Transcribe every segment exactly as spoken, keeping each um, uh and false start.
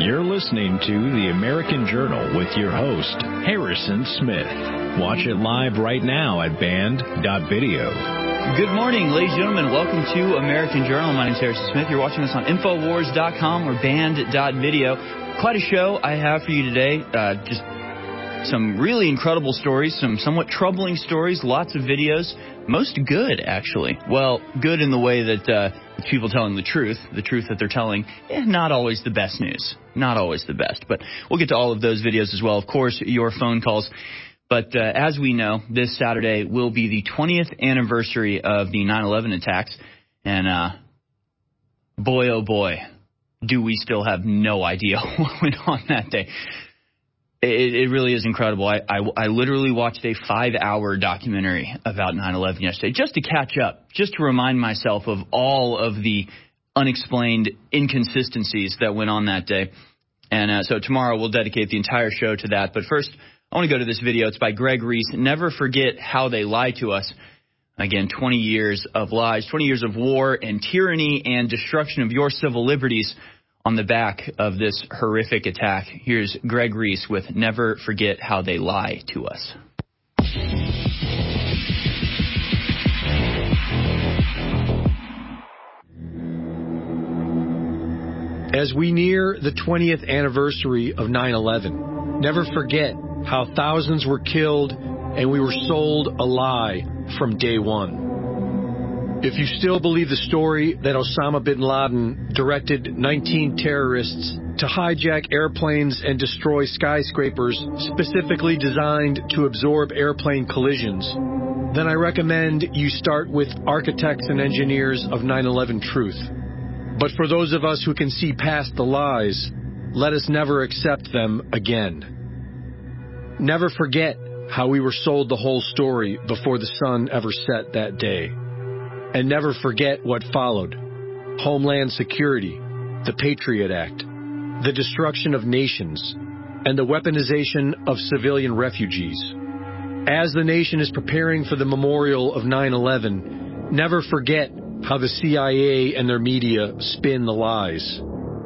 You're listening to The American Journal with your host, Harrison Smith. Watch it live right now at band dot video. Good morning, ladies and gentlemen. Welcome to American Journal. My name is Harrison Smith. You're watching us on Infowars dot com or band dot video. Quite a show I have for you today. Uh, just some really incredible stories, some somewhat troubling stories, lots of videos. Most good, actually. Well, good in the way that uh, people telling the truth, the truth that they're telling, eh, not always the best news. Not always the best. But we'll get to all of those videos as well. Of course, your phone calls. But uh, as we know, this Saturday will be the twentieth anniversary of the nine eleven attacks. And uh, boy, oh boy, do we still have no idea what went on that day. It, it really is incredible. I, I, I literally watched a five-hour documentary about nine eleven yesterday just to catch up, just to remind myself of all of the unexplained inconsistencies that went on that day. And uh, so tomorrow we'll dedicate the entire show to that. But first, I want to go to this video. It's by Greg Reese. Never forget how they lie to us. Again, twenty years of lies, twenty years of war and tyranny and destruction of your civil liberties on the back of this horrific attack. Here's Greg Reese with Never Forget How They Lie to Us. As we near the twentieth anniversary of nine eleven, never forget how thousands were killed and we were sold a lie from day one. If you still believe the story that Osama bin Laden directed nineteen terrorists to hijack airplanes and destroy skyscrapers specifically designed to absorb airplane collisions, then I recommend you start with Architects and Engineers of nine eleven Truth. But for those of us who can see past the lies, let us never accept them again. Never forget how we were sold the whole story before the sun ever set that day. And never forget what followed: Homeland Security, the Patriot Act, the destruction of nations, and the weaponization of civilian refugees. As the nation is preparing for the memorial of nine eleven, never forget how the C I A and their media spin the lies.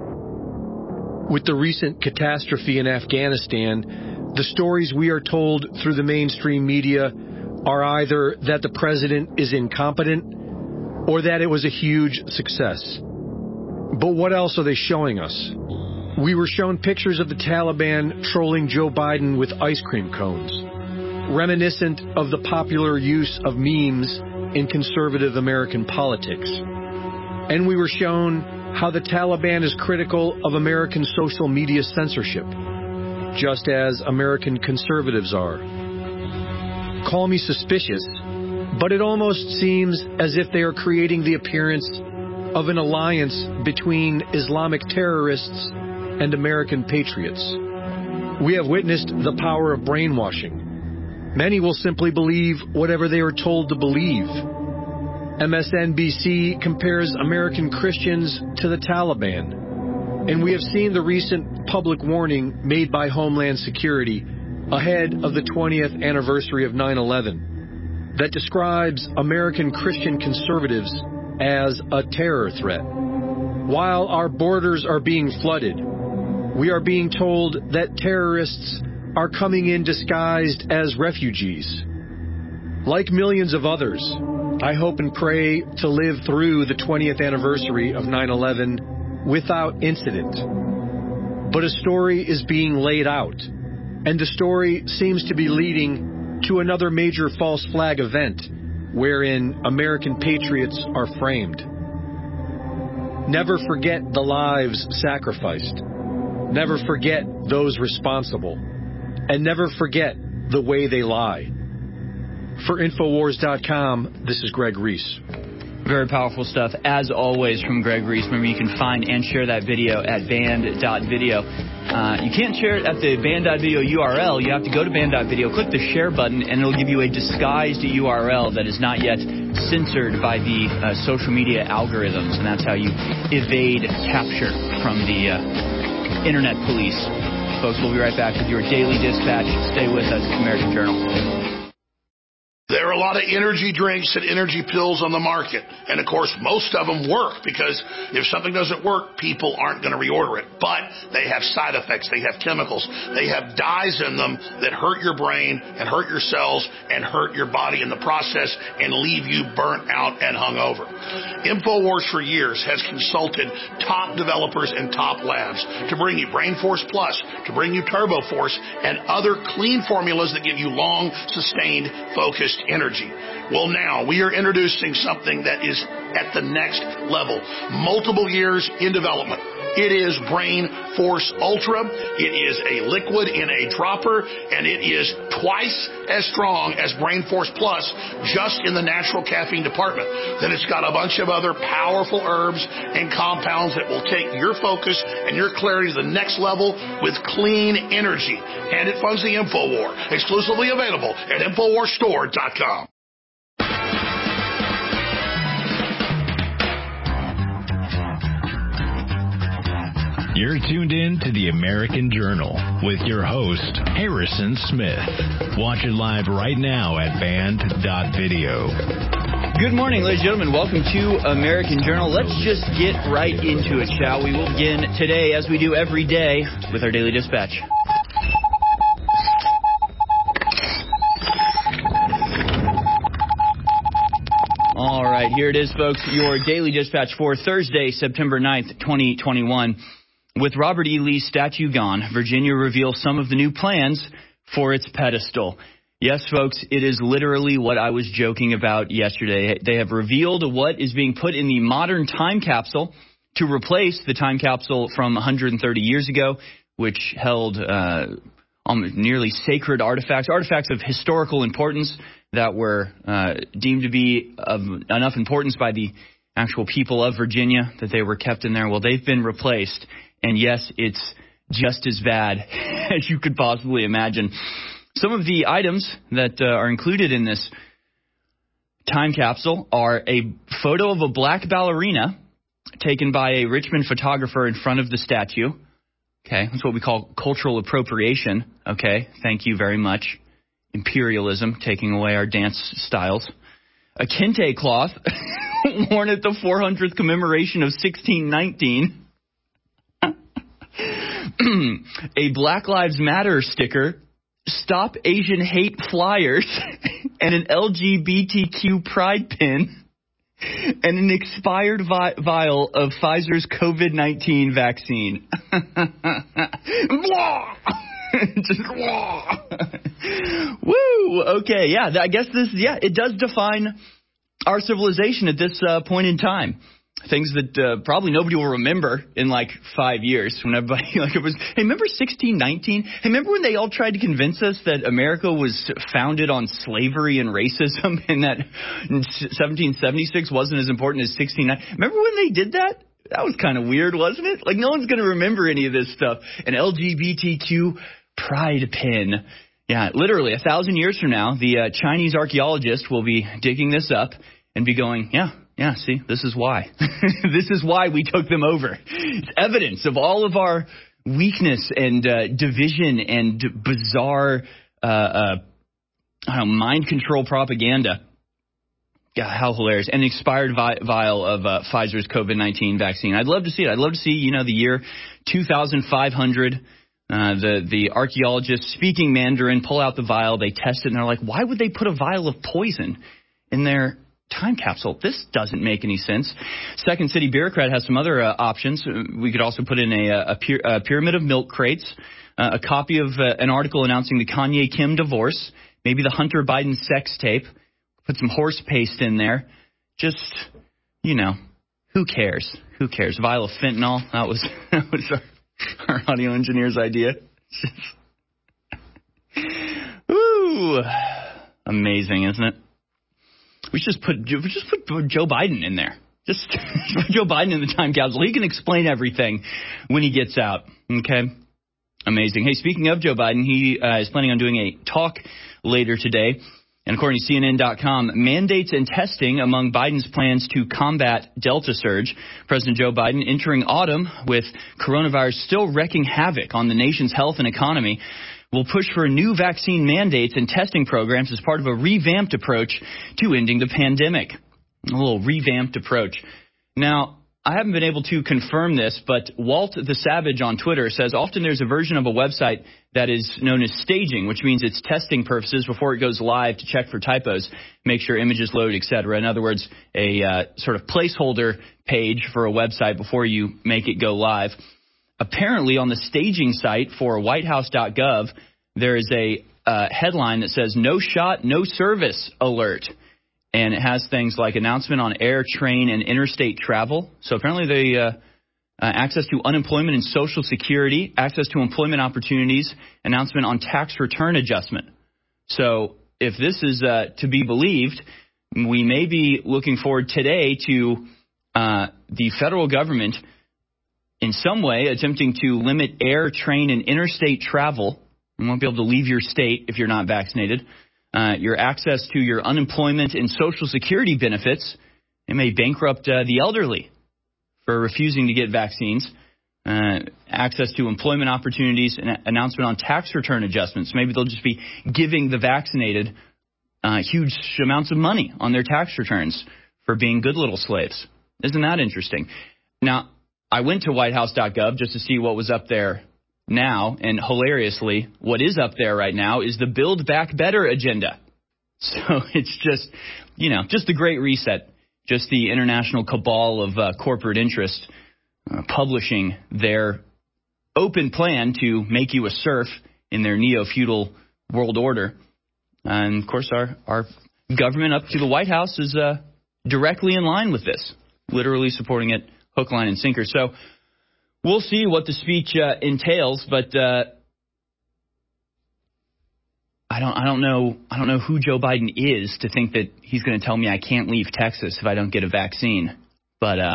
With the recent catastrophe in Afghanistan, the stories we are told through the mainstream media are either that the president is incompetent or that it was a huge success. But what else are they showing us? We were shown pictures of the Taliban trolling Joe Biden with ice cream cones, reminiscent of the popular use of memes in conservative American politics. And we were shown how the Taliban is critical of American social media censorship, just as American conservatives are. Call me suspicious, but it almost seems as if they are creating the appearance of an alliance between Islamic terrorists and American patriots. We have witnessed the power of brainwashing. Many will simply believe whatever they are told to believe. M S N B C compares American Christians to the Taliban, and we have seen the recent public warning made by Homeland Security ahead of the twentieth anniversary of nine eleven that describes American Christian conservatives as a terror threat. While our borders are being flooded, we are being told that terrorists are coming in disguised as refugees. Like millions of others, I hope and pray to live through the twentieth anniversary of nine eleven without incident. But a story is being laid out, and the story seems to be leading to another major false flag event wherein American patriots are framed. Never forget the lives sacrificed. Never forget those responsible. And never forget the way they lie. For Infowars dot com, this is Greg Reese. Very powerful stuff, as always, from Greg Reese. Remember, you can find and share that video at band dot video. Uh, you can't share it at the band dot video U R L. You have to go to band dot video, click the share button, and it'll give you a disguised U R L that is not yet censored by the uh, social media algorithms. And that's how you evade capture from the uh, internet police. Folks, we'll be right back with your daily dispatch. Stay with us, American Journal. There are a lot of energy drinks and energy pills on the market. And, of course, most of them work because if something doesn't work, people aren't going to reorder it. But they have side effects. They have chemicals. They have dyes in them that hurt your brain and hurt your cells and hurt your body in the process and leave you burnt out and hungover. InfoWars for years has consulted top developers and top labs to bring you Brain Force Plus, to bring you Turbo Force, and other clean formulas that give you long, sustained, focused energy. Well, now we are introducing something that is at the next level. Multiple years in development. It is Brain Force Ultra. It is a liquid in a dropper, and it is twice as strong as Brain Force Plus just in the natural caffeine department. Then it's got a bunch of other powerful herbs and compounds that will take your focus and your clarity to the next level with clean energy. And it funds the InfoWar. Exclusively available at InfoWars Store dot com. You're tuned in to the American Journal with your host, Harrison Smith. Watch it live right now at band dot video. Good morning, ladies and gentlemen. Welcome to American Journal. Let's just get right into it, shall we? We'll begin today, as we do every day, with our Daily Dispatch. All right, here it is, folks. Your Daily Dispatch for Thursday, September ninth, twenty twenty-one. With Robert E. Lee's statue gone, Virginia reveals some of the new plans for its pedestal. Yes, folks, it is literally what I was joking about yesterday. They have revealed what is being put in the modern time capsule to replace the time capsule from one hundred thirty years ago, which held uh, almost nearly sacred artifacts, artifacts of historical importance that were uh, deemed to be of enough importance by the actual people of Virginia that they were kept in there. Well, they've been replaced. And yes, it's just as bad as you could possibly imagine. Some of the items that uh, are included in this time capsule are a photo of a black ballerina taken by a Richmond photographer in front of the statue. Okay, that's what we call cultural appropriation. Okay, thank you very much. Imperialism, taking away our dance styles. A kente cloth worn at the four hundredth commemoration of sixteen nineteen. A Black Lives Matter sticker, Stop Asian Hate flyers, and an L G B T Q pride pin, and an expired vi- vial of Pfizer's COVID nineteen vaccine. Just woo. Okay, yeah, I guess this, yeah, it does define our civilization at this uh, point in time. Things that uh, probably nobody will remember in like five years when everybody, like it was, hey, remember sixteen nineteen? Hey, remember when they all tried to convince us that America was founded on slavery and racism and that seventeen seventy-six wasn't as important as sixteen ninety? Remember when they did that? That was kind of weird, wasn't it? Like no one's going to remember any of this stuff. An L G B T Q pride pin. Yeah, literally a thousand years from now, the uh, Chinese archaeologist will be digging this up and be going, yeah. Yeah, see, this is why. This is why we took them over. It's evidence of all of our weakness and uh, division and bizarre uh, uh, I don't know, mind control propaganda. Yeah, how hilarious. An expired vi- vial of uh, Pfizer's COVID nineteen vaccine. I'd love to see it. I'd love to see, you know, the year two thousand five hundred, uh, the, the archaeologists speaking Mandarin pull out the vial, they test it, and they're like, why would they put a vial of poison in their time capsule? This doesn't make any sense. Second City Bureaucrat has some other uh, options. We could also put in a, a, py- a pyramid of milk crates, uh, a copy of uh, an article announcing the Kanye Kim divorce, maybe the Hunter Biden sex tape, put some horse paste in there. Just, you know, who cares? Who cares? Vial of fentanyl. That was that was our, our audio engineer's idea. Ooh, amazing, isn't it? We should just put we just put Joe Biden in there. Just put Joe Biden in the time capsule. He can explain everything when he gets out. Okay, amazing. Hey, speaking of Joe Biden, he uh, is planning on doing a talk later today. And according to C N N dot com, mandates and testing among Biden's plans to combat Delta surge. President Joe Biden entering autumn with coronavirus still wreaking havoc on the nation's health and economy. will push for new vaccine mandates and testing programs as part of a revamped approach to ending the pandemic. A little revamped approach. Now, I haven't been able to confirm this, but Walt the Savage on Twitter says often there's a version of a website that is known as staging, which means it's testing purposes before it goes live to check for typos, make sure images load, et cetera. In other words, a uh, sort of placeholder page for a website before you make it go live. Apparently, on the staging site for white house dot gov, there is a uh, headline that says, "No shot, no service alert." And it has things like announcement on air, train, and interstate travel. So apparently they uh, uh, access to unemployment and Social Security, access to employment opportunities, announcement on tax return adjustment. So if this is uh, to be believed, we may be looking forward today to uh, the federal government in some way attempting to limit air, train, and interstate travel. You won't be able to leave your state if you're not vaccinated. Uh, your access to your unemployment and Social Security benefits. It may bankrupt uh, the elderly for refusing to get vaccines. Uh, access to employment opportunities and announcement on tax return adjustments. Maybe they'll just be giving the vaccinated uh, huge amounts of money on their tax returns for being good little slaves. Isn't that interesting? Now, I went to white house dot gov just to see what was up there now, and hilariously, what is up there right now is the Build Back Better agenda. So it's just, you know, just the Great Reset, just the international cabal of uh, corporate interest uh, publishing their open plan to make you a serf in their neo-feudal world order. And, of course, our, our government up to the White House is uh, directly in line with this, literally supporting it hook, line, and sinker. So we'll see what the speech uh, entails, but uh, I don't, I don't know, I don't know who Joe Biden is to think that he's going to tell me I can't leave Texas if I don't get a vaccine. But uh,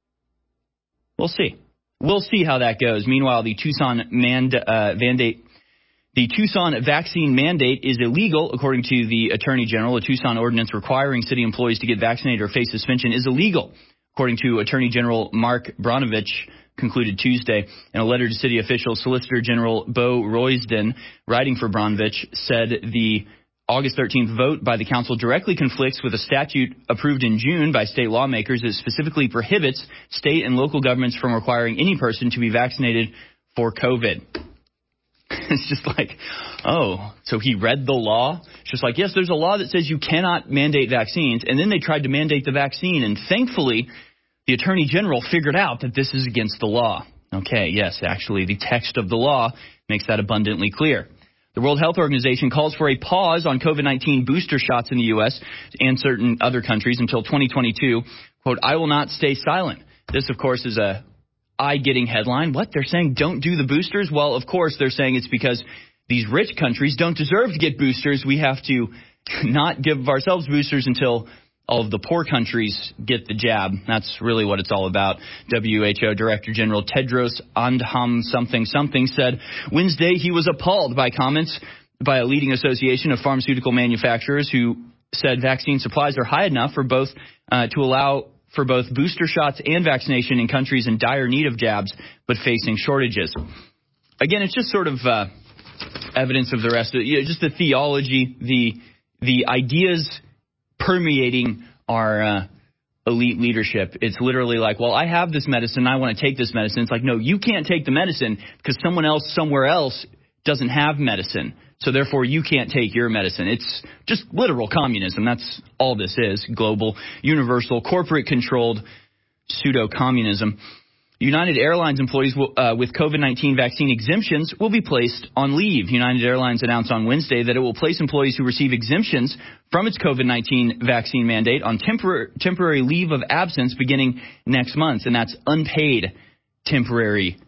we'll see. We'll see how that goes. Meanwhile, the Tucson mand- uh, mandate, the Tucson vaccine mandate is illegal, according to the Attorney General. A Tucson ordinance requiring city employees to get vaccinated or face suspension is illegal, according to Attorney General Mark Brnovich. Concluded Tuesday. In a letter to city officials, Solicitor General Bo Roysden, writing for Brnovich, said the August thirteenth vote by the council directly conflicts with a statute approved in June by state lawmakers that specifically prohibits state and local governments from requiring any person to be vaccinated for COVID. It's just like, oh, so he read the law? It's just like, yes, there's a law that says you cannot mandate vaccines, and then they tried to mandate the vaccine, and thankfully the Attorney General figured out that this is against the law. Okay, yes, actually, the text of the law makes that abundantly clear. The World Health Organization calls for a pause on COVID nineteen booster shots in the U S and certain other countries until twenty twenty-two. Quote, "I will not stay silent." This, of course, is a eye-getting headline. What? They're saying don't do the boosters? Well, of course, they're saying it's because these rich countries don't deserve to get boosters. We have to not give ourselves boosters until all of the poor countries get the jab. That's really what it's all about. W H O Director General Tedros Adhanom something something said Wednesday he was appalled by comments by a leading association of pharmaceutical manufacturers who said vaccine supplies are high enough for both uh, to allow for both booster shots and vaccination in countries in dire need of jabs, but facing shortages. Again, it's just sort of uh, evidence of the rest of it. You know, just the theology, the the ideas permeating our uh, elite leadership. It's literally like, well, I have this medicine. I want to take this medicine. It's like, no, you can't take the medicine because someone else somewhere else doesn't have medicine. So therefore, you can't take your medicine. It's just literal communism. That's all this is. Global, universal, corporate-controlled pseudo-communism. United Airlines employees will, uh, with COVID nineteen vaccine exemptions will be placed on leave. United Airlines announced on Wednesday that it will place employees who receive exemptions from its COVID nineteen vaccine mandate on tempor- temporary leave of absence beginning next month, and that's unpaid temporary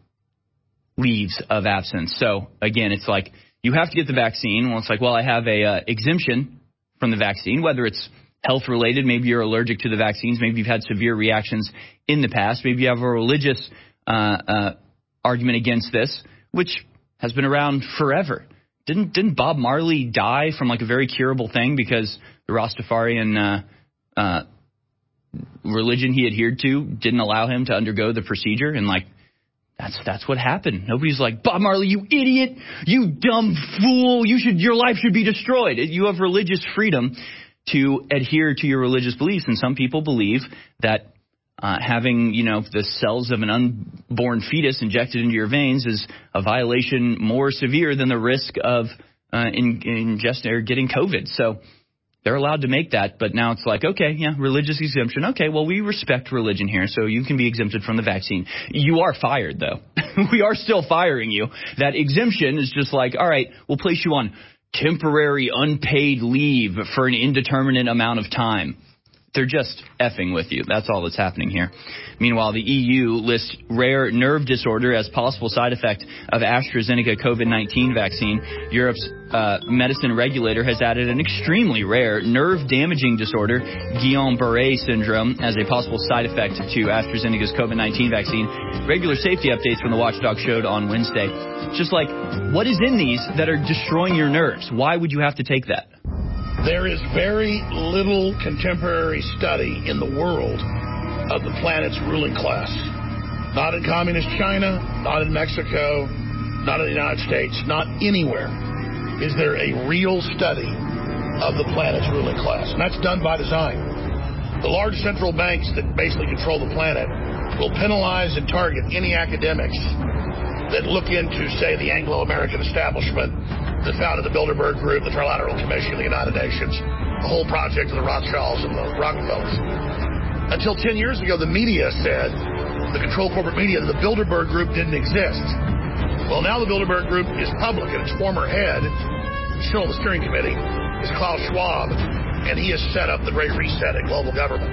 leaves of absence. So, again, it's like you have to get the vaccine. Well, it's like, well, I have a uh, exemption from the vaccine, whether it's health-related, maybe you're allergic to the vaccines, maybe you've had severe reactions in the past, maybe you have a religious uh, uh, argument against this, which has been around forever. Didn't didn't Bob Marley die from like a very curable thing because the Rastafarian uh, uh, religion he adhered to didn't allow him to undergo the procedure, and like That's that's what happened. Nobody's like, Bob Marley, you idiot, you dumb fool, you should your life should be destroyed. You have religious freedom to adhere to your religious beliefs, and some people believe that uh, having, you know, the cells of an unborn fetus injected into your veins is a violation more severe than the risk of uh, in, ingesting or getting COVID. So they're allowed to make that, but now it's like, okay, yeah, religious exemption. Okay, well, we respect religion here, so you can be exempted from the vaccine. You are fired, though. We are still firing you. That exemption is just like, all right, we'll place you on temporary unpaid leave for an indeterminate amount of time. They're just effing with you. That's all that's happening here. Meanwhile, the E U lists rare nerve disorder as possible side effect of AstraZeneca COVID nineteen vaccine. Europe's uh, medicine regulator has added an extremely rare nerve-damaging disorder, Guillain-Barré syndrome, as a possible side effect to AstraZeneca's COVID nineteen vaccine. Regular safety updates from the Watchdog showed on Wednesday. Just like, what is in these that are destroying your nerves? Why would you have to take that? There is very little contemporary study in the world of the planet's ruling class. Not in communist China, not in Mexico, not in the United States, not anywhere is there a real study of the planet's ruling class. And that's done by design. The large central banks that basically control the planet will penalize and target any academics that look into, say, the Anglo-American establishment that founded the Bilderberg Group, the Trilateral Commission, the United Nations, the whole project of the Rothschilds and the Rockefellers. Until ten years ago, the media said, the controlled corporate media, that the Bilderberg Group didn't exist. Well, now the Bilderberg Group is public, and its former head, still on the steering committee, is Klaus Schwab, and he has set up the Great Reset at global government.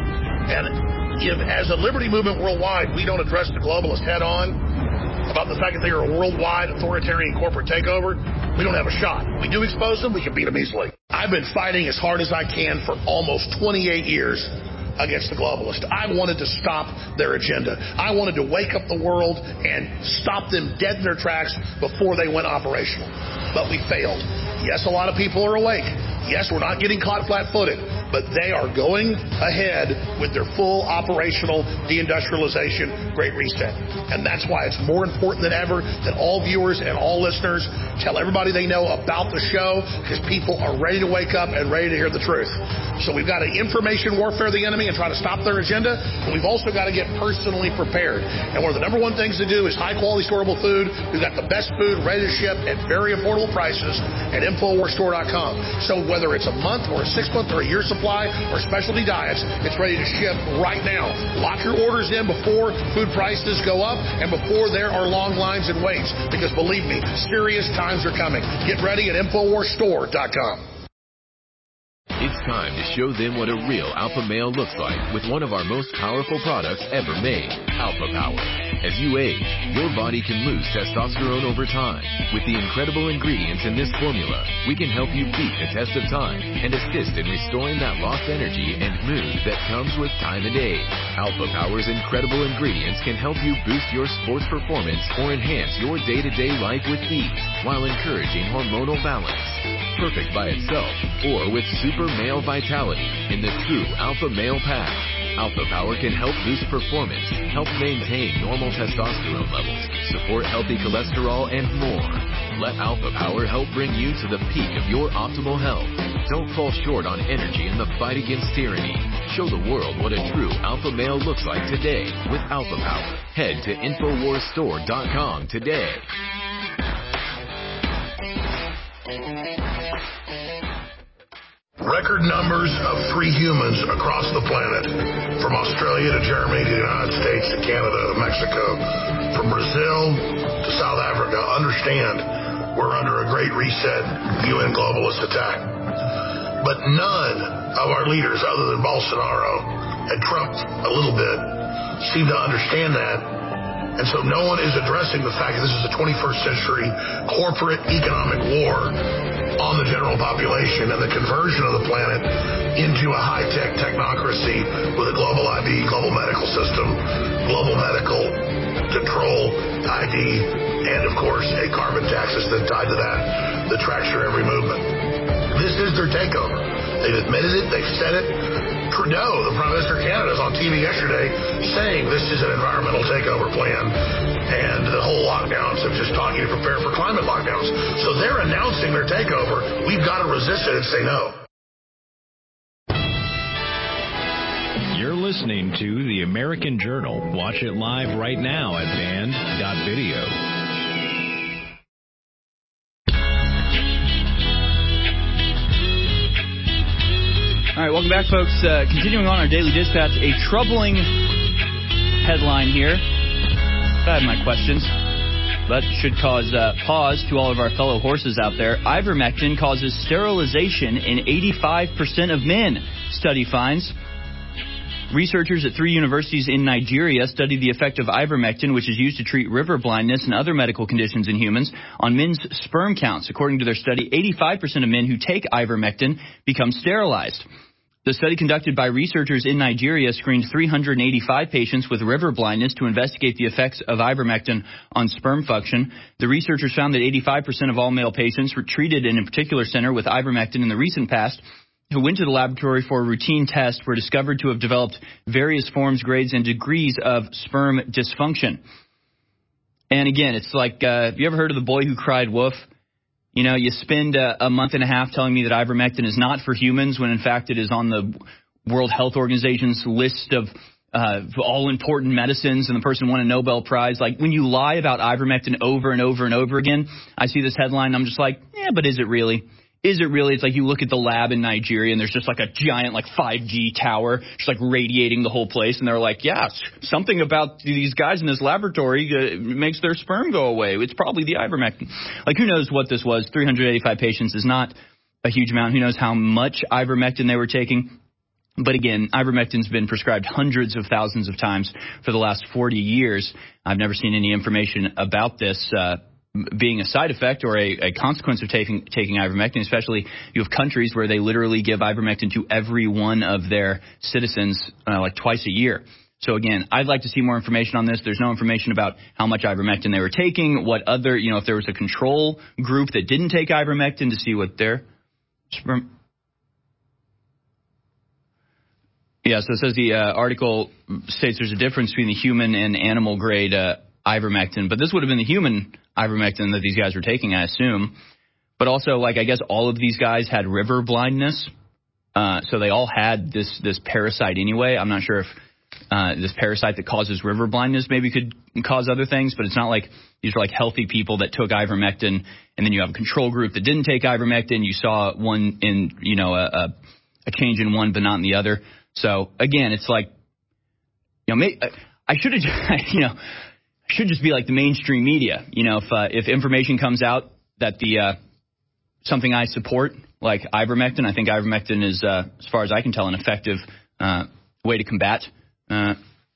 And if, as a liberty movement worldwide, we don't address the globalists head on about the fact that they are a worldwide authoritarian corporate takeover, we don't have a shot. We do expose them, we can beat them easily. I've been fighting as hard as I can for almost twenty-eight years against the globalists. I wanted to stop their agenda. I wanted to wake up the world and stop them dead in their tracks before they went operational. But we failed. Yes, a lot of people are awake. Yes, we're not getting caught flat-footed, but they are going ahead with their full operational deindustrialization Great Reset. And that's why it's more important than ever that all viewers and all listeners tell everybody they know about the show, because people are ready to wake up and ready to hear the truth. So we've got to information warfare the enemy and try to stop their agenda, but we've also got to get personally prepared. And one of the number one things to do is high-quality storable food. We've got the best food ready to ship at very affordable prices at Infowars Store dot com. So whether it's a month or a six-month or a year supply or specialty diets, it's ready to ship right now. Lock your orders in before food prices go up and before there are long lines and waits, because believe me, serious times are coming. Get ready at Infowars Store dot com. It's time to show them what a real alpha male looks like with one of our most powerful products ever made, Alpha Power. As you age, your body can lose testosterone over time. With the incredible ingredients in this formula, we can help you beat the test of time and assist in restoring that lost energy and mood that comes with time and age. Alpha Power's incredible ingredients can help you boost your sports performance or enhance your day-to-day life with ease while encouraging hormonal balance. Perfect by itself or with super male vitality in the true Alpha Male Pack. Alpha Power can help boost performance, help maintain normal testosterone levels, support healthy cholesterol, and more. Let Alpha Power help bring you to the peak of your optimal health. Don't fall short on energy in the fight against tyranny. Show the world what a true alpha male looks like today with Alpha Power. Head to Infowars Store dot com today. Record numbers of free humans across the planet, from Australia to Germany to the United States to Canada to Mexico, from Brazil to South Africa. Understand, we're under a Great Reset U N globalist attack. But none of our leaders, other than Bolsonaro and Trump a little bit, seem to understand that. And so no one is addressing the fact that this is a twenty-first century corporate economic war on the general population and the conversion of the planet into a high-tech technocracy with a global I D, global medical system, global medical control I D, and, of course, a carbon tax that's tied to that that tracks your every movement. This is their takeover. They've admitted it. They've said it. Trudeau, the Prime Minister of Canada, is on T V yesterday saying this is an environmental takeover plan, and the whole lockdowns of just talking to prepare for climate lockdowns. So they're announcing their takeover. We've got to resist it and say no. You're listening to The American Journal. Watch it live right now at band dot video. All right, welcome back, folks. Uh, continuing on our Daily Dispatch, a troubling headline here. I have my questions, but should cause uh, pause to all of our fellow horses out there. Ivermectin causes sterilization in eighty-five percent of men, study finds. Researchers at three universities in Nigeria studied the effect of ivermectin, which is used to treat river blindness and other medical conditions in humans, on men's sperm counts. According to their study, eighty-five percent of men who take ivermectin become sterilized. The study conducted by researchers in Nigeria screened three hundred eighty-five patients with river blindness to investigate the effects of ivermectin on sperm function. The researchers found that eighty-five percent of all male patients were treated in a particular center with ivermectin in the recent past who went to the laboratory for a routine test were discovered to have developed various forms, grades, and degrees of sperm dysfunction. And again, it's like, uh, have you ever heard of the boy who cried wolf? You know, you spend a, a month and a half telling me that ivermectin is not for humans when, in fact, it is on the World Health Organization's list of uh, all-important medicines, and the person won a Nobel Prize. Like, when you lie about ivermectin over and over and over again, I see this headline, and I'm just like, yeah, but is it really? Is it really? It's like you look at the lab in Nigeria, and there's just like a giant, like, five G tower just, like, radiating the whole place, and they're like, yeah, something about these guys in this laboratory uh, makes their sperm go away. It's probably the ivermectin. Like, who knows what this was? three hundred eighty-five patients is not a huge amount. Who knows how much ivermectin they were taking? But again, ivermectin's been prescribed hundreds of thousands of times for the last forty years. I've never seen any information about this uh being a side effect or a, a consequence of taking taking ivermectin, especially you have countries where they literally give ivermectin to every one of their citizens uh, like twice a year. So again, I'd like to see more information on this. There's no information about how much ivermectin they were taking, what other, you know, if there was a control group that didn't take ivermectin to see what their sperm. Yeah, so it says the uh, article states there's a difference between the human and animal grade uh, ivermectin, but this would have been the human ivermectin that these guys were taking, I assume. But also, like, I guess all of these guys had river blindness, uh, so they all had this this parasite anyway. I'm not sure if uh, this parasite that causes river blindness maybe could cause other things, but it's not like these are like healthy people that took ivermectin, and then you have a control group that didn't take ivermectin. You saw one in, you know, a, a, a change in one but not in the other. So again, it's like, you know, may, I should have, you know. should just be like the mainstream media. You know, if uh, if information comes out that the uh, something I support, like ivermectin, I think ivermectin is, uh, as far as I can tell, an effective uh, way to combat uh,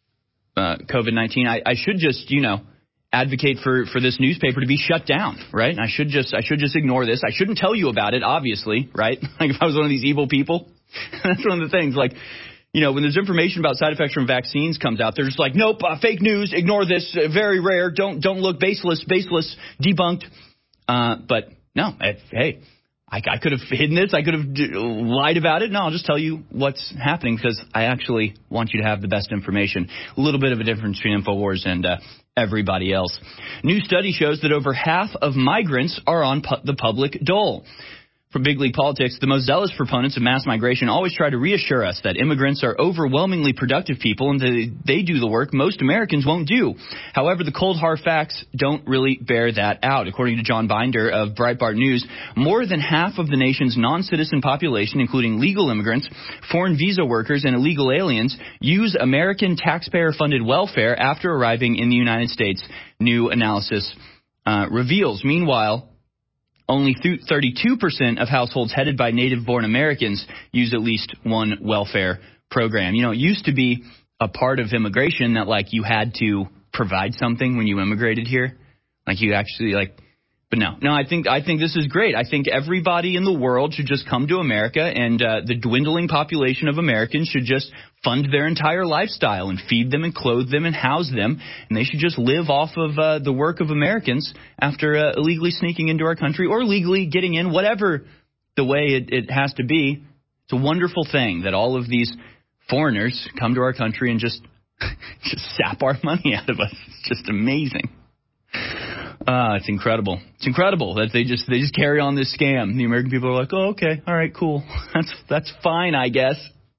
uh, COVID nineteen. I, I should just, you know, advocate for, for this newspaper to be shut down, right? I should just I should just ignore this. I shouldn't tell you about it, obviously, right? Like if I was one of these evil people. That's one of the things, like, you know, when there's information about side effects from vaccines comes out, they're just like, nope, uh, fake news, ignore this, uh, very rare, don't don't look, baseless, baseless, debunked. Uh, but no, I, hey, I, I could have hidden this, I could have d- lied about it. No, I'll just tell you what's happening because I actually want you to have the best information. A little bit of a difference between InfoWars and uh, everybody else. New study shows that over half of migrants are on pu- the public dole. From Big League Politics, the most zealous proponents of mass migration always try to reassure us that immigrants are overwhelmingly productive people and that they do the work most Americans won't do. However, the cold, hard facts don't really bear that out. According to John Binder of Breitbart News, more than half of the nation's non-citizen population, including legal immigrants, foreign visa workers, and illegal aliens, use American taxpayer-funded welfare after arriving in the United States, new analysis uh, reveals. Meanwhile, only thirty-two percent of households headed by native-born Americans use at least one welfare program. You know, it used to be a part of immigration that, like, you had to provide something when you immigrated here. Like, you actually, like, but no. No, I think I think this is great. I think everybody in the world should just come to America, and uh, the dwindling population of Americans should just fund their entire lifestyle and feed them and clothe them and house them, and they should just live off of uh, the work of Americans after uh, illegally sneaking into our country or legally getting in, whatever the way it, it has to be It's a wonderful thing that all of these foreigners come to our country and just just sap our money out of us. It's just amazing. Uh, it's incredible. It's incredible that they just they just carry on this scam. The American people are like, oh, okay, all right, cool. That's that's fine, I guess.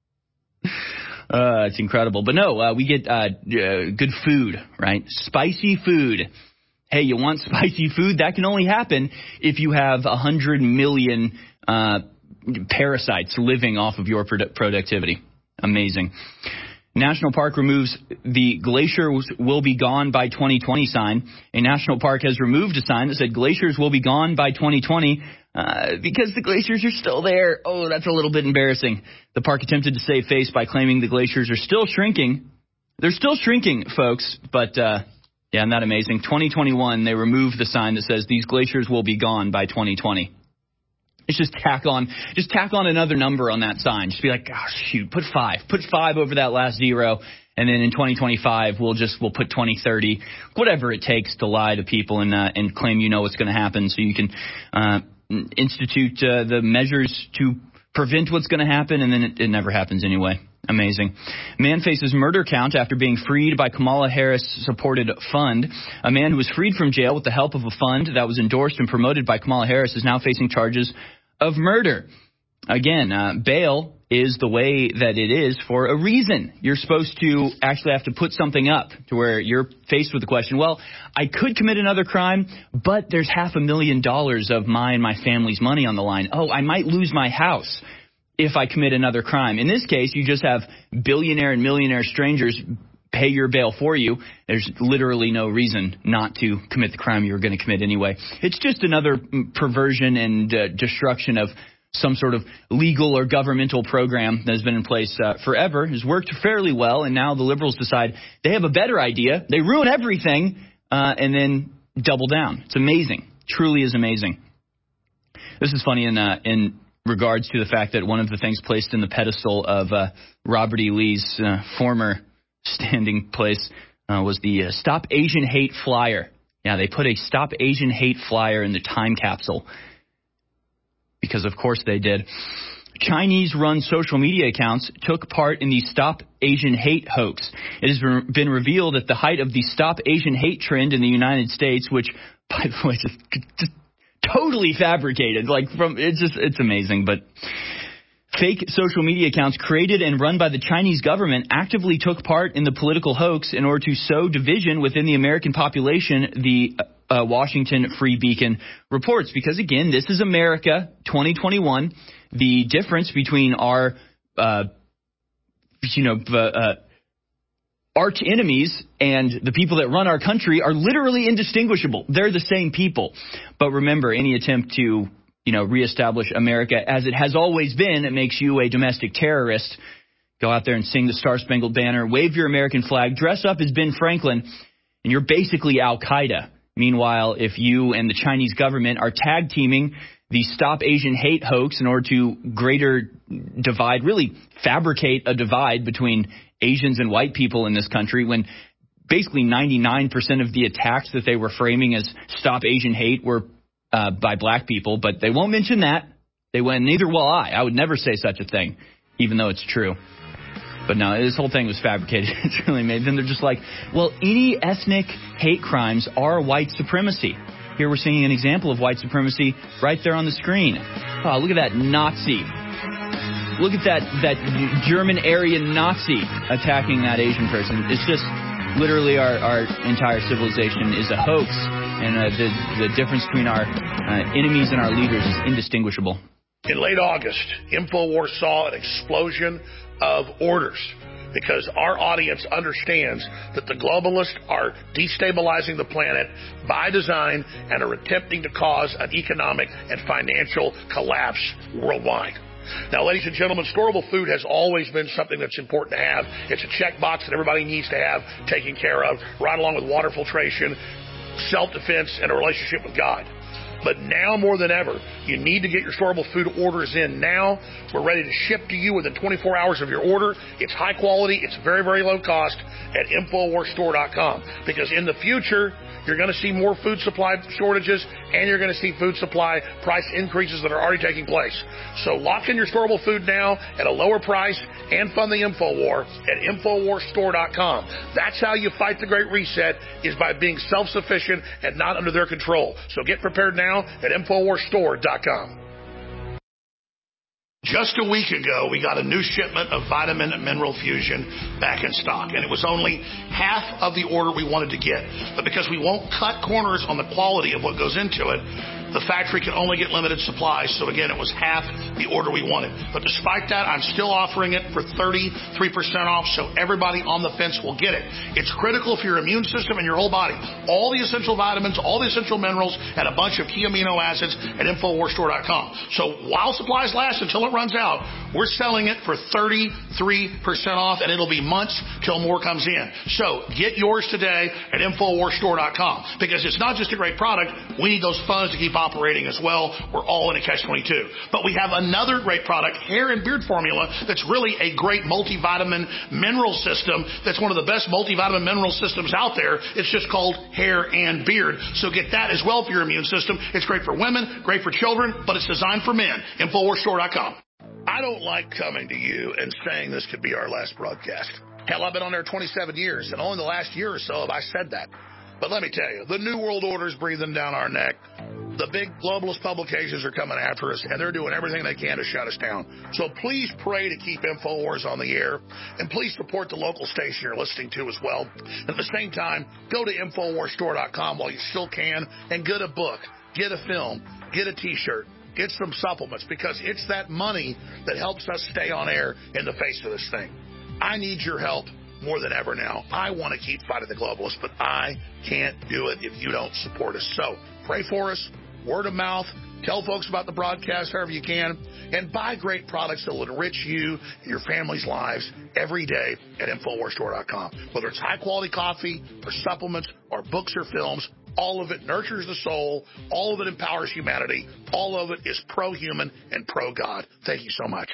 Uh, it's incredible. But no, uh, we get uh, uh, good food, right? Spicy food. Hey, you want spicy food? That can only happen if you have a hundred million uh, parasites living off of your produ- productivity. Amazing. National Park removes the glaciers will be gone by twenty twenty sign. A national park has removed a sign that said glaciers will be gone by twenty twenty uh, because the glaciers are still there. Oh, that's a little bit embarrassing. The park attempted to save face by claiming the glaciers are still shrinking. They're still shrinking, folks, but uh, yeah, isn't that amazing? twenty twenty-one, they removed the sign that says these glaciers will be gone by twenty twenty. It's just tack on, just tack on another number on that sign. Just be like, oh, shoot, put five, put five over that last zero. And then in twenty twenty-five, we'll just, we'll put twenty thirty, whatever it takes to lie to people and, uh, and claim you know what's going to happen. So you can, uh, institute, uh, the measures to prevent what's going to happen. And then it, it never happens anyway. Amazing. Man faces murder count after being freed by Kamala Harris-supported fund. A man who was freed from jail with the help of a fund that was endorsed and promoted by Kamala Harris is now facing charges of murder. Again, uh, bail is the way that it is for a reason. You're supposed to actually have to put something up to where you're faced with the question, well, I could commit another crime, but there's half a million dollars of my and my family's money on the line. Oh, I might lose my house if I commit another crime. In this case, you just have billionaire and millionaire strangers pay your bail for you. There's literally no reason not to commit the crime you were going to commit anyway. It's just another perversion and uh, destruction of some sort of legal or governmental program that has been in place uh, forever, has worked fairly well, and now the liberals decide they have a better idea. They ruin everything uh, and then double down. It's amazing. Truly is amazing. This is funny in uh, in regards to the fact that one of the things placed in the pedestal of uh, Robert E. Lee's uh, former standing place uh, was the uh, Stop Asian Hate flyer. Yeah, they put a Stop Asian Hate flyer in the time capsule because, of course, they did. Chinese-run social media accounts took part in the Stop Asian Hate hoax. It has been revealed at the height of the Stop Asian Hate trend in the United States, which, by the way, just, just totally fabricated. Like, from it's just it's amazing, but fake social media accounts created and run by the Chinese government actively took part in the political hoax in order to sow division within the American population, the uh, Washington Free Beacon reports. Because, again, this is America, twenty twenty-one. The difference between our, uh, you know, uh, uh, arch enemies and the people that run our country are literally indistinguishable. They're the same people. But remember, any attempt to you know, reestablish America as it has always been, it makes you a domestic terrorist. Go out there and sing the Star-Spangled Banner, wave your American flag, dress up as Ben Franklin, and you're basically Al-Qaeda. Meanwhile, if you and the Chinese government are tag teaming the Stop Asian Hate hoax in order to greater divide, really fabricate a divide between Asians and white people in this country, when basically ninety-nine percent of the attacks that they were framing as Stop Asian Hate were Uh, by black people, but they won't mention that. They went, neither will I. I would never say such a thing, even though it's true. But no, this whole thing was fabricated. It's really made. Then they're just like, well, any ethnic hate crimes are white supremacy. Here we're seeing an example of white supremacy right there on the screen. Oh, look at that Nazi. Look at that, that German Aryan Nazi attacking that Asian person. It's just literally our, our entire civilization is a hoax. And uh, the, the difference between our uh, enemies and our leaders is indistinguishable. In late August, InfoWars saw an explosion of orders because our audience understands that the globalists are destabilizing the planet by design and are attempting to cause an economic and financial collapse worldwide. Now, ladies and gentlemen, storable food has always been something that's important to have. It's a checkbox that everybody needs to have taken care of, right along with water filtration, self-defense, and a relationship with God. But now more than ever, you need to get your storable food orders in now. We're ready to ship to you within twenty-four hours of your order. It's high quality. It's very, very low cost at InfoWars Store dot com. Because in the future, you're going to see more food supply shortages, and you're going to see food supply price increases that are already taking place. So lock in your storable food now at a lower price and fund the InfoWar at Infowars Store dot com. That's how you fight the Great Reset, is by being self-sufficient and not under their control. So get prepared now at Infowars Store dot com. Just a week ago, we got a new shipment of Vitamin and Mineral Fusion back in stock, and it was only half of the order we wanted to get. But because we won't cut corners on the quality of what goes into it, the factory can only get limited supplies. So again, it was half the order we wanted. But despite that, I'm still offering it for thirty-three percent off, so everybody on the fence will get it. It's critical for your immune system and your whole body. All the essential vitamins, all the essential minerals, and a bunch of key amino acids at Infowars Store dot com. So while supplies last, until it runs out, we're selling it for thirty-three percent off, and it'll be months till more comes in. So get yours today at Infowars Store dot com, because it's not just a great product. We need those funds to keep operating as well. We're all in a catch twenty-two. But we have another great product, hair and beard formula, that's really a great multivitamin mineral system. That's one of the best multivitamin mineral systems out there. It's just called hair and beard. So get that as well for your immune system. It's great for women, great for children, but it's designed for men. Infowars Store dot com. I don't like coming to you and saying this could be our last broadcast. Hell, I've been on there twenty-seven years, and only the last year or so have I said that. But let me tell you, the New World Order is breathing down our neck. The big globalist publications are coming after us, and they're doing everything they can to shut us down. So please pray to keep InfoWars on the air, and please support the local station you're listening to as well. At the same time, go to Infowars Store dot com while you still can, and get a book, get a film, get a T-shirt, get some supplements, because it's that money that helps us stay on air in the face of this thing. I need your help more than ever now. I want to keep fighting the globalists, but I can't do it if you don't support us. So pray for us, word of mouth, tell folks about the broadcast however you can, and buy great products that will enrich you and your family's lives every day at Infowars Store dot com. Whether it's high-quality coffee or supplements or books or films, all of it nurtures the soul, all of it empowers humanity, all of it is pro-human and pro-God. Thank you so much.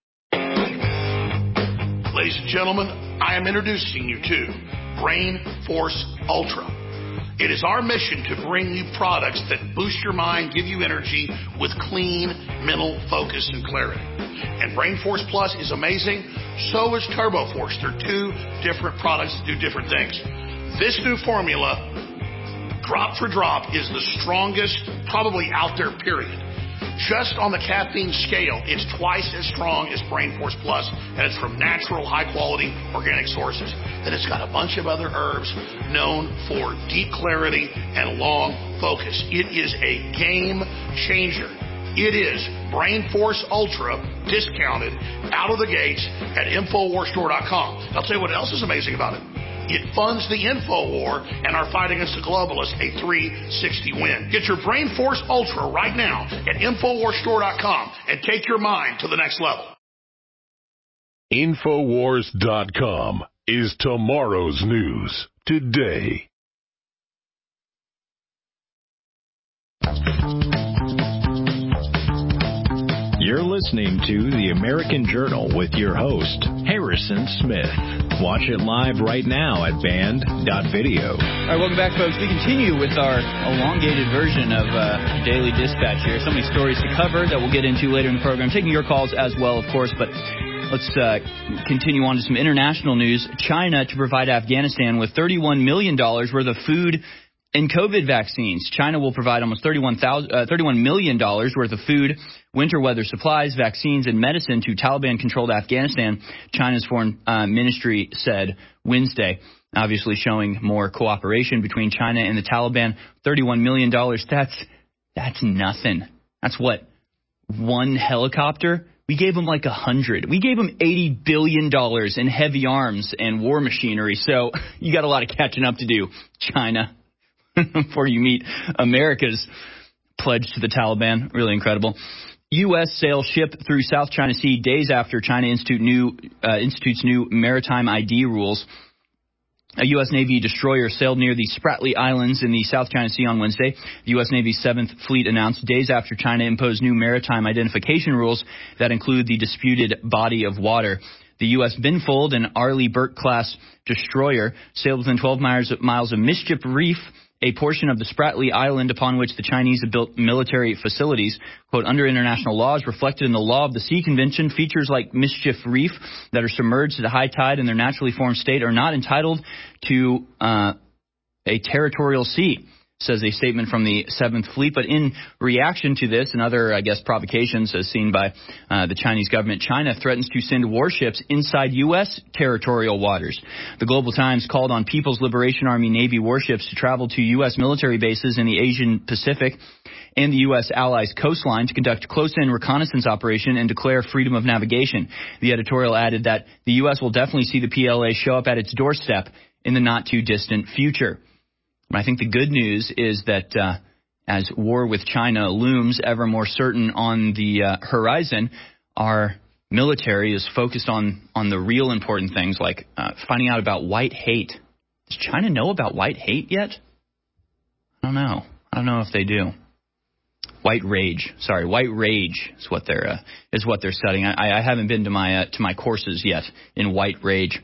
Ladies and gentlemen, I am introducing you to Brain Force Ultra. It is our mission to bring you products that boost your mind, give you energy with clean mental focus and clarity. And Brain Force Plus is amazing. So is Turbo Force. They're two different products that do different things. This new formula, drop for drop, is the strongest probably out there, period. Just on the caffeine scale, it's twice as strong as Brain Force Plus, and it's from natural, high-quality, organic sources. Then it's got a bunch of other herbs known for deep clarity and long focus. It is a game changer. It is Brain Force Ultra, discounted out of the gates at Infowars Store dot com. I'll tell you what else is amazing about it. It funds the InfoWar and our fight against the globalists, a three sixty win. Get your Brain Force Ultra right now at Infowars Store dot com and take your mind to the next level. Infowars dot com is tomorrow's news today. You're listening to The American Journal with your host, Harrison Smith. Watch it live right now at band dot video. All right, welcome back, folks. We continue with our elongated version of uh, Daily Dispatch here. So many stories to cover that we'll get into later in the program. Taking your calls as well, of course, but let's uh, continue on to some international news. China to provide Afghanistan with thirty-one million dollars worth of food and COVID vaccines. China will provide almost thirty-one million dollars worth of food, winter weather supplies, vaccines, and medicine to Taliban-controlled Afghanistan, China's foreign uh, ministry said Wednesday, obviously showing more cooperation between China and the Taliban. thirty-one million dollars, that's, that's nothing. That's what, one helicopter? We gave them like a hundred. We gave them eighty billion dollars in heavy arms and war machinery, so you got a lot of catching up to do, China. Before you meet America's pledge to the Taliban. Really incredible. U S sails ship through South China Sea days after China Institute new, uh, institutes new maritime I D rules. A U S Navy destroyer sailed near the Spratly Islands in the South China Sea on Wednesday. The U S Navy's seventh Fleet announced days after China imposed new maritime identification rules that include the disputed body of water. The U S Binfold, an Arleigh Burke-class destroyer, sailed within twelve miles of Mischief Reef a portion of the Spratly Island upon which the Chinese have built military facilities. Quote, under international laws reflected in the Law of the Sea Convention, features like Mischief Reef that are submerged at a high tide in their naturally formed state are not entitled to uh, a territorial sea, says a statement from the seventh Fleet. But in reaction to this and other, I guess, provocations as seen by uh, the Chinese government, China threatens to send warships inside U S territorial waters. The Global Times called on People's Liberation Army Navy warships to travel to U S military bases in the Asian Pacific and the U S allies' coastline to conduct close-in reconnaissance operation and declare freedom of navigation. The editorial added that the U S will definitely see the P L A show up at its doorstep in the not-too-distant future. I think the good news is that uh, as war with China looms ever more certain on the uh, horizon, our military is focused on, on the real important things like uh, finding out about white hate. Does China know about white hate yet? I don't know. I don't know if they do. White rage. Sorry, white rage is what they're uh, is what they're studying. I, I haven't been to my uh, to my courses yet in white rage.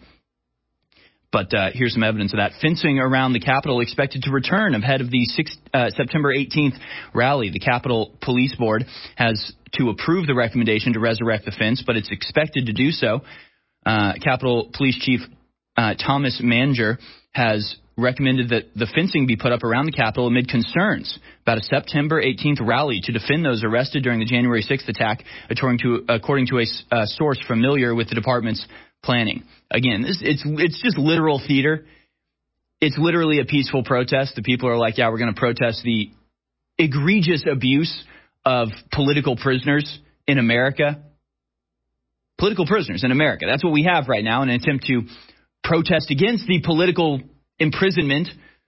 But uh, here's some evidence of that. Fencing around the Capitol expected to return ahead of the sixth, uh, September eighteenth rally. The Capitol Police Board has to approve the recommendation to resurrect the fence, but it's expected to do so. Uh, Capitol Police Chief uh, Thomas Manger has recommended that the fencing be put up around the Capitol amid concerns about a September eighteenth rally to defend those arrested during the January sixth attack, according to, according to a uh, source familiar with the department's planning. Again, this, it's it's just literal theater. It's literally a peaceful protest. The people are like, yeah, we're going to protest the egregious abuse of political prisoners in America. Political prisoners in America. That's what we have right now in an attempt to protest against the political imprisonment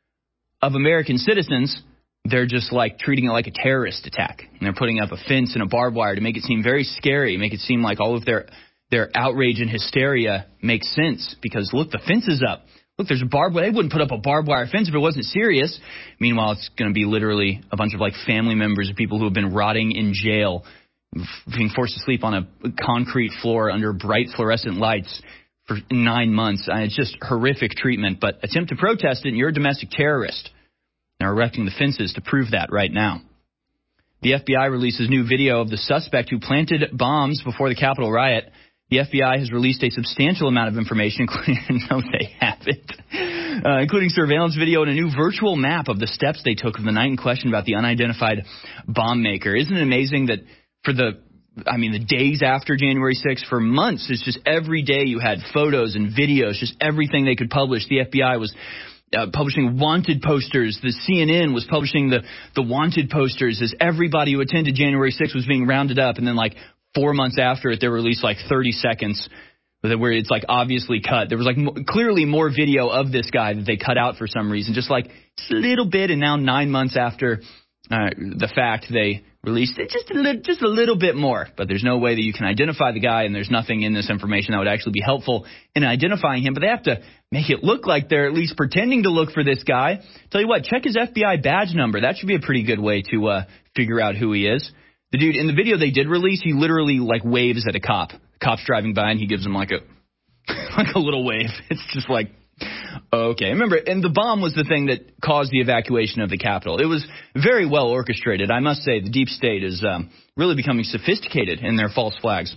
of American citizens. They're just like treating it like a terrorist attack. And they're putting up a fence and a barbed wire to make it seem very scary, make it seem like all of their Their outrage and hysteria makes sense because, look, the fence is up. Look, there's a barbed wire. They wouldn't put up a barbed wire fence if it wasn't serious. Meanwhile, it's going to be literally a bunch of, like, family members of people who have been rotting in jail, being forced to sleep on a concrete floor under bright fluorescent lights for nine months. And it's just horrific treatment. But attempt to protest it, and you're a domestic terrorist. They're erecting the fences to prove that right now. The F B I releases new video of the suspect who planted bombs before the Capitol riot. The F B I has released a substantial amount of information, including, no, they haven't, uh, including surveillance video and a new virtual map of the steps they took of the night in question about the unidentified bomb maker. Isn't it amazing that for the, I mean, the days after January sixth, for months, it's just every day you had photos and videos, just everything they could publish. The F B I was uh, publishing wanted posters. The C N N was publishing the, the wanted posters as everybody who attended January sixth was being rounded up, and then like Four months after it, they released like thirty seconds where it's like obviously cut. There was like mo- clearly more video of this guy that they cut out for some reason, just like just a little bit. And now nine months after uh, the fact, they released it just a little, just a little bit more. But there's no way that you can identify the guy, and there's nothing in this information that would actually be helpful in identifying him. But they have to make it look like they're at least pretending to look for this guy. Tell you what, check his F B I badge number. That should be a pretty good way to uh, figure out who he is. The dude, in the video they did release, he literally, like, waves at a cop. The cop's driving by, and he gives him, like, a like a little wave. It's just like, okay. Remember, and the bomb was the thing that caused the evacuation of the Capitol. It was very well orchestrated. I must say, the deep state is um, really becoming sophisticated in their false flags.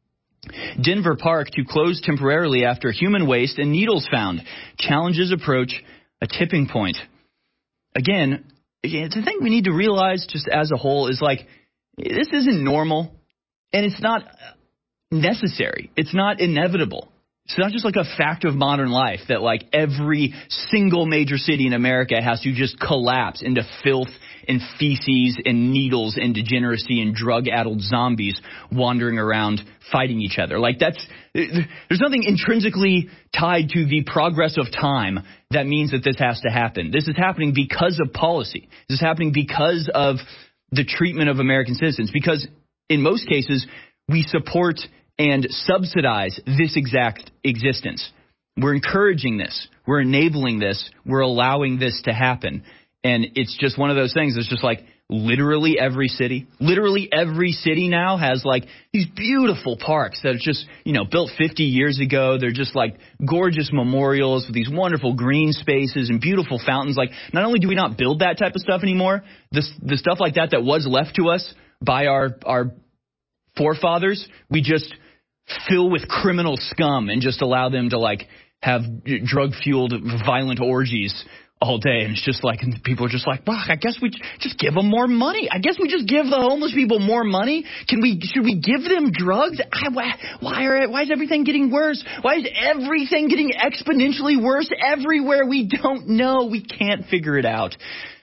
Denver Park to close temporarily after human waste and needles found. Challenges approach a tipping point. Again, the thing we need to realize just as a whole is, like, this isn't normal, and it's not necessary. It's not inevitable. It's not just like a fact of modern life that, like, every single major city in America has to just collapse into filth and feces and needles and degeneracy and drug-addled zombies wandering around fighting each other. Like, that's there's nothing intrinsically tied to the progress of time that means that this has to happen. This is happening because of policy. This is happening because of the treatment of American citizens, because in most cases we support and subsidize this exact existence. We're encouraging this. We're enabling this. We're allowing this to happen. And it's just one of those things that's just like, literally every city. Literally every city now has like these beautiful parks that are just, you know, built fifty years ago. They're just like gorgeous memorials with these wonderful green spaces and beautiful fountains. Like, not only do we not build that type of stuff anymore, this, the stuff like that that was left to us by our, our forefathers, we just fill with criminal scum and just allow them to like have drug-fueled violent orgies all day. And it's just like, and people are just like, well, I guess we just give them more money. I guess we just give the homeless people more money. Can we, should we give them drugs? I, why, why are, why is everything getting worse? Why is everything getting exponentially worse everywhere? We don't know. We can't figure it out.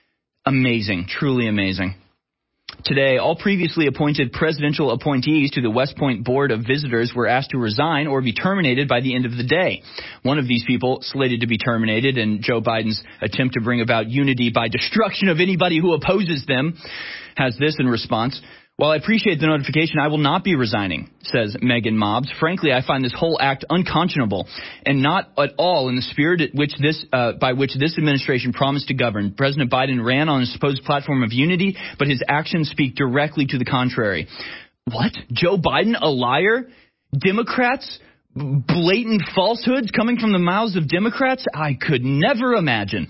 Amazing. Truly amazing. Today, all previously appointed presidential appointees to the West Point Board of Visitors were asked to resign or be terminated by the end of the day. One of these people slated to be terminated, and Joe Biden's attempt to bring about unity by destruction of anybody who opposes them has this in response. While I appreciate the notification, I will not be resigning, says Megan Mobbs. Frankly, I find this whole act unconscionable and not at all in the spirit at which this, uh, by which this administration promised to govern. President Biden ran on a supposed platform of unity, but his actions speak directly to the contrary. What? Joe Biden, a liar? Democrats? Blatant falsehoods coming from the mouths of Democrats? I could never imagine.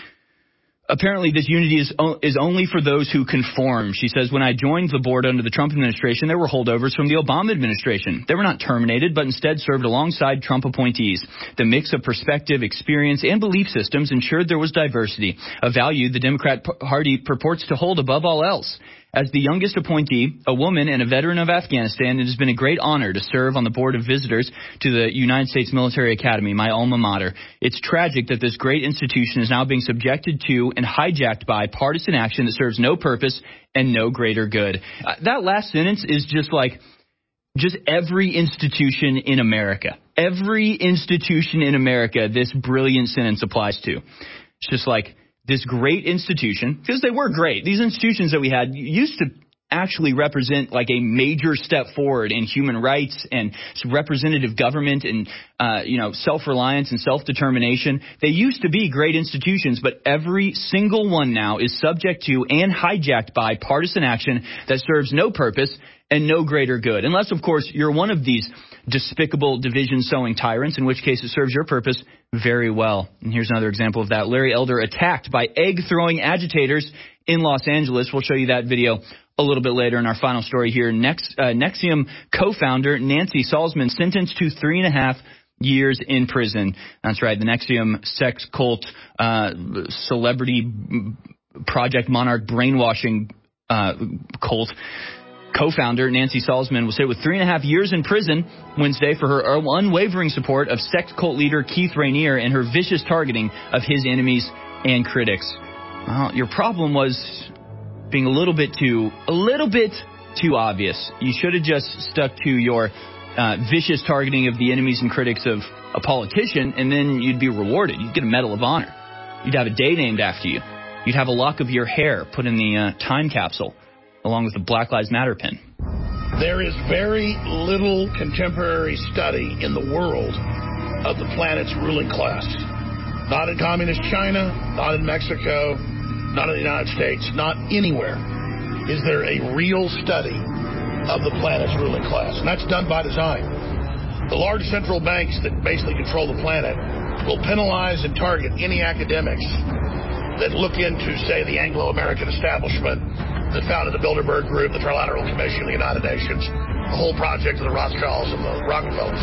Apparently, this unity is is only for those who conform. She says, when I joined the board under the Trump administration, there were holdovers from the Obama administration. They were not terminated, but instead served alongside Trump appointees. The mix of perspective, experience, and belief systems ensured there was diversity, a value the Democrat Party purports to hold above all else. As the youngest appointee, a woman and a veteran of Afghanistan, it has been a great honor to serve on the board of visitors to the United States Military Academy, my alma mater. It's tragic that this great institution is now being subjected to and hijacked by partisan action that serves no purpose and no greater good. Uh, that last sentence is just like just every institution in America. Every institution in America this brilliant sentence applies to. It's just like, this great institution, because they were great. These institutions that we had used to actually represent like a major step forward in human rights and representative government and, uh, you know, self-reliance and self-determination. They used to be great institutions, but every single one now is subject to and hijacked by partisan action that serves no purpose and no greater good. Unless, of course, you're one of these despicable division-sowing tyrants, in which case it serves your purpose very well. And here's another example of that. Larry Elder attacked by egg-throwing agitators in Los Angeles. We'll show you that video a little bit later in our final story here. Next, uh, N X I V M co-founder Nancy Salzman sentenced to three and a half years in prison. That's right, the N X I V M sex cult, uh, celebrity Project Monarch brainwashing uh, cult. Co-founder Nancy Salzman was hit with three and a half years in prison Wednesday for her unwavering support of sex cult leader Keith Rainier and her vicious targeting of his enemies and critics. Well, your problem was being a little bit too, a little bit too obvious. You should have just stuck to your uh, vicious targeting of the enemies and critics of a politician, and then you'd be rewarded. You'd get a Medal of Honor. You'd have a day named after you. You'd have a lock of your hair put in the uh, time capsule, along with the Black Lives Matter pin. There is very little contemporary study in the world of the planet's ruling class. Not in communist China, not in Mexico, not in the United States, not anywhere is there a real study of the planet's ruling class. And that's done by design. The large central banks that basically control the planet will penalize and target any academics that look into, say, the Anglo-American establishment that founded the Bilderberg Group, the Trilateral Commission, the United Nations, the whole project of the Rothschilds and the Rockefellers.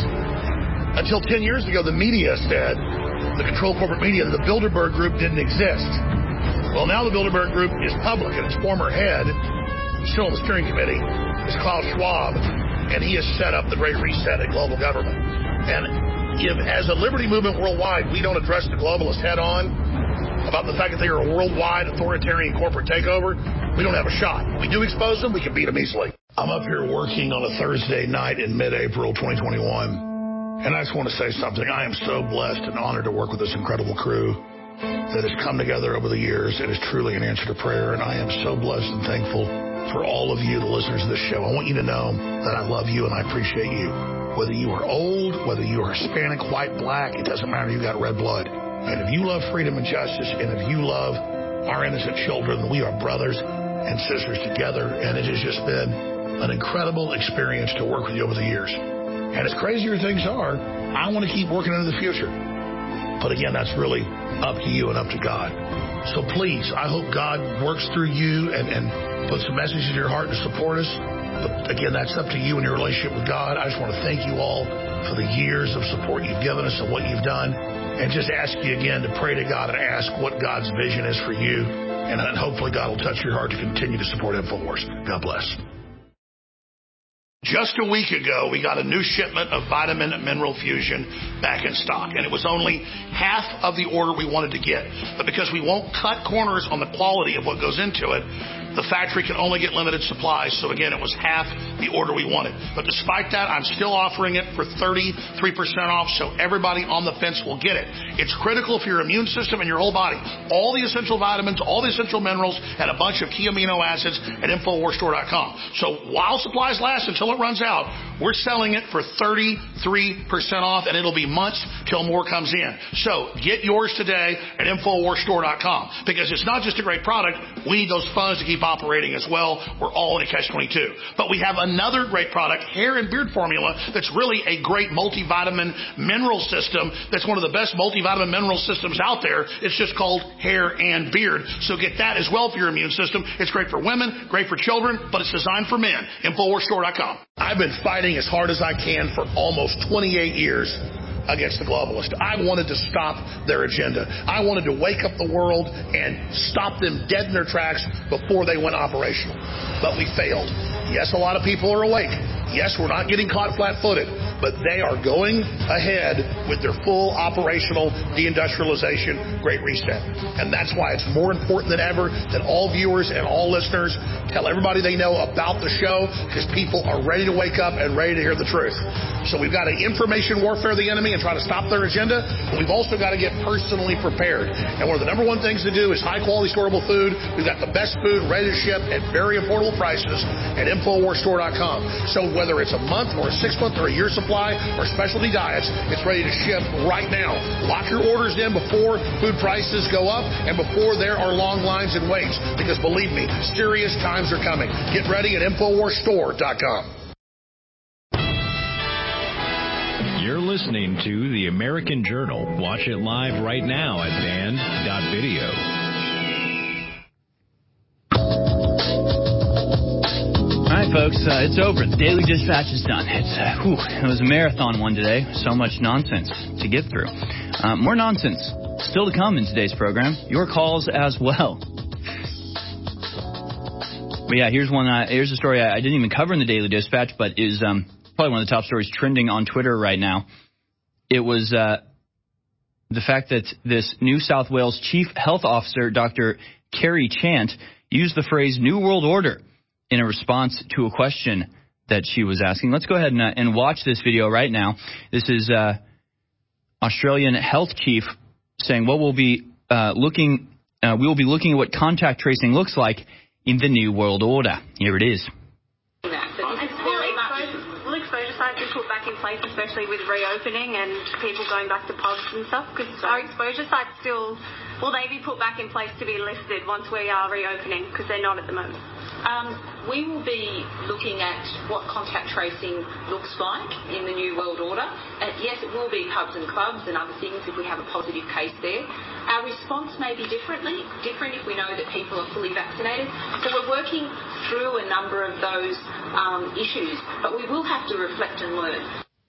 Until ten years ago, the media said, the controlled corporate media, that the Bilderberg Group didn't exist. Well, now the Bilderberg Group is public, and its former head, still on the steering committee, is Klaus Schwab, and he has set up the Great Reset in global government. And if, as a liberty movement worldwide, we don't address the globalists head-on about the fact that they are a worldwide authoritarian corporate takeover, we don't have a shot. If we do expose them, we can beat them easily. I'm up here working on a Thursday night in mid-April twenty twenty-one, and I just want to say something. I am so blessed and honored to work with this incredible crew that has come together over the years. It is truly an answer to prayer, and I am so blessed and thankful for all of you, the listeners of this show. I want you to know that I love you and I appreciate you. Whether you are old, whether you are Hispanic, white, black, it doesn't matter. You got red blood. And if you love freedom and justice, and if you love our innocent children, we are brothers and sisters together, and it has just been an incredible experience to work with you over the years. And as crazier things are, I want to keep working into the future. But again, that's really up to you and up to God. So please, I hope God works through you and, and puts some messages in your heart to support us. But again, that's up to you and your relationship with God. I just want to thank you all for the years of support you've given us and what you've done. And just ask you again to pray to God and ask what God's vision is for you. And then hopefully God will touch your heart to continue to support InfoWars. God bless. Just a week ago, we got a new shipment of Vitamin Mineral Fusion back in stock, and it was only half of the order we wanted to get. But because we won't cut corners on the quality of what goes into it, the factory can only get limited supplies. So again, it was half the order we wanted. But despite that, I'm still offering it for thirty-three percent off, so everybody on the fence will get it. It's critical for your immune system and your whole body. All the essential vitamins, all the essential minerals, and a bunch of key amino acids at Infowars Store dot com. So while supplies last until it runs out, we're selling it for thirty-three percent off, and it'll be months till more comes in. So get yours today at Infowars Store dot com, because it's not just a great product. We need those funds to keep operating as well. We're all in a catch twenty-two. But we have another great product, hair and beard formula, that's really a great multivitamin mineral system. That's one of the best multivitamin mineral systems out there. It's just called hair and beard. So get that as well for your immune system. It's great for women, great for children, but it's designed for men. Infowars Store dot com. I've been fighting as hard as I can for almost twenty-eight years against the globalists. I wanted to stop their agenda. I wanted to wake up the world and stop them dead in their tracks before they went operational. But we failed. Yes, a lot of people are awake. Yes, we're not getting caught flat-footed, but they are going ahead with their full operational deindustrialization Great Reset. And that's why it's more important than ever that all viewers and all listeners tell everybody they know about the show, because people are ready to wake up and ready to hear the truth. So we've got to information warfare the enemy and try to stop their agenda, but we've also got to get personally prepared. And one of the number one things to do is high-quality storable food. We've got the best food ready to ship at very affordable prices at Infowars Store dot com. So whether it's a month or a six-month or a year supply or specialty diets, it's ready to ship right now. Lock your orders in before food prices go up and before there are long lines and waits, because believe me, serious times are coming. Get ready at Infowars Store dot com. You're listening to The American Journal. Watch it live right now at band dot video. All right, folks, uh, it's over. The Daily Dispatch is done. It's uh, whew, it was a marathon one today. So much nonsense to get through. Uh, more nonsense still to come in today's program. Your calls as well. But yeah, here's one. Uh, here's a story I, I didn't even cover in the Daily Dispatch, but is um, probably one of the top stories trending on Twitter right now. It was uh, the fact that this New South Wales Chief Health Officer, Doctor Kerry Chant, used the phrase New World Order in a response to a question that she was asking. Let's go ahead and, uh, and watch this video right now. This is uh, Australian Health Chief saying what we'll be uh, looking, uh, we will be looking at what contact tracing looks like in the New World Order. Here it is. Will exposure sites be put back in place, especially with reopening and people going back to pubs and stuff? Because our exposure sites still, will they be put back in place to be listed once we are reopening? Because they're not at the moment. Um, we will be looking at what contact tracing looks like in the New World Order. And yes, it will be pubs and clubs and other things if we have a positive case there. Our response may be differently, different if we know that people are fully vaccinated. So we're working through a number of those um, issues, but we will have to reflect and learn.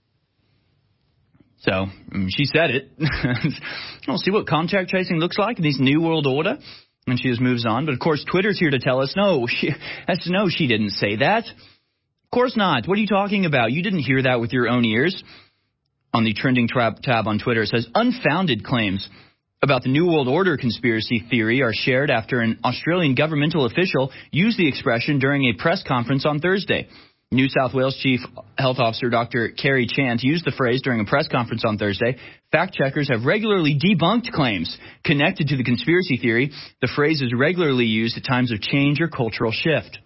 So um, she said it. We'll see what contact tracing looks like in this New World Order. And she just moves on. But, of course, Twitter's here to tell us, no, she, that's, no, she didn't say that. Of course not. What are you talking about? You didn't hear that with your own ears. On the trending tab, tab on Twitter, it says, unfounded claims about the New World Order conspiracy theory are shared after an Australian governmental official used the expression during a press conference on Thursday. New South Wales Chief Health Officer Doctor Kerry Chant used the phrase during a press conference on Thursday. Fact checkers have regularly debunked claims connected to the conspiracy theory. The phrase is regularly used at times of change or cultural shift.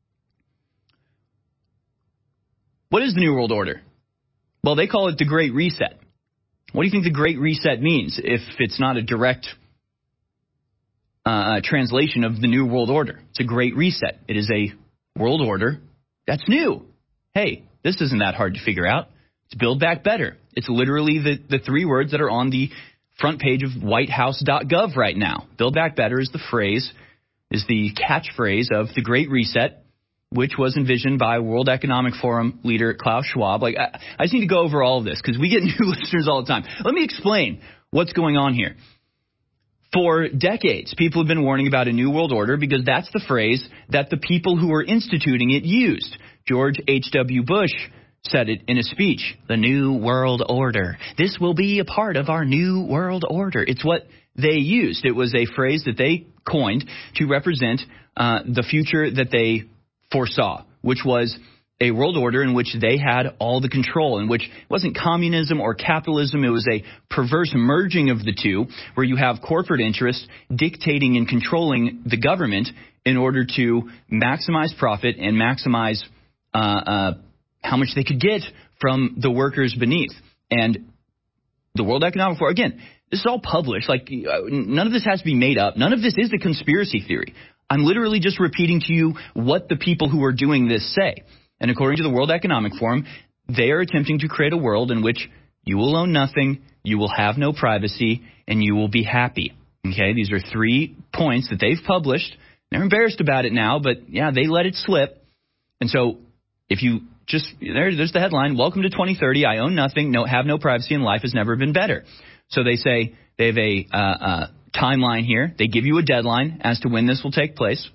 What is the New World Order? Well, they call it the Great Reset. What do you think the Great Reset means if it's not a direct uh, translation of the New World Order. It's a great reset. It is a world order that's new. Hey, this isn't that hard to figure out. It's Build Back Better. It's literally the, the three words that are on the front page of white house dot gov right now. Build Back Better is the phrase, is the catchphrase of the Great Reset, which was envisioned by World Economic Forum leader Klaus Schwab. Like, I, I just need to go over all of this because we get new listeners all the time. Let me explain what's going on here. For decades, people have been warning about a new world order because that's the phrase that the people who were instituting it used. George H W. Bush said it in a speech, the New World Order. This will be a part of our New World Order. It's what they used. It was a phrase that they coined to represent uh, the future that they foresaw, which was a world order in which they had all the control, in which it wasn't communism or capitalism. It was a perverse merging of the two, where you have corporate interests dictating and controlling the government in order to maximize profit and maximize uh, uh, how much they could get from the workers beneath. And the World Economic Forum, again, this is all published. Like, none of this has to be made up. None of this is a conspiracy theory. I'm literally just repeating to you what the people who are doing this say. And according to the World Economic Forum, they are attempting to create a world in which you will own nothing, you will have no privacy, and you will be happy. Okay, these are three points that they've published. They're embarrassed about it now, but yeah, they let it slip. And so if you just, there, there's the headline, welcome to twenty thirty, I own nothing, no, have no privacy, and life has never been better. So they say they have a uh, uh, timeline here. They give you a deadline as to when this will take place.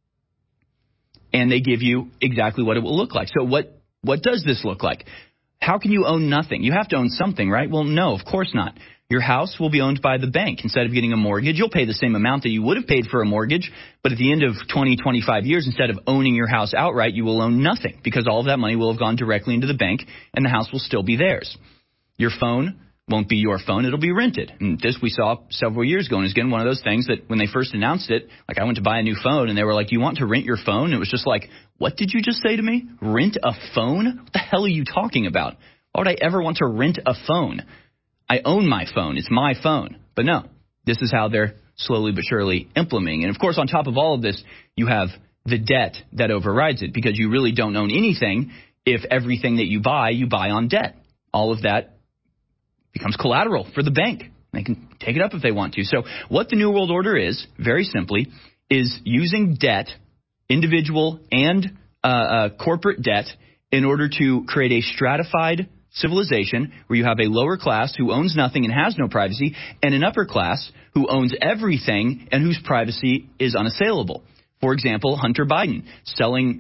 And they give you exactly what it will look like. So what, what does this look like? How can you own nothing? You have to own something, right? Well, no, of course not. Your house will be owned by the bank. Instead of getting a mortgage, you'll pay the same amount that you would have paid for a mortgage. But at the end of twenty, twenty-five years, instead of owning your house outright, you will own nothing because all of that money will have gone directly into the bank and the house will still be theirs. Your phone won't be your phone. It'll be rented. And this we saw several years ago. And it's again one of those things that when they first announced it, like I went to buy a new phone and they were like, you want to rent your phone? It was just like, what did you just say to me? Rent a phone? What the hell are you talking about? Why would I ever want to rent a phone? I own my phone. It's my phone. But no, this is how they're slowly but surely implementing. And of course, on top of all of this, you have the debt that overrides it because you really don't own anything if everything that you buy, you buy on debt. All of that becomes collateral for the bank. They can take it up if they want to. So what the New World Order is, very simply, is using debt, individual and uh, uh, corporate debt, in order to create a stratified civilization where you have a lower class who owns nothing and has no privacy, and an upper class who owns everything and whose privacy is unassailable. For example, Hunter Biden selling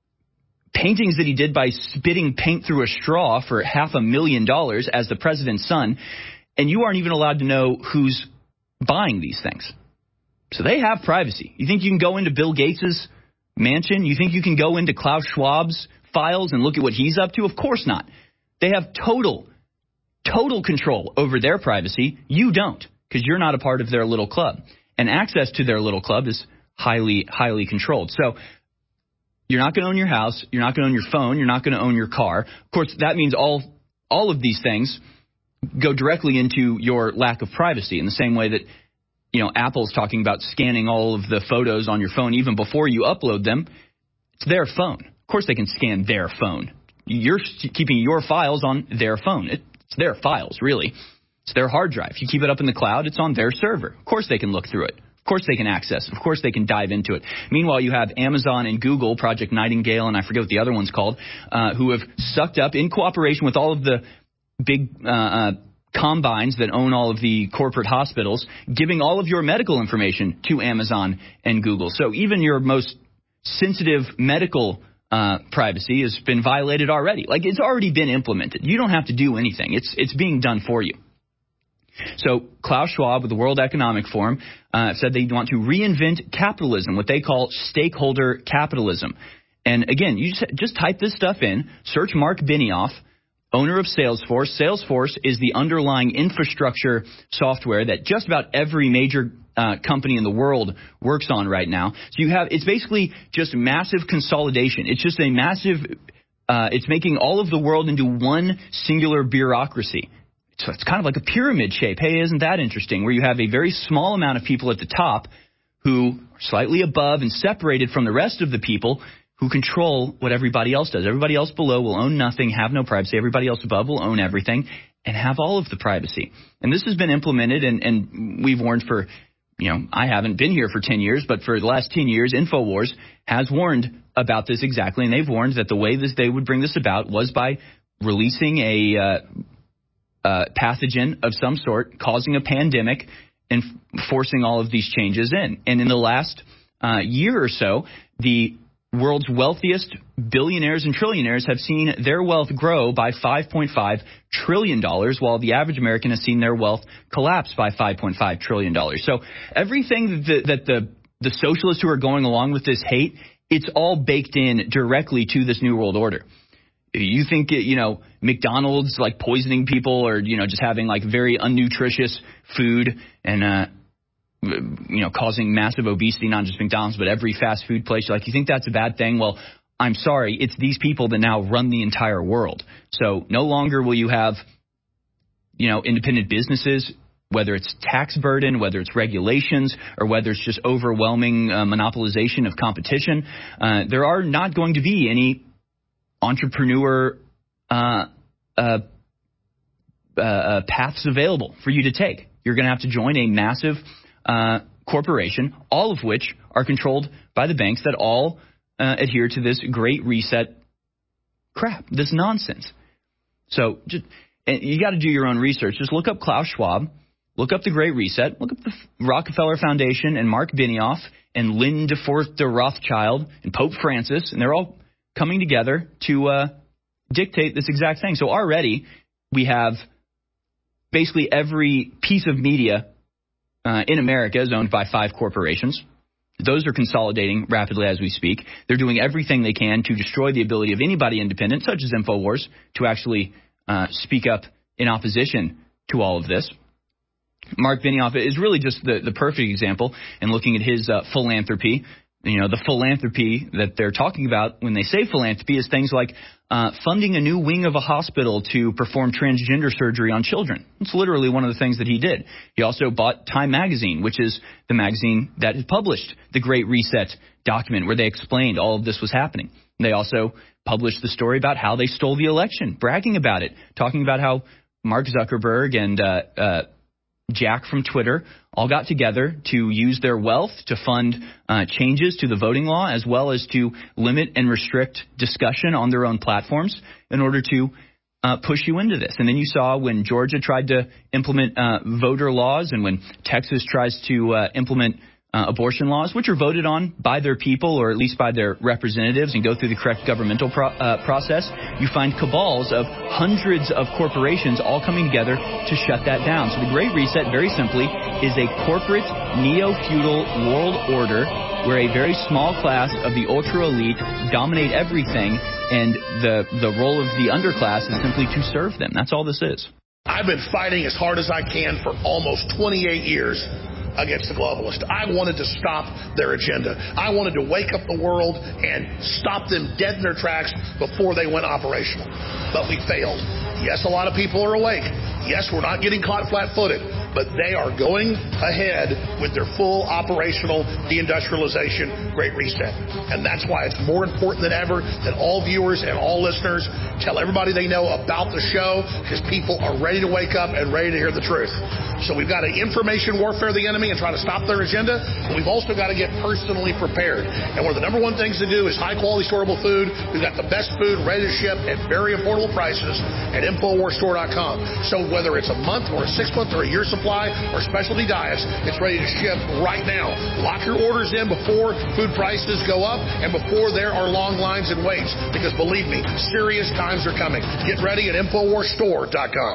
paintings that he did by spitting paint through a straw for half a million dollars as the president's son, and you aren't even allowed to know who's buying these things. So they have privacy. You think you can go into Bill Gates' mansion? You think you can go into Klaus Schwab's files and look at what he's up to? Of course not. They have total, total control over their privacy. You don't, because you're not a part of their little club. And access to their little club is highly, highly controlled. So you're not going to own your house. You're not going to own your phone. You're not going to own your car. Of course, that means all all of these things go directly into your lack of privacy in the same way that, you know, Apple's talking about scanning all of the photos on your phone even before you upload them. It's their phone. Of course they can scan their phone. You're keeping your files on their phone. It's their files, really. It's their hard drive. If you keep it up in the cloud, it's on their server. Of course they can look through it. Of course they can access it. Of course they can dive into it. Meanwhile, you have Amazon and Google, Project Nightingale, and I forget what the other one's called, uh, who have sucked up, in cooperation with all of the big uh, uh, combines that own all of the corporate hospitals, giving all of your medical information to Amazon and Google. So even your most sensitive medical Uh, privacy has been violated already. Like, it's already been implemented. You don't have to do anything. It's it's being done for you. So Klaus Schwab with the World Economic Forum uh, said they want to reinvent capitalism, what they call stakeholder capitalism. And again, you just, just type this stuff in, search Mark Benioff, owner of Salesforce. Salesforce is the underlying infrastructure software that just about every major Uh, company in the world works on right now. So you have, it's basically just massive consolidation. It's just a massive, uh, it's making all of the world into one singular bureaucracy. So it's kind of like a pyramid shape. Hey, isn't that interesting? Where you have a very small amount of people at the top who are slightly above and separated from the rest of the people who control what everybody else does. Everybody else below will own nothing, have no privacy. Everybody else above will own everything and have all of the privacy. And this has been implemented, and, and we've warned for, you know, I haven't been here for ten years, but for the last ten years, InfoWars has warned about this exactly, and they've warned that the way this, they would bring this about was by releasing a uh, uh, pathogen of some sort, causing a pandemic, and f- forcing all of these changes in. And in the last uh, year or so, the world's wealthiest billionaires and trillionaires have seen their wealth grow by five point five trillion dollars, while the average American has seen their wealth collapse by five point five trillion dollars. So everything that, that the, the socialists who are going along with this hate, it's all baked in directly to this New World Order. You think, you know, McDonald's like poisoning people, or, you know, just having like very unnutritious food and, uh, you know, causing massive obesity, not just McDonald's, but every fast food place. Like, you think that's a bad thing? Well, I'm sorry. It's these people that now run the entire world. So no longer will you have, you know, independent businesses, whether it's tax burden, whether it's regulations, or whether it's just overwhelming uh, monopolization of competition. Uh, there are not going to be any entrepreneur uh, uh, uh, paths available for you to take. You're going to have to join a massive Uh, corporation, all of which are controlled by the banks that all uh, adhere to this Great Reset crap, this nonsense. So just, you got to do your own research. Just look up Klaus Schwab, look up the Great Reset, look up the Rockefeller Foundation and Mark Benioff and Lynn DeForth de Rothschild and Pope Francis, and they're all coming together to uh, dictate this exact thing. So already we have basically every piece of media Uh, in America is owned by five corporations. Those are consolidating rapidly as we speak. They're doing everything they can to destroy the ability of anybody independent, such as InfoWars, to actually uh, speak up in opposition to all of this. Mark Benioff is really just the, the perfect example in looking at his uh, philanthropy. You know, the philanthropy that they're talking about when they say philanthropy is things like uh, funding a new wing of a hospital to perform transgender surgery on children. It's literally one of the things that he did. He also bought Time Magazine, which is the magazine that had published the Great Reset document where they explained all of this was happening. And they also published the story about how they stole the election, bragging about it, talking about how Mark Zuckerberg and uh, uh, Jack from Twitter all got together to use their wealth to fund uh, changes to the voting law, as well as to limit and restrict discussion on their own platforms in order to uh, push you into this. And then you saw when Georgia tried to implement uh, voter laws, and when Texas tries to uh, implement uh, abortion laws, which are voted on by their people, or at least by their representatives, and go through the correct governmental pro- uh, process, you find cabals of hundreds of corporations all coming together to shut that down. So the Great Reset, very simply, is a corporate neo-feudal world order where a very small class of the ultra-elite dominate everything, and the, the role of the underclass is simply to serve them. That's all this is. I've been fighting as hard as I can for almost twenty-eight years against the globalists. I wanted to stop their agenda. I wanted to wake up the world and stop them dead in their tracks before they went operational. But we failed. Yes, a lot of people are awake. Yes, we're not getting caught flat-footed, but they are going ahead with their full operational deindustrialization Great Reset. And that's why it's more important than ever that all viewers and all listeners tell everybody they know about the show, because people are ready to wake up and ready to hear the truth. So we've got to information warfare the enemy and try to stop their agenda, but we've also got to get personally prepared. And one of the number one things to do is high-quality storable food. We've got the best food ready to ship at very affordable prices at Infowars Store dot com. So whether it's a month or a six-month or a year supply or specialty diets, it's ready to ship right now. Lock your orders in before food prices go up and before there are long lines and waits, because believe me, serious times are coming. Get ready at Infowars Store dot com.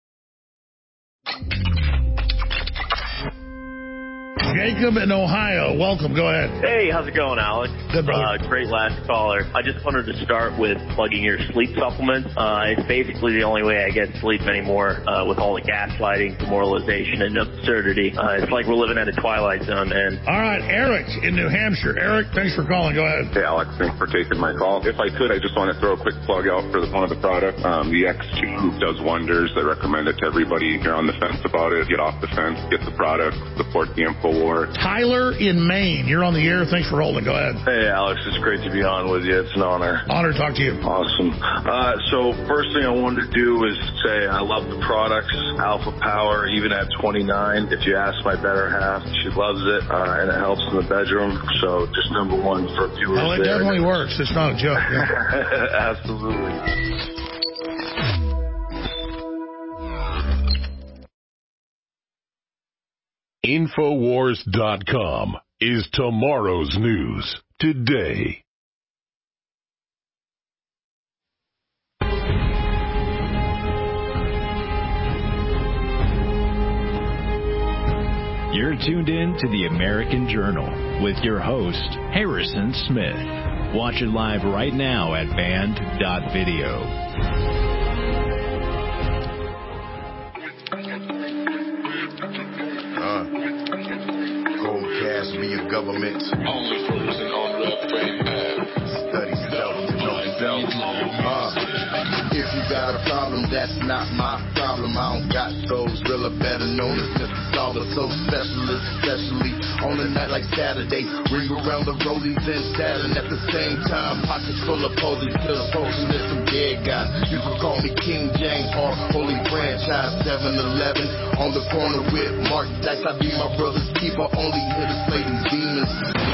Jacob in Ohio, welcome. Go ahead. Hey, how's it going, Alex? Good, brother. Uh, great last caller. I just wanted to start with plugging your sleep supplements. Uh, it's basically the only way I get sleep anymore uh, with all the gaslighting, demoralization, and absurdity. Uh, it's like we're living at a twilight zone, man. All right, Eric in New Hampshire. Eric, thanks for calling. Go ahead. Hey, Alex, thanks for taking my call. If I could, I just want to throw a quick plug out for the, one of the products. Um, the X two does wonders. I recommend it to everybody. If you're on the fence about it, get off the fence, get the product, support the InfoWars. work. Tyler in Maine, you're on the air. Thanks for holding. Go ahead. Hey, Alex, it's great to be on with you. It's an honor. Honor to talk to you. Awesome. Uh, so first thing I wanted to do is say I love the products, Alpha Power, even at twenty-nine. If you ask my better half, she loves it, uh, and it helps in the bedroom. So just number one for viewers. Oh, it there. definitely works. It's not a joke. Yeah. Absolutely. Infowars dot com is tomorrow's news today. You're tuned in to the American Journal with your host, Harrison Smith. Watch it live right now at band dot video. Uh, Comcast be a government. Only focusing on the fake path. Study self to know self. Uh, if you got a problem, that's not my problem. I don't got those really better known as Mister Solver, so specialist, especially on a night like Saturday. Ring around the rollies and Saturn at the same time. Pockets full of posies, pills, potions, and some dead guys. You can call me King James or Holy Franchise. seven eleven on the corner with Mark Dice. I be my brother's keeper, only here to slay these demons.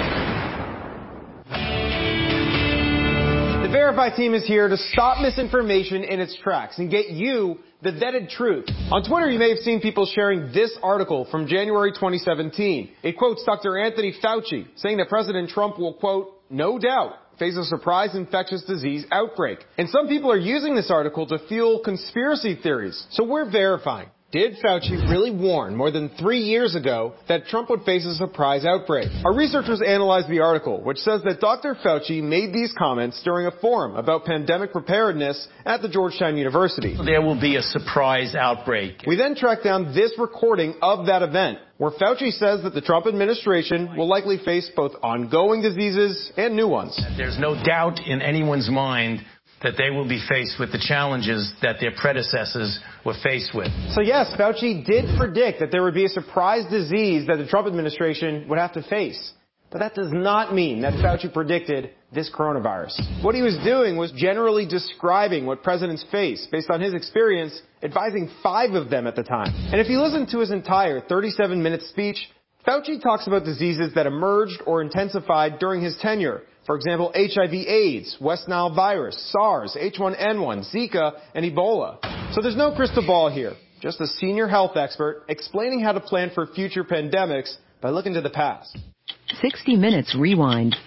The Verify team is here to stop misinformation in its tracks and get you the vetted truth. On Twitter, you may have seen people sharing this article from January twenty seventeen. It quotes Doctor Anthony Fauci, saying that President Trump will, quote, no doubt face a surprise infectious disease outbreak. And some people are using this article to fuel conspiracy theories. So we're verifying. Did Fauci really warn more than three years ago that Trump would face a surprise outbreak? Our researchers analyzed the article, which says that Doctor Fauci made these comments during a forum about pandemic preparedness at the Georgetown University. There will be a surprise outbreak. We then tracked down this recording of that event, where Fauci says that the Trump administration will likely face both ongoing diseases and new ones. There's no doubt in anyone's mind that they will be faced with the challenges that their predecessors were faced with. So yes, Fauci did predict that there would be a surprise disease that the Trump administration would have to face. But that does not mean that Fauci predicted this coronavirus. What he was doing was generally describing what presidents face based on his experience advising five of them at the time. And if you listen to his entire thirty-seven minute speech, Fauci talks about diseases that emerged or intensified during his tenure. For example, H I V AIDS, West Nile virus, SARS, H one N one, Zika, and Ebola. So there's no crystal ball here, just a senior health expert explaining how to plan for future pandemics by looking to the past. sixty minutes Rewind.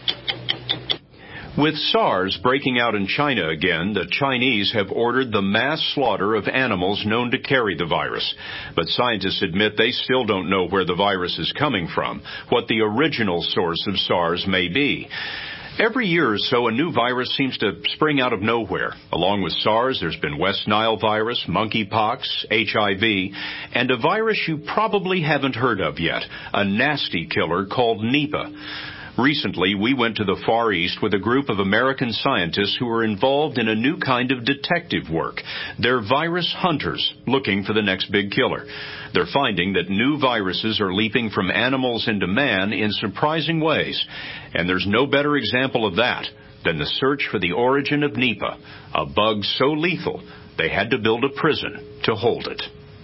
With SARS breaking out in China again, the Chinese have ordered the mass slaughter of animals known to carry the virus. But scientists admit they still don't know where the virus is coming from, what the original source of SARS may be. Every year or so, a new virus seems to spring out of nowhere. Along with SARS, there's been West Nile virus, monkeypox, H I V, and a virus you probably haven't heard of yet, a nasty killer called Nipah. Recently, we went to the Far East with a group of American scientists who are involved in a new kind of detective work. They're virus hunters looking for the next big killer. They're finding that new viruses are leaping from animals into man in surprising ways. And there's no better example of that than the search for the origin of Nipah, a bug so lethal they had to build a prison to hold it.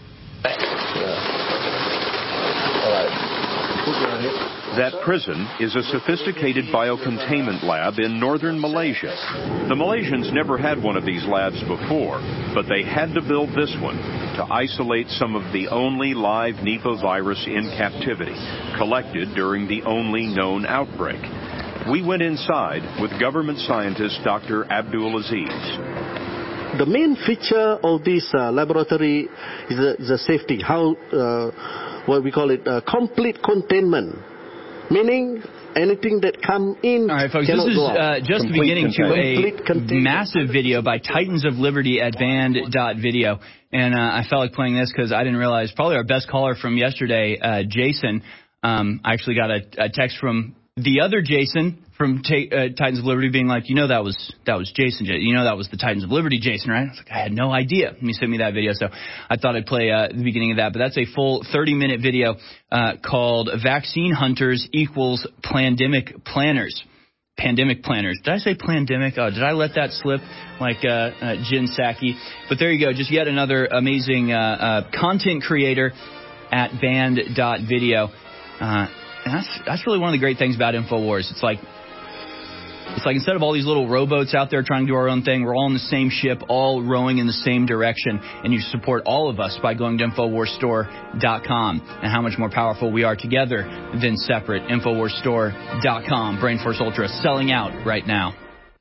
That prison is a sophisticated biocontainment lab in northern Malaysia. The Malaysians never had one of these labs before, but they had to build this one to isolate some of the only live Nipah virus in captivity, collected during the only known outbreak. We went inside with government scientist Doctor Abdul Aziz. The main feature of this uh, laboratory is the, is the safety, how, uh, what we call it, uh, complete containment. Meaning anything that come in. All right, folks, this is uh, just the beginning to a massive video by Titans of Liberty at band dot video. And uh, I felt like playing this because I didn't realize probably our best caller from yesterday, uh, Jason, um, I actually got a, a text from the other Jason from ta- uh, Titans of Liberty being like, you know, that was that was Jason. You know, that was the Titans of Liberty Jason, right? I was like, I had no idea. And he sent me that video, so I thought I'd play uh, the beginning of that. But that's a full thirty-minute video uh, called Vaccine Hunters Equals Pandemic Planners. Pandemic Planners. Did I say pandemic? Oh, did I let that slip like uh, uh, Jen Psaki? But there you go. Just yet another amazing uh, uh, content creator at band dot video. Uh, and that's that's really one of the great things about InfoWars. It's like it's like instead of all these little rowboats out there trying to do our own thing, we're all in the same ship, all rowing in the same direction. And you support all of us by going to InfoWars Store dot com. And how much more powerful we are together than separate. InfoWars Store dot com. BrainForce Ultra selling out right now.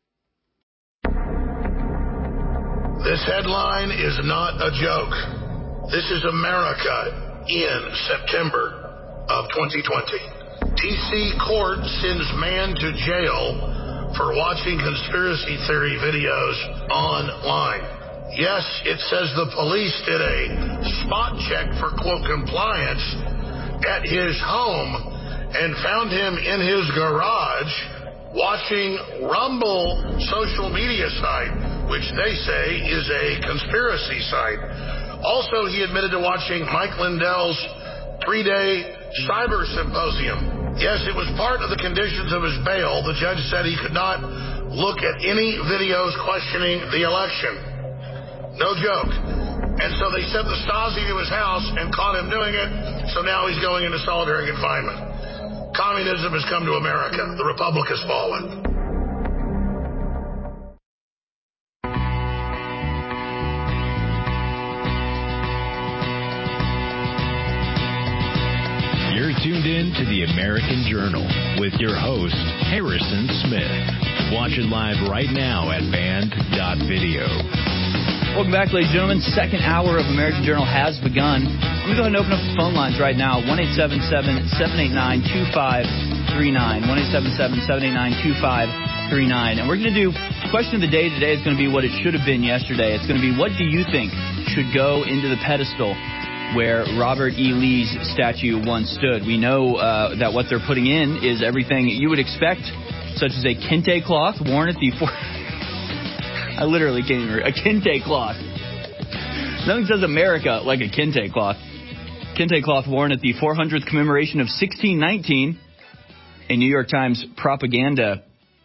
This headline is not a joke. This is America in September of twenty twenty. D C court sends man to jail for watching conspiracy theory videos online. Yes, it says the police did a spot check for, quote, compliance at his home and found him in his garage watching Rumble social media site, which they say is a conspiracy site. Also, he admitted to watching Mike Lindell's three-day cyber symposium. Yes, it was part of the conditions of his bail. The judge said he could not look at any videos questioning the election. No joke. And so they sent the Stasi to his house and caught him doing it, so now he's going into solitary confinement. Communism has come to America. The Republic has fallen. You're tuned in to the American Journal with your host, Harrison Smith. Watch it live right now at band dot video. Welcome back, ladies and gentlemen. Second hour of American Journal has begun. I'm going to go ahead and open up the phone lines right now. one eight seven seven, seven eight nine, two five three nine. one eight seven seven, seven eight nine, two five three nine. And we're going to do, question of the day today is going to be what it should have been yesterday. It's going to be, what do you think should go into the pedestal where Robert E. Lee's statue once stood? We know uh, that what they're putting in is everything you would expect, such as a kente cloth worn at the... For- I literally can't even... A kente cloth. Nothing says America like a kente cloth. Kente cloth worn at the four hundredth commemoration of sixteen nineteen. A New York Times propaganda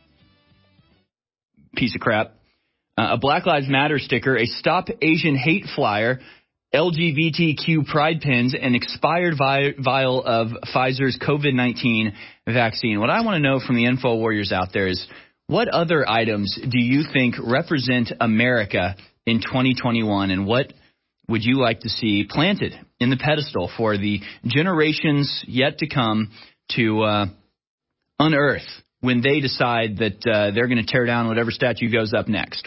piece of crap. Uh, a Black Lives Matter sticker, a Stop Asian Hate flyer, L G B T Q pride pins, and expired vi- vial of Pfizer's COVID nineteen vaccine. What I want to know from the info warriors out there is, what other items do you think represent America in twenty twenty-one, and what would you like to see planted in the pedestal for the generations yet to come to uh, unearth when they decide that uh, they're going to tear down whatever statue goes up next?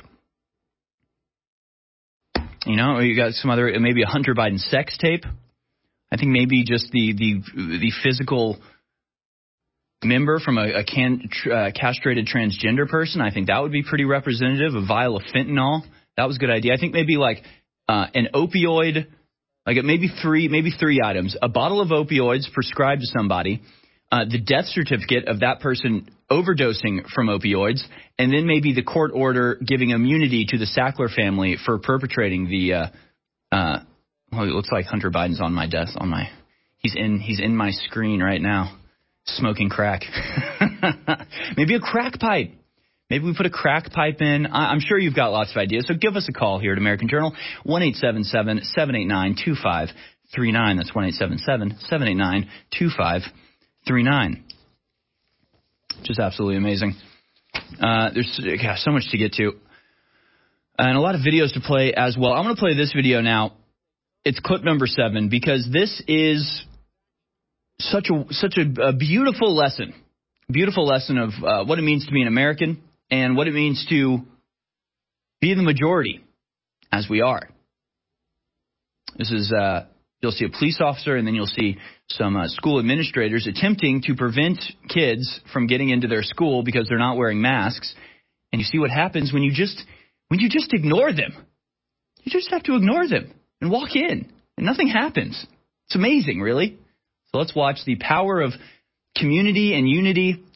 You know, you got some other, maybe a Hunter Biden sex tape. I think maybe just the the the physical member from a, a can, uh, castrated transgender person. I think that would be pretty representative. A vial of fentanyl. That was a good idea. I think maybe like uh, an opioid, like maybe three, maybe three items. A bottle of opioids prescribed to somebody. Uh, the death certificate of that person overdosing from opioids, and then maybe the court order giving immunity to the Sackler family for perpetrating the. Uh, uh, well, it looks like Hunter Biden's on my desk. On my, he's in. He's in my screen right now, smoking crack. Maybe a crack pipe. Maybe we put a crack pipe in. I, I'm sure you've got lots of ideas. So give us a call here at American Journal, one eight seven seven, seven eight nine, two five three nine. That's one eight seven seven, seven eight nine, two five three nine. Just absolutely amazing. Uh, there's gosh, so much to get to. And a lot of videos to play as well. I'm going to play this video now. It's clip number seven, because this is such a such a, a beautiful lesson. Beautiful lesson of uh, what it means to be an American and what it means to be the majority, as we are. This is, uh, you'll see a police officer, and then you'll see some uh, school administrators attempting to prevent kids from getting into their school because they're not wearing masks. And you see what happens when you just when you just ignore them. You just have to ignore them and walk in, and nothing happens. It's amazing, really. So let's watch the power of community and unity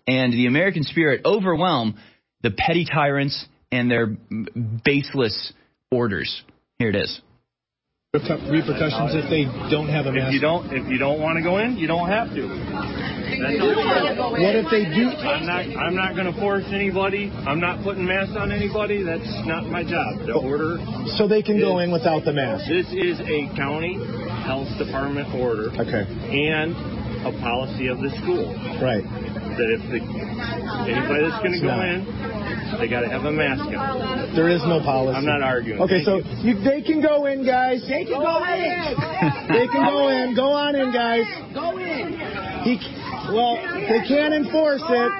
and the American spirit overwhelm the petty tyrants and their baseless orders. Here it is. Repercussions if they don't have a mask. If you don't, if you don't want to go in, you don't have to. What if they do? I'm not. I'm not going to force anybody. I'm not putting masks on anybody. That's not my job. The order. So they can is, go in without the mask. This is a county health department order. Okay. And a policy of the school. Right. That if the anybody that's going to go in, they got to have a mask on. There is no policy. I'm not arguing. Okay, Thank so you. You, they can go in, guys. They can go, go in. They can go in. Go on in, guys. Go in. He, well, they can't enforce it. I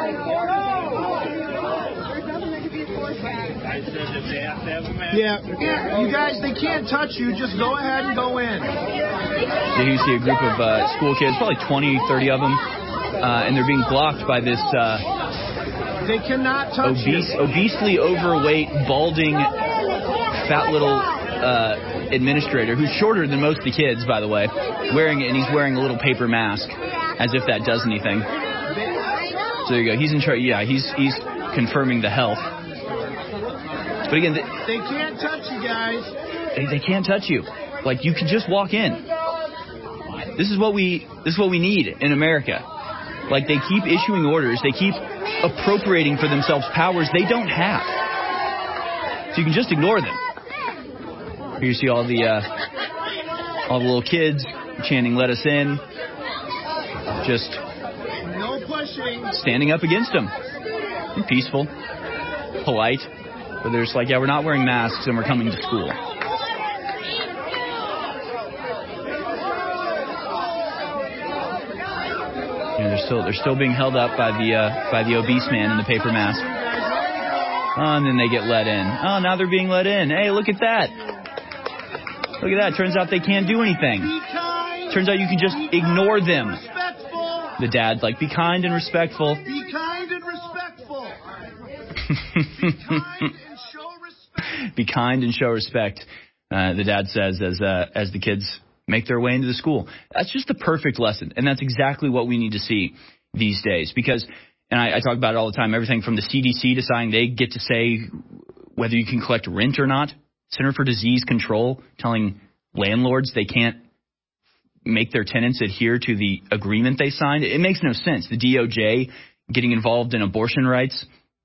said that they have to have a mask. Yeah. yeah. You guys, they can't touch you. Just go ahead and go in. So you see a group of uh, school kids, probably twenty, thirty of them, uh, and they're being blocked by this... Uh, They cannot touch Obese, you. Obesely overweight, balding, fat little uh, administrator who's shorter than most of the kids, by the way, wearing and he's wearing a little paper mask, as if that does anything. So there you go. He's in charge. Yeah, he's he's confirming the health. But again, they, they can't touch you guys. They, they can't touch you. Like you can just walk in. This is what we this is what we need in America. Like they keep issuing orders. They keep appropriating for themselves powers they don't have. So you can just ignore them. Here you see all the uh, all the little kids chanting, "Let us in." Just no pushing. Standing up against them. Peaceful, polite. But they're just like, yeah, we're not wearing masks and we're coming to school. You know, they're still they're still being held up by the uh, by the obese man in the paper mask. Oh, and then they get let in. Oh, now they're being let in. Hey, look at that. Look at that. Turns out they can't do anything. Turns out you can just ignore them. The dad's like, be kind and respectful. Be kind and respectful. Be kind and show respect. Be kind and show respect. Uh, the dad says as uh, as the kids make their way into the school. That's just the perfect lesson. And that's exactly what we need to see these days. Because, and I, I talk about it all the time, everything from the C D C deciding they get to say whether you can collect rent or not. Center for Disease Control telling landlords they can't make their tenants adhere to the agreement they signed. It makes no sense. The D O J getting involved in abortion rights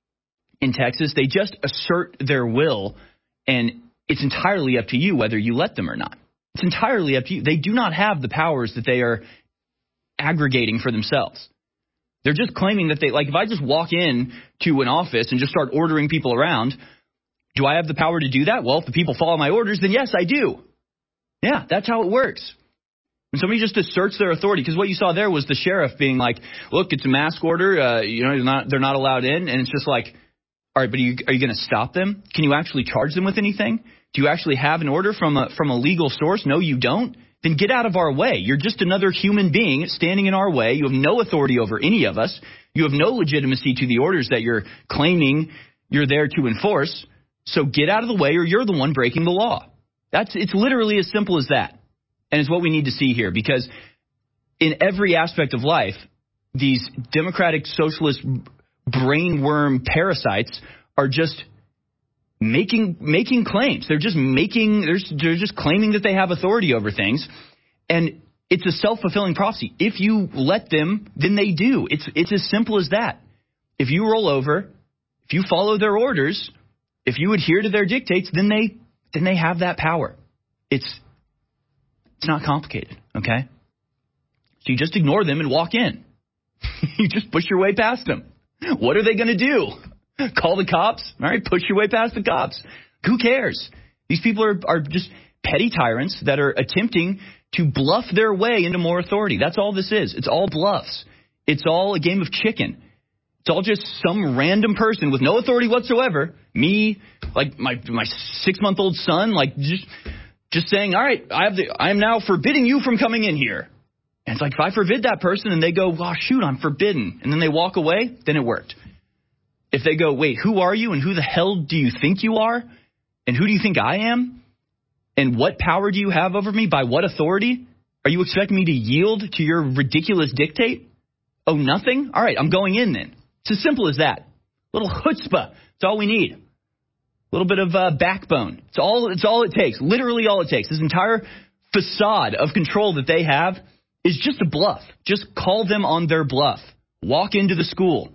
in Texas. They just assert their will, and it's entirely up to you whether you let them or not. It's entirely up to you. They do not have the powers that they are aggregating for themselves. They're just claiming that they, like, if I just walk in to an office and just start ordering people around, do I have the power to do that? Well, if the people follow my orders, then yes, I do. Yeah, that's how it works. When somebody just asserts their authority, because what you saw there was the sheriff being like, look, it's a mask order, uh, you know, they're not, they're not allowed in, and it's just like, all right, but are you, are you going to stop them? Can you actually charge them with anything? Do you actually have an order from a from a legal source? No, you don't. Then get out of our way. You're just another human being standing in our way. You have no authority over any of us. You have no legitimacy to the orders that you're claiming you're there to enforce. So get out of the way, or you're the one breaking the law. That's it's literally as simple as that. And it's what we need to see here, because in every aspect of life, these democratic socialist brainworm parasites are just making making claims. They're just making they're, they're just claiming that they have authority over things, and it's a self-fulfilling prophecy. If you let them, then they do. It's it's as simple as that. If you roll over, if you follow their orders, if you adhere to their dictates, then they then they have that power. It's it's not complicated, okay? So you just ignore them and walk in. You just push your way past them. What are they going to do? Call the cops? All right, push your way past the cops. Who cares? These people are, are just petty tyrants that are attempting to bluff their way into more authority. That's all this is. It's all bluffs. It's all a game of chicken. It's all just some random person with no authority whatsoever. Me, like my my six-month-old son, like just just saying, all right, I have the, I am now forbidding you from coming in here. And it's like, if I forbid that person and they go, oh, shoot, I'm forbidden, and then they walk away, then it worked. If they go, wait, who are you and who the hell do you think you are? And who do you think I am? And what power do you have over me? By what authority? Are you expecting me to yield to your ridiculous dictate? Oh, nothing? All right, I'm going in then. It's as simple as that. A little chutzpah. It's all we need. A little bit of uh, backbone. It's all, it's all it takes. Literally all it takes. This entire facade of control that they have is just a bluff. Just call them on their bluff. Walk into the school.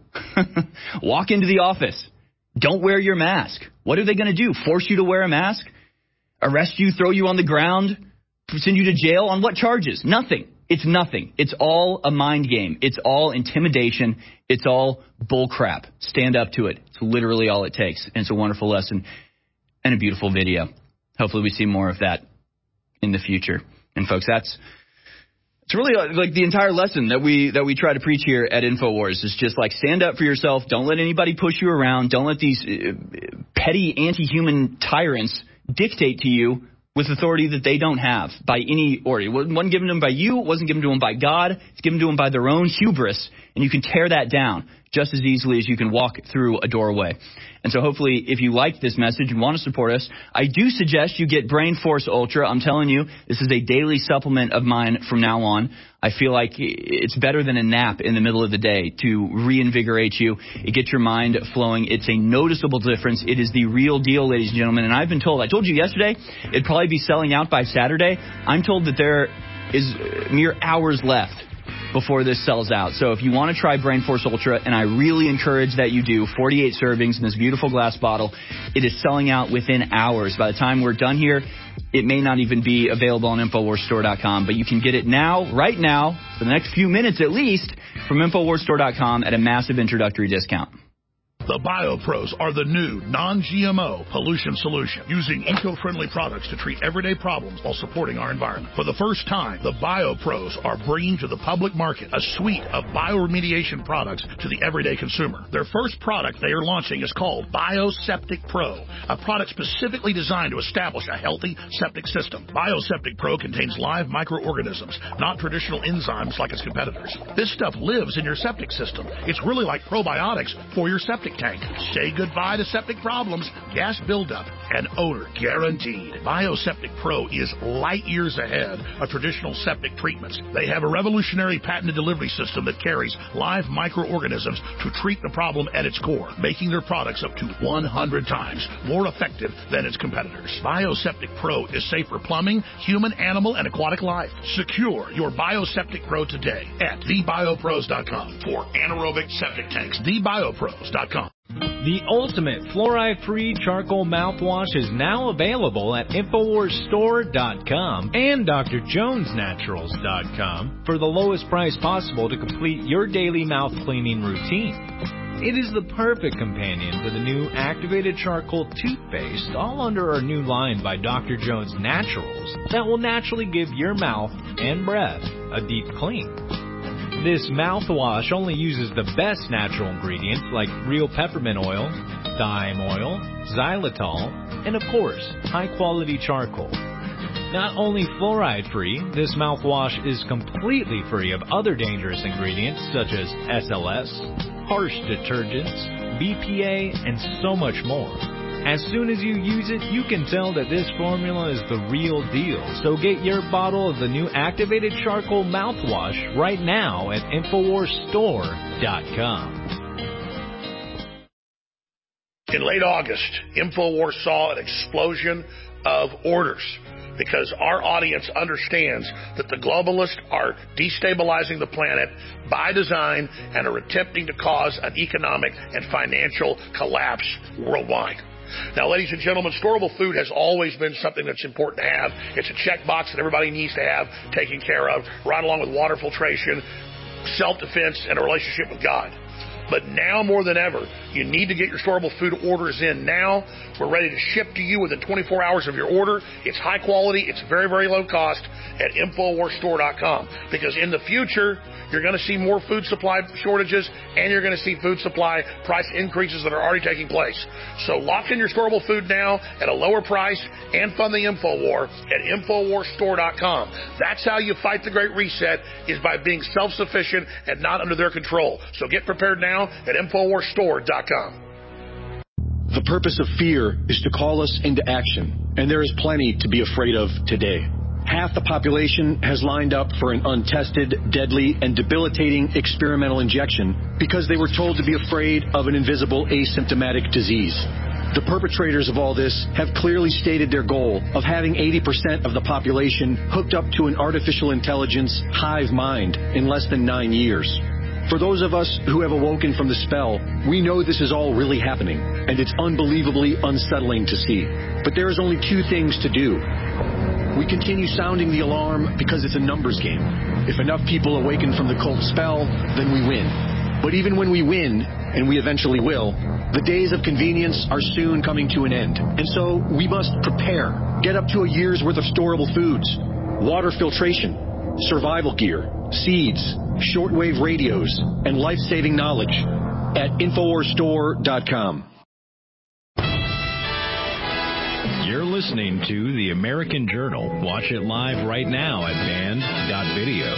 Walk into the office. Don't wear your mask. What are they going to do? Force you to wear a mask? Arrest you, throw you on the ground, send you to jail? On what charges? Nothing. It's nothing. It's all a mind game. It's all intimidation. It's all bull crap. Stand up to it. It's literally all it takes. And it's a wonderful lesson and a beautiful video. Hopefully we see more of that in the future. And folks, that's it's really like the entire lesson that we that we try to preach here at InfoWars is just like stand up for yourself. Don't let anybody push you around. Don't let these uh, petty anti-human tyrants dictate to you with authority that they don't have by any order. It wasn't given to them by you. It wasn't given to them by God. It's given to them by their own hubris. And you can tear that down just as easily as you can walk through a doorway. And so hopefully if you like this message and want to support us, I do suggest you get Brain Force Ultra. I'm telling you, this is a daily supplement of mine from now on. I feel like it's better than a nap in the middle of the day to reinvigorate you. It gets your mind flowing. It's a noticeable difference. It is the real deal, ladies and gentlemen. And I've been told, I told you yesterday, it'd probably be selling out by Saturday. I'm told that there is mere hours left before this sells out. So if you want to try Brain Force Ultra, and I really encourage that you do, forty-eight servings in this beautiful glass bottle, it is selling out within hours. By the time we're done here, it may not even be available on InfoWars Store dot com, but you can get it now, right now, for the next few minutes at least, from InfoWars Store dot com at a massive introductory discount. The BioPros are the new non-G M O pollution solution, using eco-friendly products to treat everyday problems while supporting our environment. For the first time, the BioPros are bringing to the public market a suite of bioremediation products to the everyday consumer. Their first product they are launching is called BioSeptic Pro, a product specifically designed to establish a healthy septic system. BioSeptic Pro contains live microorganisms, not traditional enzymes like its competitors. This stuff lives in your septic system. It's really like probiotics for your septic tank. Say goodbye to septic problems, gas buildup, and odor guaranteed. BioSeptic Pro is light years ahead of traditional septic treatments. They have a revolutionary patented delivery system that carries live microorganisms to treat the problem at its core, making their products up to one hundred times more effective than its competitors. BioSeptic Pro is safe for plumbing, human, animal, and aquatic life. Secure your BioSeptic Pro today at the bio pros dot com for anaerobic septic tanks. the bio pros dot com. The ultimate fluoride-free charcoal mouthwash is now available at InfoWars Store dot com and D R Jones Naturals dot com for the lowest price possible to complete your daily mouth cleaning routine. It is the perfect companion to the new activated charcoal toothpaste, all under our new line by D R Jones Naturals, that will naturally give your mouth and breath a deep clean. This mouthwash only uses the best natural ingredients like real peppermint oil, thyme oil, xylitol, and of course, high-quality charcoal. Not only fluoride-free, this mouthwash is completely free of other dangerous ingredients such as S L S, harsh detergents, B P A, and so much more. As soon as you use it, you can tell that this formula is the real deal. So get your bottle of the new activated charcoal mouthwash right now at InfoWars Store dot com. In late August, InfoWars saw an explosion of orders because our audience understands that the globalists are destabilizing the planet by design and are attempting to cause an economic and financial collapse worldwide. Now, ladies and gentlemen, storable food has always been something that's important to have. It's a checkbox that everybody needs to have taken care of, right along with water filtration, self-defense, and a relationship with God. But now more than ever, you need to get your storable food orders in now. We're ready to ship to you within twenty-four hours of your order. It's high quality. It's very, very low cost at InfoWars Store dot com. Because in the future, you're going to see more food supply shortages, and you're going to see food supply price increases that are already taking place. So lock in your storable food now at a lower price and fund the InfoWar at InfoWars Store dot com. That's how you fight the Great Reset, is by being self-sufficient and not under their control. So get prepared now at InfoWars Store dot com. The purpose of fear is to call us into action, and there is plenty to be afraid of today. Half the population has lined up for an untested, deadly, and debilitating experimental injection because they were told to be afraid of an invisible asymptomatic disease. The perpetrators of all this have clearly stated their goal of having eighty percent of the population hooked up to an artificial intelligence hive mind in less than nine years. For those of us who have awoken from the spell, we know this is all really happening, and it's unbelievably unsettling to see. But there is only two things to do. We continue sounding the alarm because it's a numbers game. If enough people awaken from the cult spell, then we win. But even when we win, and we eventually will, the days of convenience are soon coming to an end. And so we must prepare. Get up to a year's worth of storable foods, water filtration, survival gear, seeds, shortwave radios, and life-saving knowledge at Infowars Store dot com. You're listening to The American Journal. Watch it live right now at band dot video.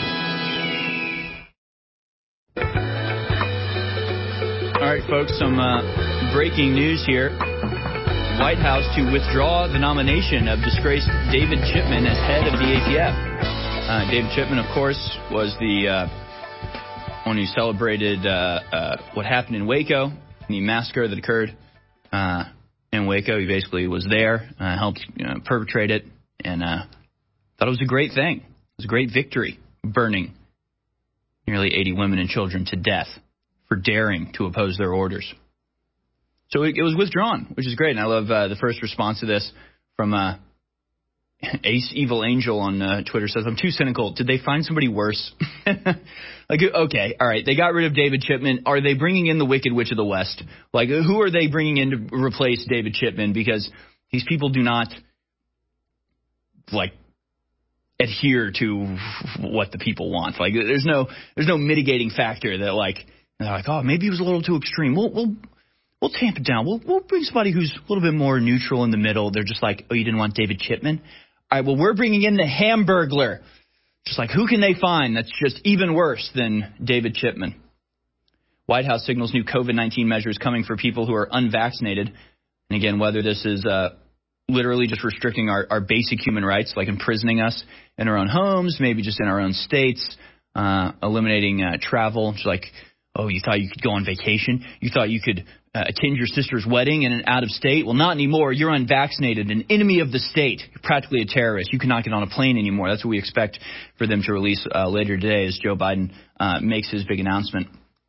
All right, folks, some uh, breaking news here. White House to withdraw the nomination of disgraced David Chipman as head of the A T F. Uh, David Chipman, of course, was the uh, one who celebrated uh, uh, what happened in Waco, the massacre that occurred uh, in Waco. He basically was there, uh, helped you know, perpetrate it, and uh, thought it was a great thing. It was a great victory, burning nearly eighty women and children to death for daring to oppose their orders. So it, it was withdrawn, which is great. And I love uh, the first response to this from uh, Ace Evil Angel on uh, Twitter says, I'm too cynical. Did they find somebody worse? Like, okay, all right. They got rid of David Chipman. Are they bringing in the Wicked Witch of the West? Like, who are they bringing in to replace David Chipman? Because these people do not, like, adhere to what the people want. Like, there's no there's no mitigating factor that, like, they're like, oh, maybe it was a little too extreme. We'll we'll we'll tamp it down. We'll we'll bring somebody who's a little bit more neutral in the middle. They're just like, oh, you didn't want David Chipman? All right, well, we're bringing in the Hamburglar. Just like, who can they find that's just even worse than David Chipman? White House signals new COVID nineteen measures coming for people who are unvaccinated. And again, whether this is uh, literally just restricting our, our basic human rights, like imprisoning us in our own homes, maybe just in our own states, uh, eliminating uh, travel, just like, oh, you thought you could go on vacation? You thought you could uh, attend your sister's wedding in an out-of-state? Well, not anymore. You're unvaccinated, an enemy of the state. You're practically a terrorist. You cannot get on a plane anymore. That's what we expect for them to release uh, later today as Joe Biden uh, makes his big announcement.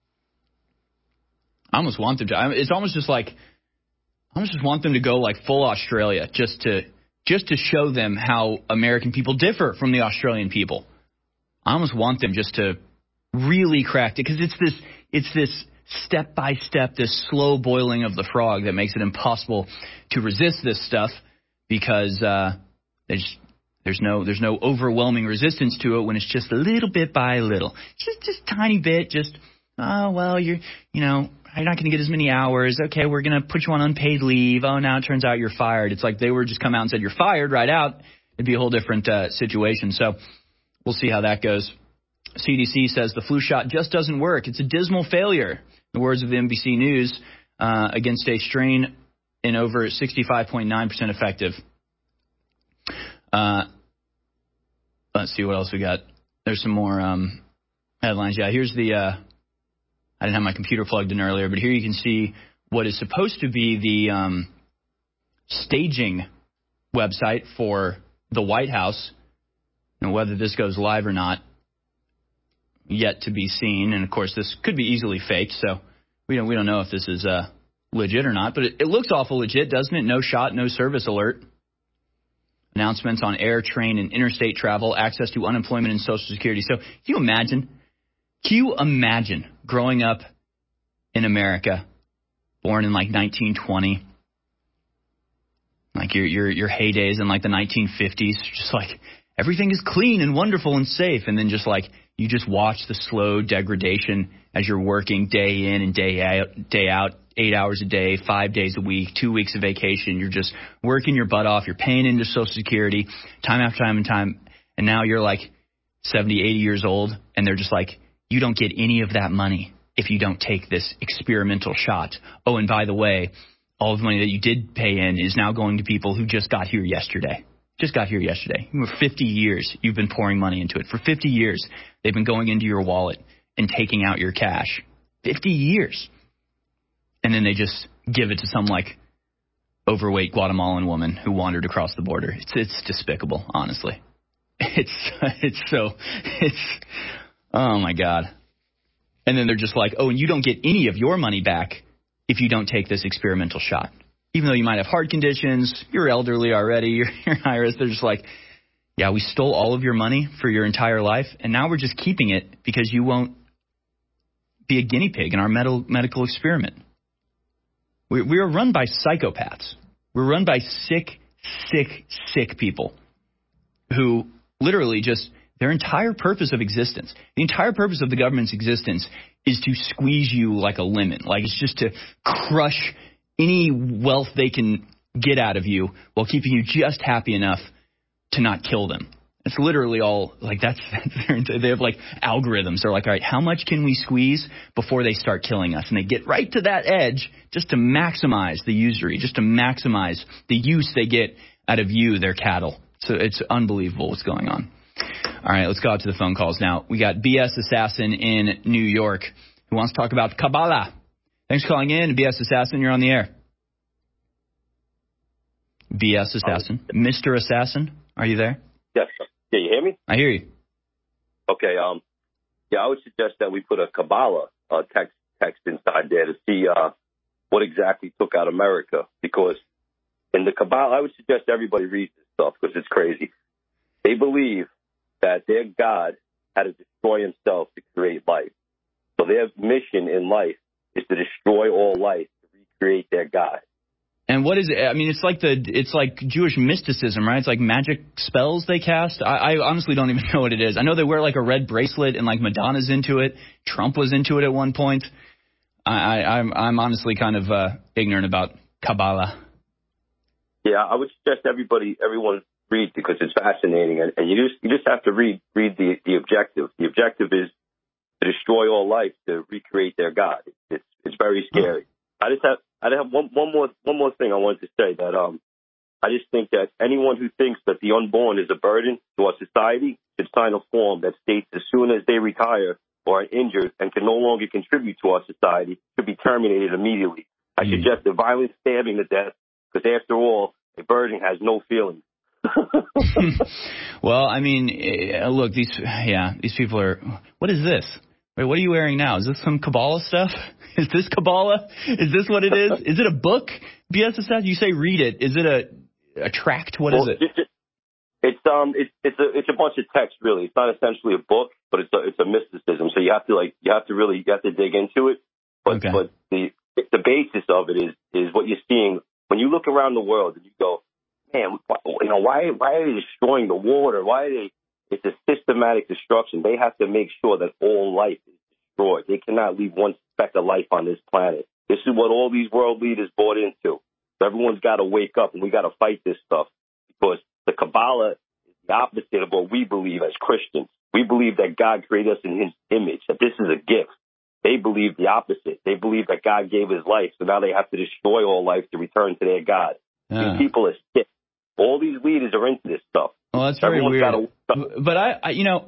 I almost want them to. It's almost just like, I almost just want them to go like full Australia just to just to show them how American people differ from the Australian people. I almost want them just to really cracked it, because it's this it's this step by step, this slow boiling of the frog that makes it impossible to resist this stuff, because uh, there's there's no there's no overwhelming resistance to it when it's just a little bit by little, just just tiny bit, just oh well you're you know you're not going to get as many hours. Okay, we're going to put you on unpaid leave. Oh, now it turns out you're fired. It's like they were just come out and said you're fired right out. It'd be a whole different uh, situation. So we'll see how that goes. C D C says the flu shot just doesn't work. It's a dismal failure, in the words of the N B C News, uh, against a strain in over sixty-five point nine percent effective. Uh, let's see what else we got. There's some more um, headlines. Yeah, here's the, uh, I didn't have my computer plugged in earlier, but here you can see what is supposed to be the um, staging website for the White House. And whether this goes live or not, yet to be seen. And of course, this could be easily faked, so we don't we don't know if this is uh, legit or not. But it, it looks awful legit, doesn't it? No shot, no service alert. Announcements on air, train, and interstate travel, access to unemployment and Social Security. So can you imagine? Can you imagine growing up in America, born in like nineteen twenty, like your your your heydays in like the nineteen fifties, just like everything is clean and wonderful and safe, and then just like you just watch the slow degradation as you're working day in and day out, day out, eight hours a day, five days a week, two weeks of vacation. You're just working your butt off. You're paying into Social Security time after time and time. And now you're like seventy, eighty years old, and they're just like, you don't get any of that money if you don't take this experimental shot. Oh, and by the way, all of the money that you did pay in is now going to people who just got here yesterday. just got here yesterday. For fifty years, you've been pouring money into it. For fifty years, they've been going into your wallet and taking out your cash. fifty years. And then they just give it to some, like, overweight Guatemalan woman who wandered across the border. It's it's despicable, honestly. It's it's so, it's, oh, my God. And then they're just like, oh, and you don't get any of your money back if you don't take this experimental shot. Even though you might have heart conditions, you're elderly already, you're, you're high risk, they're just like, yeah, we stole all of your money for your entire life, and now we're just keeping it because you won't be a guinea pig in our med- medical experiment. We, we are run by psychopaths. We're run by sick, sick, sick people who literally just, their entire purpose of existence, the entire purpose of the government's existence is to squeeze you like a lemon. Like, it's just to crush any wealth they can get out of you while keeping you just happy enough to not kill them. It's literally all, like, that's, that's they have, like, algorithms. They're like, all right, how much can we squeeze before they start killing us? And they get right to that edge just to maximize the usury, just to maximize the use they get out of you, their cattle. So it's unbelievable what's going on. All right, let's go out to the phone calls now. We got B S Assassin in New York who wants to talk about Kabbalah. Thanks for calling in, B S Assassin. You're on the air. B S Assassin. Mister Assassin, are you there? Yes. Can you hear me? I hear you. Okay. Um. Yeah, I would suggest that we put a Kabbalah uh, text text inside there to see uh, what exactly took out America. Because in the Kabbalah, I would suggest everybody read this stuff because it's crazy. They believe that their God had to destroy himself to create life. So their mission in life is to destroy all life to recreate their God. And what is it? I mean, it's like the it's like Jewish mysticism, right? It's like magic spells they cast. I, I honestly don't even know what it is. I know they wear like a red bracelet and like Madonna's into it. Trump was into it at one point. I, I, I'm I'm honestly kind of uh, ignorant about Kabbalah. Yeah, I would suggest everybody, everyone read because it's fascinating, and, and you just you just have to read read the the objective. The objective is to destroy all life to recreate their God. It's it's very scary. Mm-hmm. I just have. I have one, one more one more thing I wanted to say that um I just think that anyone who thinks that the unborn is a burden to our society should sign a form that states as soon as they retire or are injured and can no longer contribute to our society should be terminated immediately. I mm. suggest the violent stabbing to death because after all, a burden has no feelings. Well, I mean, look, these yeah, these people are. What is this? Wait, what are you wearing now? Is this some Kabbalah stuff? Is this Kabbalah? Is this what it is? Is it a book? B S S? You say read it. Is it a a tract? What well, is it? It's, it's um it's it's a it's a bunch of text really. It's not essentially a book, but it's a it's a mysticism. So you have to like you have to really you have to dig into it. But okay. but the the basis of it is is what you're seeing when you look around the world and you go, man, you know why why are they destroying the water? Why are they? It's a systematic destruction. They have to make sure that all life is destroyed. They cannot leave one speck of life on this planet. This is what all these world leaders bought into. So everyone's got to wake up, and we got to fight this stuff because the Kabbalah is the opposite of what we believe as Christians. We believe that God created us in his image, that this is a gift. They believe the opposite. They believe that God gave his life, so now they have to destroy all life to return to their God. Yeah. These people are sick. All these leaders are into this stuff. Well, that's very Everyone's weird. But I, I, you know,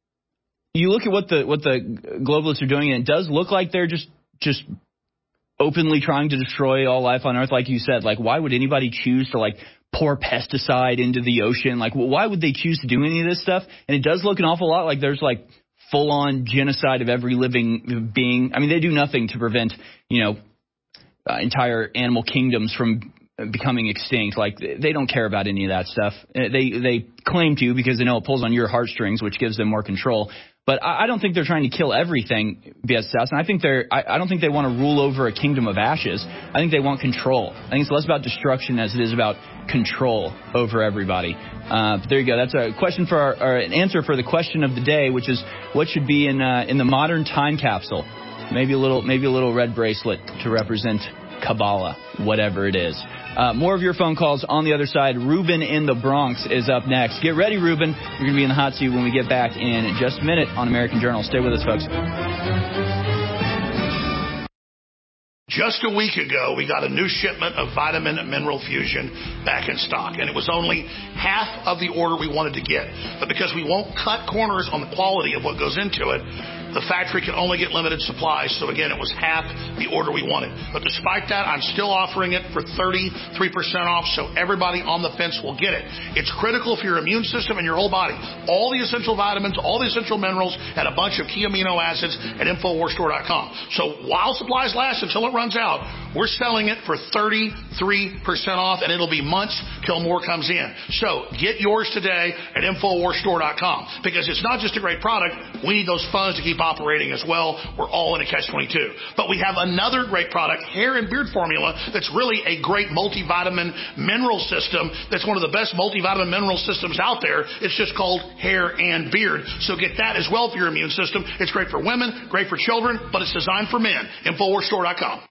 you look at what the what the globalists are doing, and it does look like they're just just openly trying to destroy all life on Earth, like you said. Like, why would anybody choose to like pour pesticide into the ocean? Like, why would they choose to do any of this stuff? And it does look an awful lot like there's like full on genocide of every living being. I mean, they do nothing to prevent, you know, uh, entire animal kingdoms from becoming extinct. Like, they don't care about any of that stuff. They they claim to because they know it pulls on your heartstrings, which gives them more control. But I, I don't think they're trying to kill everything, B S S. And I think they're. I, I don't think they want to rule over a kingdom of ashes. I think they want control. I think it's less about destruction as it is about control over everybody. Uh, but there you go. That's a question for our, or an answer for the question of the day, which is what should be in uh, in the modern time capsule. Maybe a little, maybe a little red bracelet to represent Kabbalah, whatever it is. Uh, more of your phone calls on the other side. Ruben in the Bronx is up next. Get ready, Ruben. You're going to be in the hot seat when we get back in just a minute on American Journal. Stay with us, folks. Just a week ago, we got a new shipment of Vitamin and Mineral Fusion back in stock, and it was only half of the order we wanted to get. But because we won't cut corners on the quality of what goes into it, the factory can only get limited supplies. So again, it was half the order we wanted. But despite that, I'm still offering it for thirty-three percent off, so everybody on the fence will get it. It's critical for your immune system and your whole body. All the essential vitamins, all the essential minerals, and a bunch of key amino acids at Infowars Store dot com. So while supplies last until it runs out, we're selling it for thirty-three percent off, and it'll be months till more comes in. So get yours today at Infowars Store dot com, because it's not just a great product. We need those funds to keep operating as well. We're all in a catch twenty-two. But we have another great product, hair and beard formula, that's really a great multivitamin mineral system. That's one of the best multivitamin mineral systems out there. It's just called hair and beard. So get that as well for your immune system. It's great for women, great for children, but it's designed for men. Infowars Store dot com.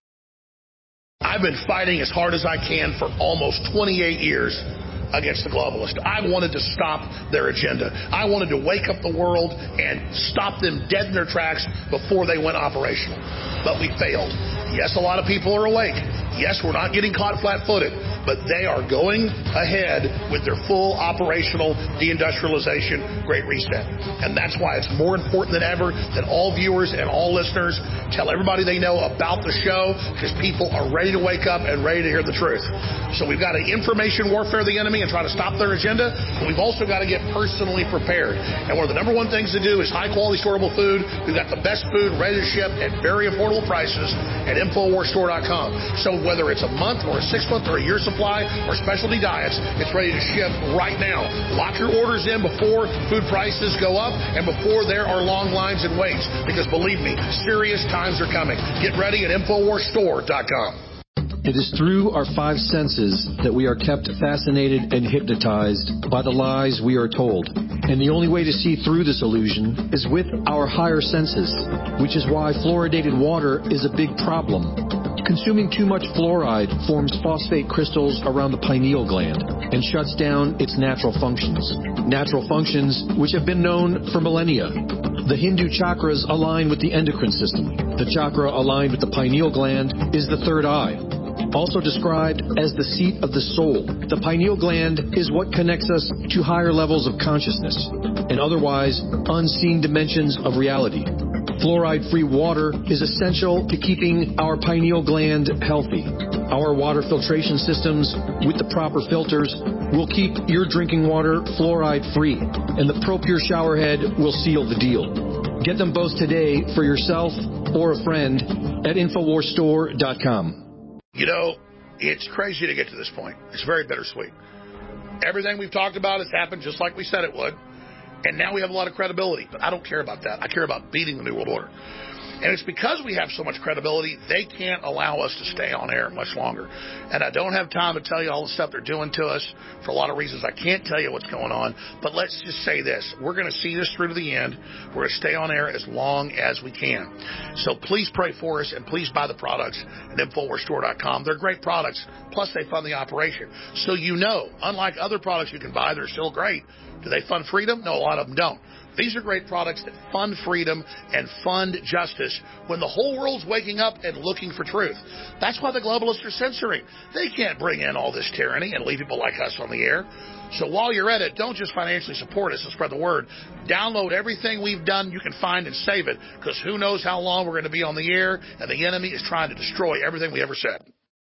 I've been fighting as hard as I can for almost twenty-eight years against the globalists. I wanted to stop their agenda. I wanted to wake up the world and stop them dead in their tracks before they went operational. But we failed. Yes, a lot of people are awake. Yes, we're not getting caught flat-footed, but they are going ahead with their full operational deindustrialization Great Reset. And that's why it's more important than ever that all viewers and all listeners tell everybody they know about the show, because people are ready to wake up and ready to hear the truth. So we've got to information warfare the enemy and try to stop their agenda, but we've also got to get personally prepared. And one of the number one things to do is high-quality storable food. We've got the best food ready to ship at very affordable prices at Infowars Store dot com. So whether it's a month or a six-month or a year supply or specialty diets, it's ready to ship right now. Lock your orders in before food prices go up and before there are long lines and waits, because believe me, serious times are coming. Get ready at Infowars Store dot com. It is through our five senses that we are kept fascinated and hypnotized by the lies we are told. And the only way to see through this illusion is with our higher senses, which is why fluoridated water is a big problem. Consuming too much fluoride forms phosphate crystals around the pineal gland and shuts down its natural functions. Natural functions which have been known for millennia. The Hindu chakras align with the endocrine system. The chakra aligned with the pineal gland is the third eye, also described as the seat of the soul. The pineal gland is what connects us to higher levels of consciousness and otherwise unseen dimensions of reality. Fluoride-free water is essential to keeping our pineal gland healthy. Our water filtration systems with the proper filters will keep your drinking water fluoride-free, and the ProPure shower head will seal the deal. Get them both today for yourself or a friend at Infowars Store dot com. You know, it's crazy to get to this point. It's very bittersweet. Everything we've talked about has happened just like we said it would. And now we have a lot of credibility. But I don't care about that. I care about beating the New World Order. And it's because we have so much credibility, they can't allow us to stay on air much longer. And I don't have time to tell you all the stuff they're doing to us for a lot of reasons. I can't tell you what's going on. But let's just say this. We're going to see this through to the end. We're going to stay on air as long as we can. So please pray for us, and please buy the products at Infowars Store dot com. They're great products. Plus, they fund the operation. So you know, unlike other products you can buy, they're still great. Do they fund freedom? No, a lot of them don't. These are great products that fund freedom and fund justice when the whole world's waking up and looking for truth. That's why the globalists are censoring. They can't bring in all this tyranny and leave people like us on the air. So while you're at it, don't just financially support us and spread the word. Download everything we've done you can find and save it, because who knows how long we're going to be on the air, and the enemy is trying to destroy everything we ever said.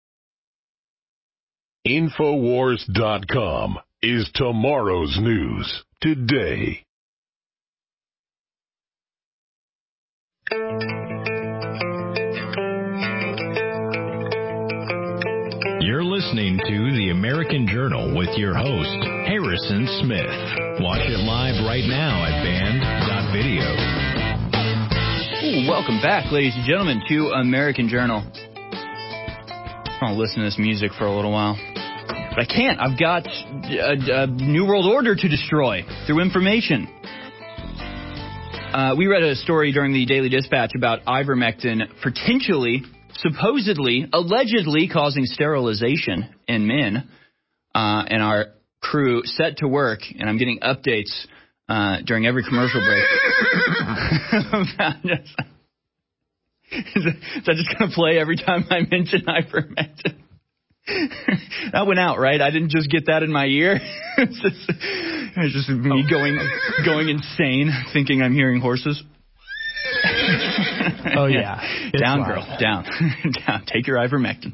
Infowars dot com is tomorrow's news today. You're listening to The American Journal with your host, Harrison Smith. Watch it live right now at band dot video. Ooh, welcome back, ladies and gentlemen, to American Journal. I'll listen to this music for a little while. But I can't. I've got a, a New World Order to destroy through information. Uh, we read a story during the Daily Dispatch about ivermectin potentially, supposedly, allegedly causing sterilization in men. Uh, and our crew set to work, and I'm getting updates uh, during every commercial break. Is that just going to play every time I mention ivermectin? That went out, right? I didn't just get that in my ear. It's just, it's just me going going insane, thinking I'm hearing horses. Oh, yeah. It's down, wild. girl, down. Down. Take your ivermectin.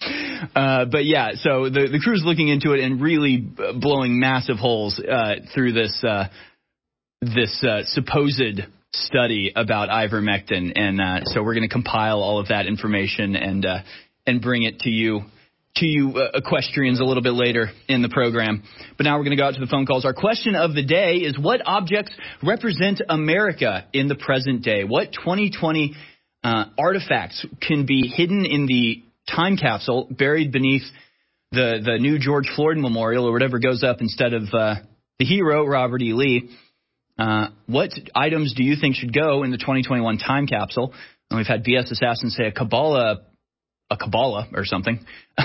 Uh, but, yeah, so the, the crew's looking into it and really blowing massive holes uh, through this, uh, this uh, supposed study about ivermectin. And uh, so we're going to compile all of that information and uh, and bring it to you. to you uh, equestrians a little bit later in the program. But now we're going to go out to the phone calls. Our question of the day is, what objects represent America in the present day? What twenty twenty uh, artifacts can be hidden in the time capsule buried beneath the, the new George Floyd Memorial or whatever goes up instead of uh, the hero, Robert E. Lee? Uh, what items do you think should go in the twenty twenty-one time capsule? And we've had B S Assassin say a Kabbalah a Kabbalah or something,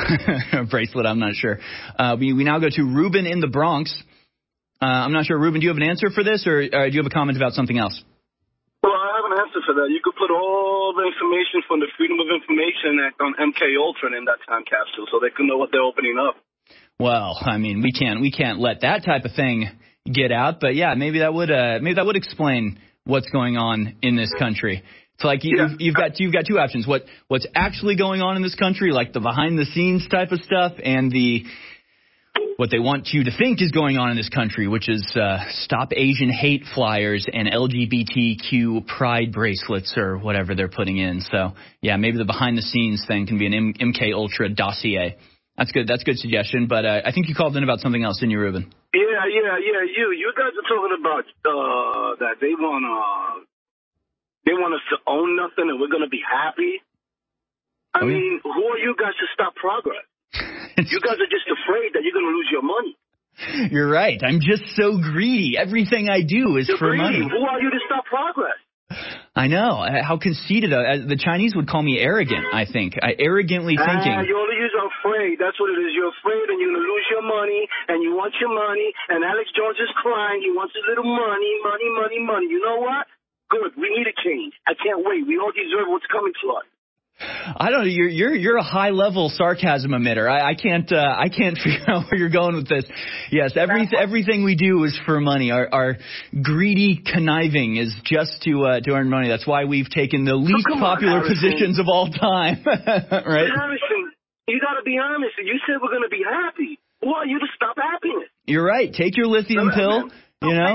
a bracelet, I'm not sure. Uh, we, we now go to Ruben in the Bronx. Uh, I'm not sure. Ruben, do you have an answer for this, or uh, do you have a comment about something else? Well, I have an answer for that. You could put all the information from the Freedom of Information Act on M K Ultra in that time capsule so they can know what they're opening up. Well, I mean, we can't we can't let that type of thing get out, but yeah, maybe that would uh, maybe that would explain what's going on in this country. It's like you, yeah. you've got you've got two options: what what's actually going on in this country, like the behind the scenes type of stuff, and the what they want you to think is going on in this country, which is uh, stop Asian hate flyers and L G B T Q pride bracelets or whatever they're putting in. So yeah, maybe the behind the scenes thing can be an M- MK Ultra dossier. That's good. That's a good suggestion. But uh, I think you called in about something else, didn't you, Ruben? Yeah, yeah, yeah. You you guys are talking about uh, that they want to. They want us to own nothing and we're going to be happy. I oh, mean, yeah. Who are you guys to stop progress? You guys are just afraid that you're going to lose your money. You're right. I'm just so greedy. Everything I do is you're for greedy. money. Who are you to stop progress? I know. How conceited. Uh, the Chinese would call me arrogant, I think. I arrogantly ah, thinking. You only use afraid. That's what it is. You're afraid and you're going to lose your money and you want your money. And Alex Jones is crying. He wants his little money, money, money, money. You know what? Good. We need a change. I can't wait. We all deserve what's coming to us. I don't know. You're you're you're a high level sarcasm emitter. I, I can't uh, I can't figure out where you're going with this. Yes, every everything we do is for money. Our our greedy conniving is just to uh, to earn money. That's why we've taken the least oh, popular on, positions of all time. Right? Harrison, you got to be honest. You said we're going to be happy. Who are you to stop happiness? You're right. Take your lithium pill. You know,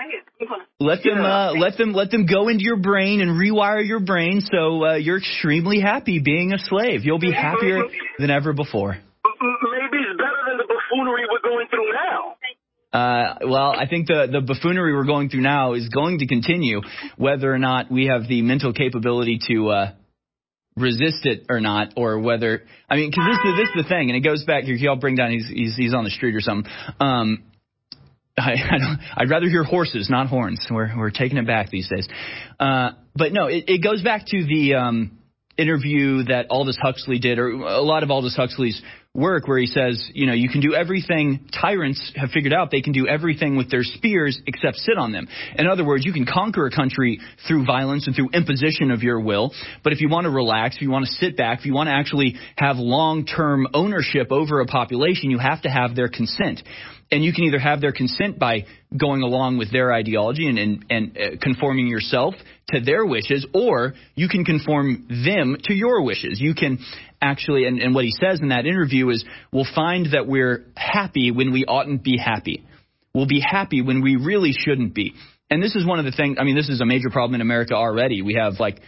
let them uh, let them let them go into your brain and rewire your brain so uh, you're extremely happy being a slave. You'll be happier than ever before. Maybe it's better than the buffoonery we're going through now. Uh, well, I think the the buffoonery we're going through now is going to continue, whether or not we have the mental capability to uh, resist it or not, or whether I mean, because this this is the thing, and it goes back. Y'all bring down he's he's he's on the street or something. Um, I, I don't, I'd rather hear horses, not horns. We're we're taking it back these days. Uh, but no, it, it goes back to the um, interview that Aldous Huxley did, or a lot of Aldous Huxley's work, where he says, you know, you can do everything. Tyrants have figured out they can do everything with their spears except sit on them. In other words, you can conquer a country through violence and through imposition of your will. But if you want to relax, if you want to sit back, if you want to actually have long-term ownership over a population, you have to have their consent. And you can either have their consent by going along with their ideology and, and, and uh, conforming yourself to their wishes, or you can conform them to your wishes. You can actually, and, and what he says in that interview is, we'll find that we're happy when we oughtn't be happy. We'll be happy when we really shouldn't be. And this is one of the things, I mean, this is a major problem in America already. We have, like,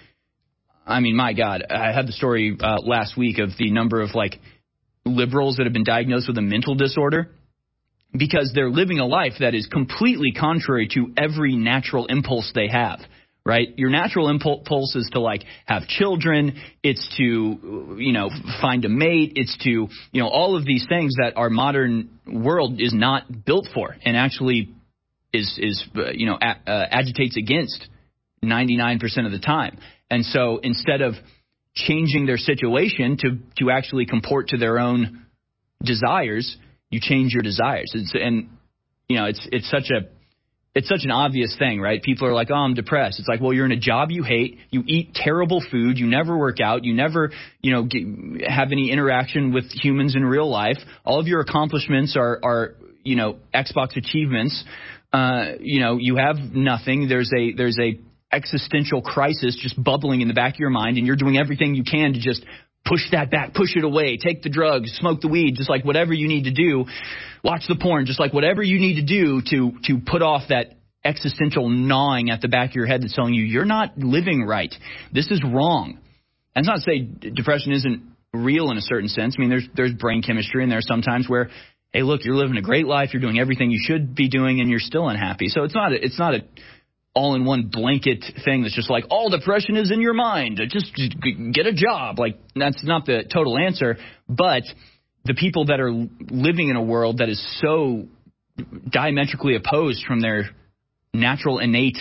I mean, my God, I had the story uh, last week of the number of, like, liberals that have been diagnosed with a mental disorder, because they're living a life that is completely contrary to every natural impulse they have, right? Your natural impulse is to, like, have children. It's to, you know, find a mate. It's to, you know, all of these things that our modern world is not built for, and actually is, is uh, you know, a, uh, agitates against ninety-nine percent of the time. And so instead of changing their situation to, to actually comport to their own desires, you change your desires. It's, and, you know, it's it's such a it's such an obvious thing, right? People are like, oh, I'm depressed. It's like, well, you're in a job you hate. You eat terrible food. You never work out. You never, you know, get, have any interaction with humans in real life. All of your accomplishments are, are you know, Xbox achievements. Uh, you know, you have nothing. There's a there's a existential crisis just bubbling in the back of your mind, and you're doing everything you can to just push that back, push it away, take the drugs, smoke the weed, just like whatever you need to do, watch the porn, just like whatever you need to do to to put off that existential gnawing at the back of your head that's telling you you're not living right. This is wrong. And it's not to say depression isn't real in a certain sense. I mean, there's there's brain chemistry, and there's sometimes where, hey, look, you're living a great life, you're doing everything you should be doing, and you're still unhappy. So it's not a, it's not a all-in-one blanket thing that's just like, all depression is in your mind. Just get a job. Like, that's not the total answer. But the people that are living in a world that is so diametrically opposed from their natural, innate,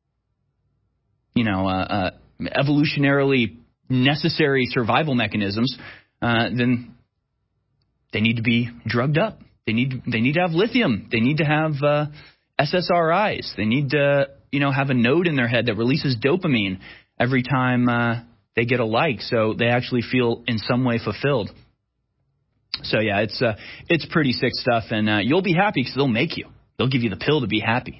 you know, uh, uh, evolutionarily necessary survival mechanisms, uh, then they need to be drugged up. They need they need to have lithium. They need to have uh, S S R Is. They need to, you know, have a node in their head that releases dopamine every time uh, they get a like, so they actually feel in some way fulfilled. So yeah, it's uh, it's pretty sick stuff, and uh, you'll be happy because they'll make you. They'll give you the pill to be happy.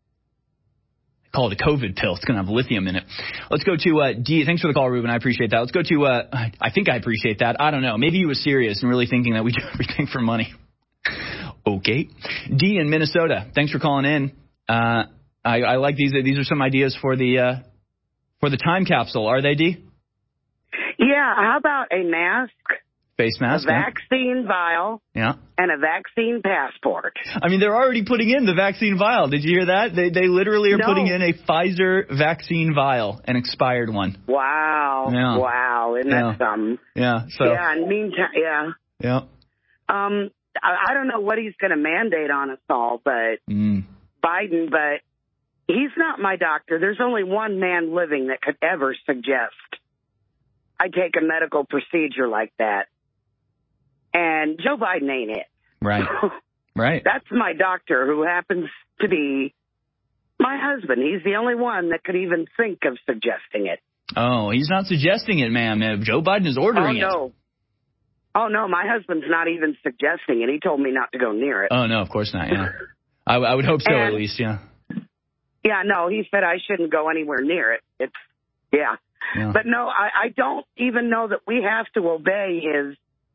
I call it a COVID pill. It's going to have lithium in it. Let's go to uh, D. Thanks for the call, Ruben. I appreciate that. Let's go to. Uh, I think I appreciate that. I don't know. Maybe you were serious and really thinking that we do everything for money. Okay, D in Minnesota. Thanks for calling in. Uh, I, I like these. These are some ideas for the uh, for the time capsule. Are they, D? Yeah. How about a mask, face mask, a vaccine yeah. vial, yeah, and a vaccine passport? I mean, they're already putting in the vaccine vial. Did you hear that? They they literally are no. putting in a Pfizer vaccine vial, an expired one. Wow. Yeah. Wow. Isn't yeah. that something? Yeah. So. Yeah. In the meantime, yeah. Yeah. Um, I, I don't know what he's going to mandate on us all, but mm. Biden, but. He's not my doctor. There's only one man living that could ever suggest I take a medical procedure like that. And Joe Biden ain't it. Right. Right. That's my doctor, who happens to be my husband. He's the only one that could even think of suggesting it. Oh, he's not suggesting it, ma'am. Joe Biden is ordering oh, no. it. Oh, no. My husband's not even suggesting it. He told me not to go near it. Oh, no, of course not. Yeah. I, I would hope so, and, at least. Yeah. Yeah, no, he said I shouldn't go anywhere near it. It's, yeah. yeah. But no, I, I don't even know that we have to obey his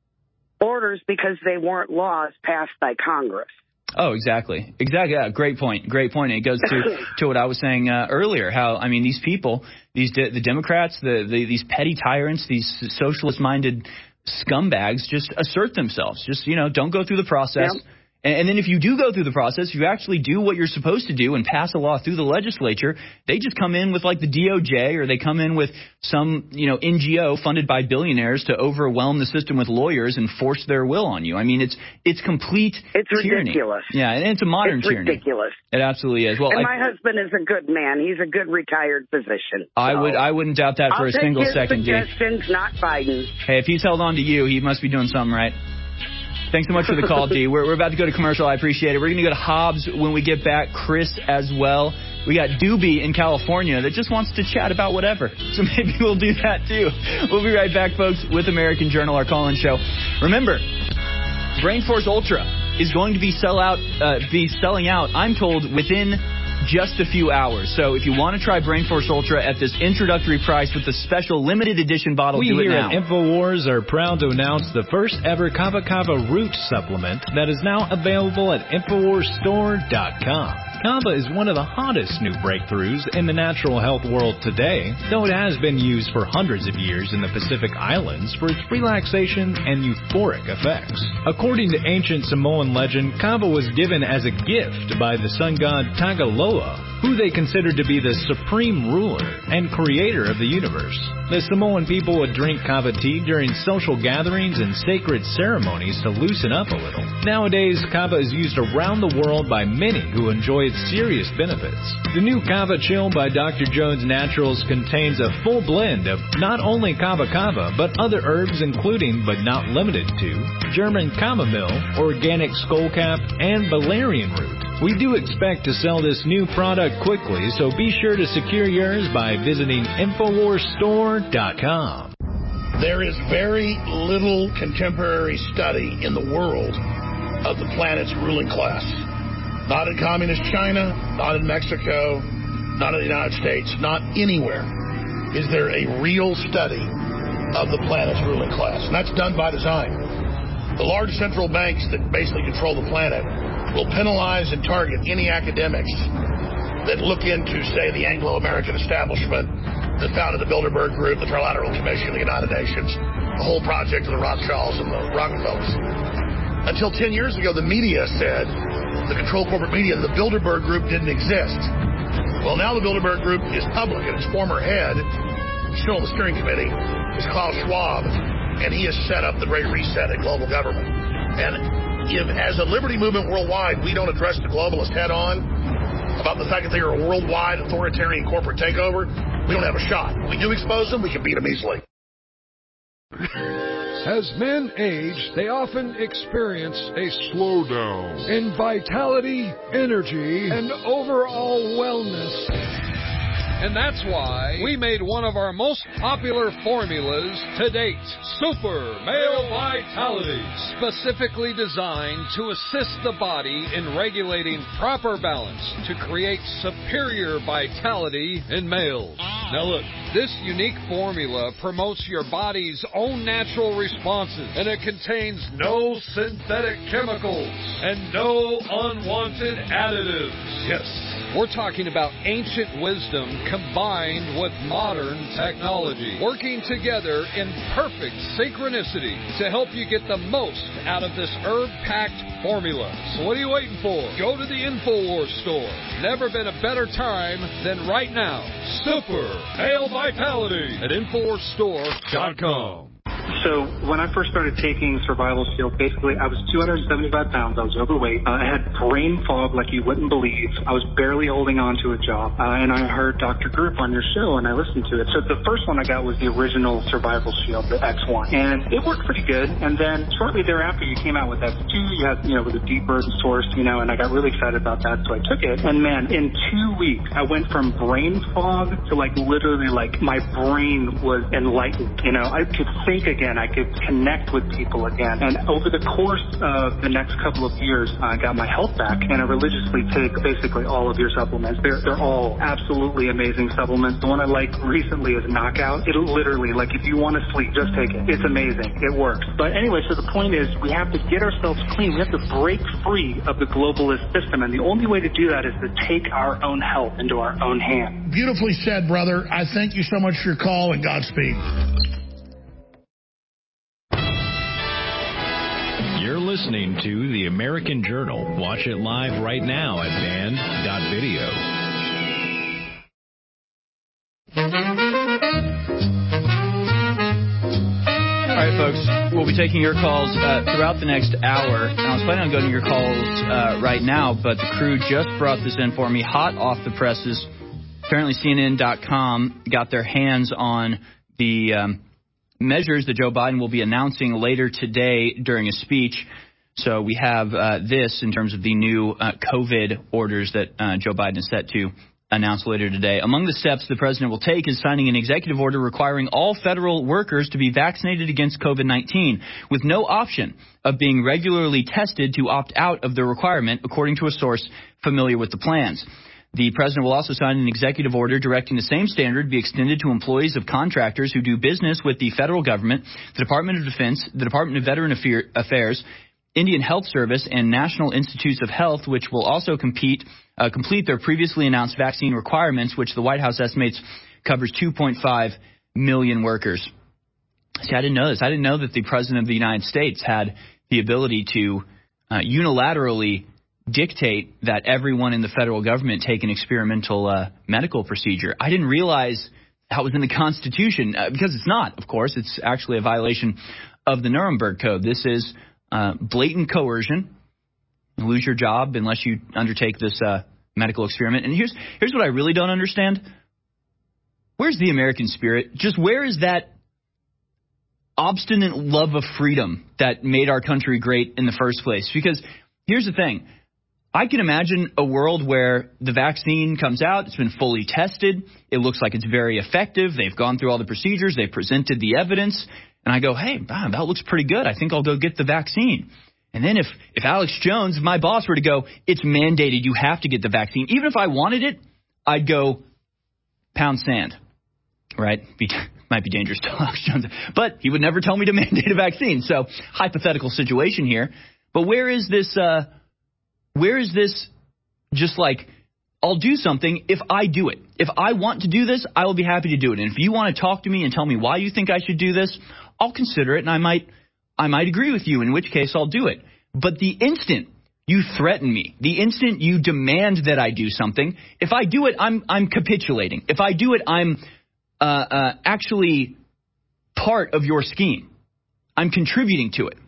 orders because they weren't laws passed by Congress. Oh, exactly. Exactly. Yeah, great point. Great point. And it goes to, to what I was saying uh, earlier, how, I mean, these people, these de- the Democrats, the, the these petty tyrants, these socialist-minded scumbags just assert themselves. Just, you know, don't go through the process. Yep. And then if you do go through the process, if you actually do what you're supposed to do and pass a law through the legislature, they just come in with like the D O J, or they come in with some, you know, N G O funded by billionaires to overwhelm the system with lawyers and force their will on you. I mean, it's it's complete it's tyranny. ridiculous. Yeah, and it's a modern it's tyranny. ridiculous. It absolutely is. Well, and I, my husband is a good man. He's a good retired physician. I so. would I wouldn't doubt that for I'll a single take his second, Dave. suggestions, not Biden's. Hey, if he's held on to you, he must be doing something right. Thanks so much for the call, D. We're, we're about to go to commercial. I appreciate it. We're going to go to Hobbs when we get back. Chris as well. We got Doobie in California that just wants to chat about whatever. So maybe we'll do that too. We'll be right back, folks, with American Journal, our call-in show. Remember, Brain Force Ultra is going to be sell out, uh, be selling out, I'm told, within just a few hours. So if you want to try Brain Force Ultra at this introductory price with the special limited edition bottle, we do it here now. at InfoWars are proud to announce the first ever Kava Kava root supplement that is now available at InfoWars Store dot com. Kava is one of the hottest new breakthroughs in the natural health world today, though it has been used for hundreds of years in the Pacific Islands for its relaxation and euphoric effects. According to ancient Samoan legend, Kava was given as a gift by the sun god Tagaloa, who they considered to be the supreme ruler and creator of the universe. The Samoan people would drink kava tea during social gatherings and sacred ceremonies to loosen up a little. Nowadays, kava is used around the world by many who enjoy its serious benefits. The new Kava Chill by Doctor Jones Naturals contains a full blend of not only kava kava, but other herbs including, but not limited to, German chamomile, organic skullcap, and valerian root. We do expect to sell this new product quickly, so be sure to secure yours by visiting Infowars Store dot com. There is very little contemporary study in the world of the planet's ruling class. Not in communist China, not in Mexico, not in the United States, not anywhere is there a real study of the planet's ruling class. And that's done by design. The large central banks that basically control the planet will penalize and target any academics that look into, say, the Anglo-American establishment that founded the Bilderberg Group, the Trilateral Commission, the United Nations, the whole project of the Rothschilds and the Rockefellers. Until ten years ago, the media said, the controlled corporate media, the Bilderberg Group didn't exist. Well, now the Bilderberg Group is public, and its former head, still on the steering committee, is Klaus Schwab, and he has set up the Great Reset in global government. And if, as a liberty movement worldwide, we don't address the globalists head on about the fact that they are a worldwide authoritarian corporate takeover, we don't have a shot. If we do expose them, we can beat them easily. As men age, they often experience a slowdown in vitality, energy, and overall wellness. And that's why we made one of our most popular formulas to date, Super Male Vitality, specifically designed to assist the body in regulating proper balance to create superior vitality in males. Now look, this unique formula promotes your body's own natural responses, and it contains no synthetic chemicals and no unwanted additives. Yes. We're talking about ancient wisdom combined with modern technology, working together in perfect synchronicity to help you get the most out of this herb-packed formula. So what are you waiting for? Go to the Infowars store. Never been a better time than right now. Super Male Vitality at Infowars Store dot com. So when I first started taking Survival Shield, basically I was two hundred seventy-five pounds. I was overweight. Uh, I had brain fog like you wouldn't believe. I was barely holding on to a job. Uh, and I heard Doctor Group on your show, and I listened to it. So the first one I got was the original Survival Shield, the X one. And it worked pretty good. And then shortly thereafter, you came out with X two. You had, you know, with a deeper source, you know, and I got really excited about that. So I took it. And man, in two weeks, I went from brain fog to like literally like my brain was enlightened. You know, I could think again. I could connect with people again. And over the course of the next couple of years, I got my health back, and I religiously take basically all of your supplements. They're, they're all absolutely amazing supplements. The one I like recently is Knockout. It literally, like, if you want to sleep, just take it. It's amazing. It works. But anyway, so the point is we have to get ourselves clean. We have to break free of the globalist system, and the only way to do that is to take our own health into our own hands. Beautifully said, brother. I thank you so much for your call, and Godspeed. You're listening to The American Journal. Watch it live right now at band dot video. All right, folks, we'll be taking your calls uh, throughout the next hour. And I was planning on going to your calls uh, right now, but the crew just brought this in for me, hot off the presses. Apparently C N N dot com got their hands on the Um, measures that Joe Biden will be announcing later today during a speech. So we have uh, this in terms of the new uh, COVID orders that uh, Joe Biden is set to announce later today. Among the steps the president will take is signing an executive order requiring all federal workers to be vaccinated against COVID nineteen with no option of being regularly tested to opt out of the requirement, according to a source familiar with the plans. The president will also sign an executive order directing the same standard be extended to employees of contractors who do business with the federal government, the Department of Defense, the Department of Veteran Affairs, Indian Health Service, and National Institutes of Health, which will also compete, uh, complete their previously announced vaccine requirements, which the White House estimates covers two point five million workers. See, I didn't know this. I didn't know that the president of the United States had the ability to uh, unilaterally dictate that everyone in the federal government take an experimental uh, medical procedure. I didn't realize that was in the Constitution, uh, because it's not, of course. It's actually a violation of the Nuremberg Code. This is uh, blatant coercion. You lose your job unless you undertake this uh, medical experiment. And here's here's what I really don't understand. Where's the American spirit? Just where is that obstinate love of freedom that made our country great in the first place? Because here's the thing. I can imagine a world where the vaccine comes out, it's been fully tested, it looks like it's very effective, they've gone through all the procedures, they've presented the evidence, and I go, hey, wow, that looks pretty good, I think I'll go get the vaccine. And then if, if Alex Jones, my boss, were to go, it's mandated, you have to get the vaccine, even if I wanted it, I'd go pound sand, right? Be, might be dangerous to Alex Jones, but he would never tell me to mandate a vaccine. So hypothetical situation here, but where is this... Uh, Where is this just like, I'll do something if I do it. If I want to do this, I will be happy to do it. And if you want to talk to me and tell me why you think I should do this, I'll consider it, and I might I might agree with you, in which case I'll do it. But the instant you threaten me, the instant you demand that I do something, if I do it, I'm I'm capitulating. If I do it, I'm uh, uh, actually part of your scheme. I'm contributing to it.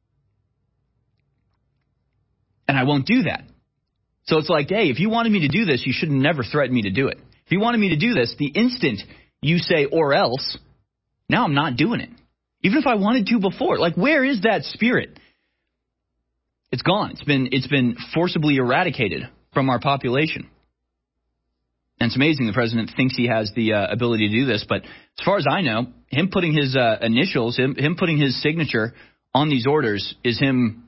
And I won't do that. So it's like, hey, if you wanted me to do this, you should never threaten me to do it. If you wanted me to do this, the instant you say or else, now I'm not doing it. Even if I wanted to before. Like, where is that spirit? It's gone. It's been it's been forcibly eradicated from our population. And it's amazing the president thinks he has the uh, ability to do this. But as far as I know, him putting his uh, initials, him, him putting his signature on these orders is him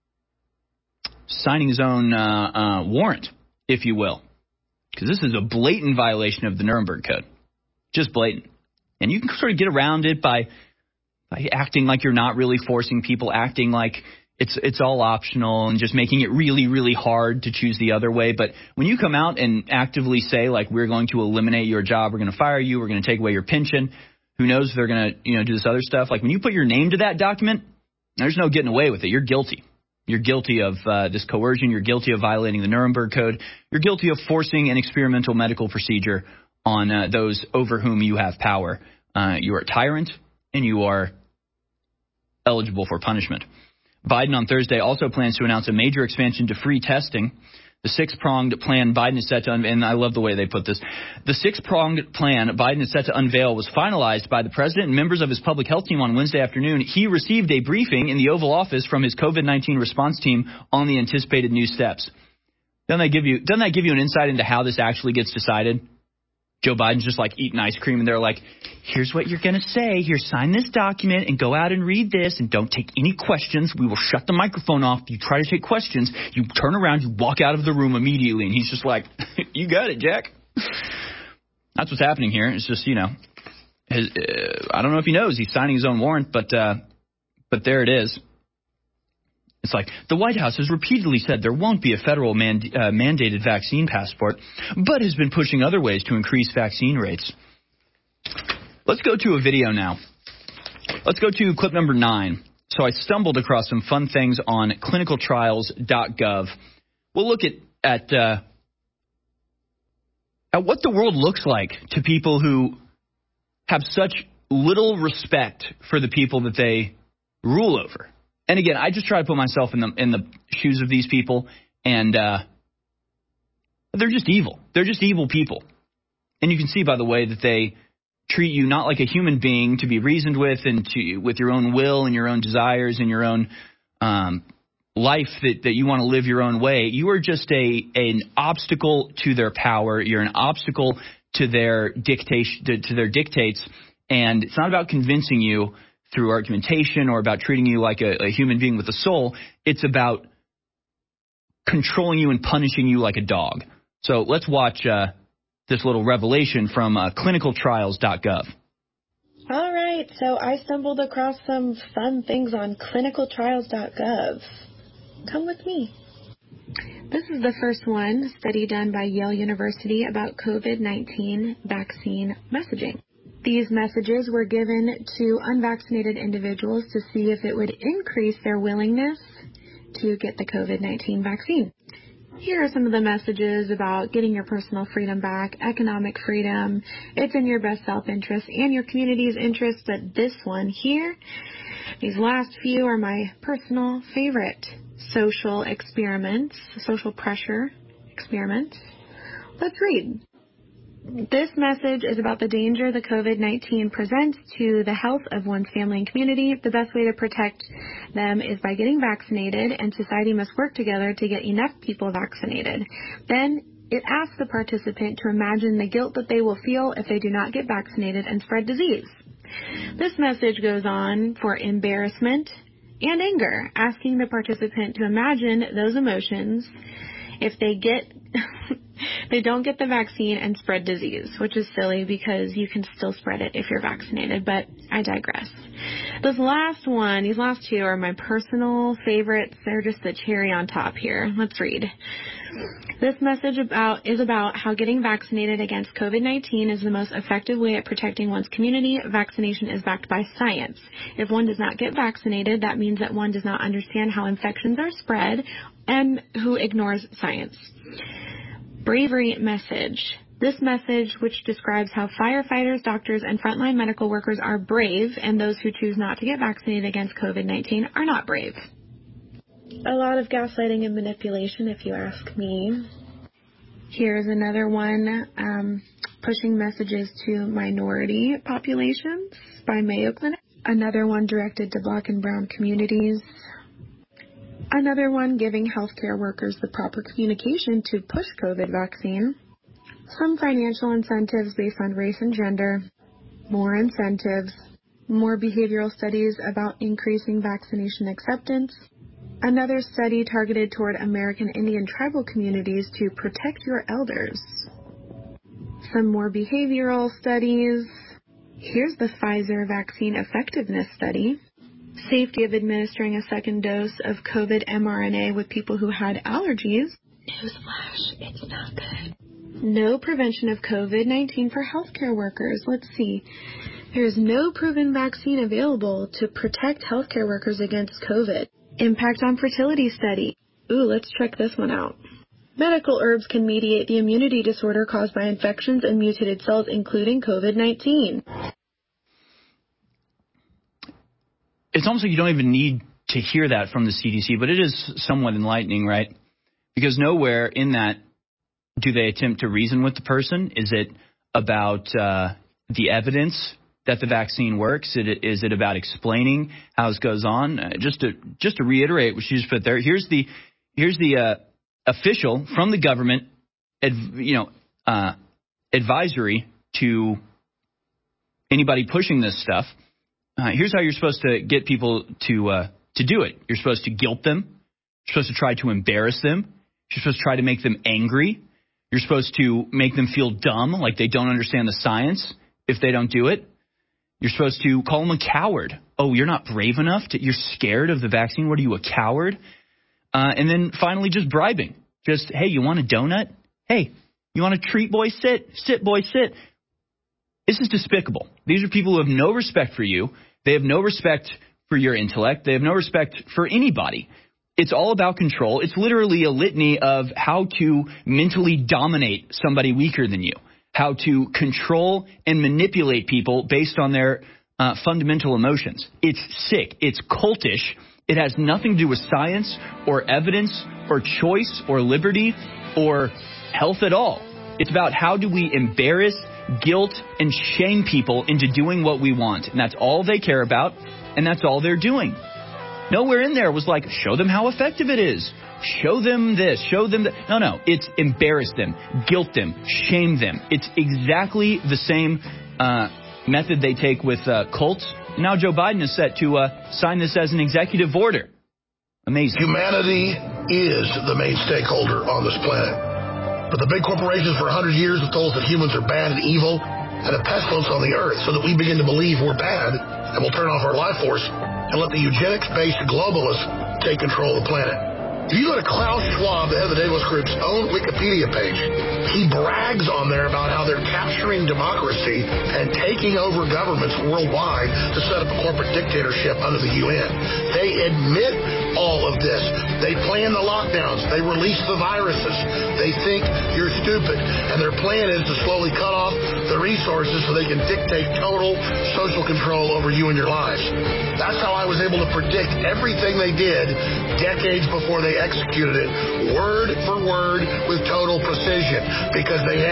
signing his own uh, uh, warrant, if you will, because this is a blatant violation of the Nuremberg Code, just blatant. And you can sort of get around it by by acting like you're not really forcing people, acting like it's it's all optional and just making it really, really hard to choose the other way. But when you come out and actively say, like, we're going to eliminate your job, we're going to fire you, we're going to take away your pension, who knows if they're going to, you know, do this other stuff. Like, when you put your name to that document, there's no getting away with it. You're guilty. You're guilty of uh, this coercion. You're guilty of violating the Nuremberg Code. You're guilty of forcing an experimental medical procedure on uh, those over whom you have power. Uh, you are a tyrant, and you are eligible for punishment. Biden on Thursday also plans to announce a major expansion to free testing. The six-pronged plan Biden is set to unveil, and I love the way they put this. The six-pronged plan Biden is set to unveil was finalized by the president and members of his public health team on Wednesday afternoon. He received a briefing in the Oval Office from his COVID nineteen response team on the anticipated new steps. Doesn't that give you, doesn't that give you an insight into how this actually gets decided? Joe Biden's just like eating ice cream, and they're like, here's what you're going to say. Here, sign this document and go out and read this, and don't take any questions. We will shut the microphone off. If you try to take questions, you turn around, you walk out of the room immediately. And he's just like, you got it, Jack. That's what's happening here. It's just, you know, his, uh, I don't know if he knows he's signing his own warrant, but uh, but there it is. It's like the White House has repeatedly said there won't be a federal man, uh, mandated vaccine passport, but has been pushing other ways to increase vaccine rates. Let's go to a video now. Let's go to clip number nine. So I stumbled across some fun things on clinical trials dot gov. We'll look at at, uh, at what the world looks like to people who have such little respect for the people that they rule over. And again, I just try to put myself in the in the shoes of these people, and uh, they're just evil. They're just evil people. And you can see by the way that they treat you not like a human being to be reasoned with, and to, with your own will and your own desires and your own um, life that, that you want to live your own way. You are just a an obstacle to their power. You're an obstacle to their dictation to, to their dictates, and it's not about convincing you through argumentation or about treating you like a, a human being with a soul. It's about controlling you and punishing you like a dog. So let's watch uh, this little revelation from uh, clinical trials dot gov. All right, so I stumbled across some fun things on clinical trials dot gov. Come with me. This is the first one, study done by Yale University about COVID nineteen vaccine messaging. These messages were given to unvaccinated individuals to see if it would increase their willingness to get the COVID nineteen vaccine. Here are some of the messages about getting your personal freedom back, economic freedom, it's in your best self-interest and your community's interest, but this one here, these last few are my personal favorite. Social experiments, social pressure experiments. Let's read. This message is about the danger the COVID nineteen presents to the health of one's family and community. The best way to protect them is by getting vaccinated, and society must work together to get enough people vaccinated. Then it asks the participant to imagine the guilt that they will feel if they do not get vaccinated and spread disease. This message goes on for embarrassment and anger, asking the participant to imagine those emotions if they get they don't get the vaccine and spread disease, which is silly because you can still spread it if you're vaccinated, but I digress. This last one, these last two are my personal favorites. They're just the cherry on top here. Let's read. This message about is about how getting vaccinated against COVID nineteen is the most effective way at protecting one's community. Vaccination is backed by science. If one does not get vaccinated, that means that one does not understand how infections are spread and who ignores science. Bravery message. This message, which describes how firefighters, doctors, and frontline medical workers are brave, and those who choose not to get vaccinated against COVID nineteen are not brave. A lot of gaslighting and manipulation, if you ask me. Here's another one, um, pushing messages to minority populations by Mayo Clinic. Another one directed to Black and brown communities. Another one giving healthcare workers the proper communication to push COVID vaccine. Some financial incentives based on race and gender. More incentives. More behavioral studies about increasing vaccination acceptance. Another study targeted toward American Indian tribal communities to protect your elders. Some more behavioral studies. Here's the Pfizer vaccine effectiveness study. Safety of administering a second dose of COVID mRNA with people who had allergies. Newsflash, it's not good. No prevention of COVID nineteen for healthcare workers. Let's see. There is no proven vaccine available to protect healthcare workers against COVID. Impact on fertility study. Ooh, let's check this one out. Medical herbs can mediate the immunity disorder caused by infections and mutated cells, including COVID nineteen. It's almost like you don't even need to hear that from the C D C, but it is somewhat enlightening, right? Because nowhere in that do they attempt to reason with the person. Is it about uh, the evidence that the vaccine works? Is it about explaining how this goes on? Uh, just to just to reiterate what she just put there. Here's the here's the uh, official from the government, adv- you know, uh, advisory to anybody pushing this stuff. Uh, here's how you're supposed to get people to uh, to do it. You're supposed to guilt them. You're supposed to try to embarrass them. You're supposed to try to make them angry. You're supposed to make them feel dumb, like they don't understand the science if they don't do it. You're supposed to call them a coward. Oh, you're not brave enough? To, you're scared of the vaccine? What are you, a coward? Uh, and then finally just bribing. Just, hey, you want a donut? Hey, you want a treat, boy? Sit. Sit, boy, sit. This is despicable. These are people who have no respect for you. They have no respect for your intellect. They have no respect for anybody. It's all about control. It's literally a litany of how to mentally dominate somebody weaker than you, how to control and manipulate people based on their uh, fundamental emotions. It's sick. It's cultish. It has nothing to do with science or evidence or choice or liberty or health at all. It's about how do we embarrass, guilt, and shame people into doing what we want. And that's all they care about, and that's all they're doing. Nowhere in there was like, show them how effective it is. Show them this, show them that. No, no, it's embarrass them, guilt them, shame them. It's exactly the same uh, method they take with uh, cults. Now Joe Biden is set to uh, sign this as an executive order. Amazing. Humanity is the main stakeholder on this planet. But the big corporations for one hundred years have told us that humans are bad and evil and a pestilence on the earth, so that we begin to believe we're bad and we'll turn off our life force and let the eugenics-based globalists take control of the planet. If you go to Klaus Schwab, the head of the Davos Group's own Wikipedia page, he brags on there about how they're capturing democracy and taking over governments worldwide to set up a corporate dictatorship under the U N. They admit all of this. They plan the lockdowns. They release the viruses. They think you're stupid. And their plan is to slowly cut off the resources so they can dictate total social control over you and your lives. That's how I was able to predict everything they did decades before they executed it, word for word, with total precision, because they have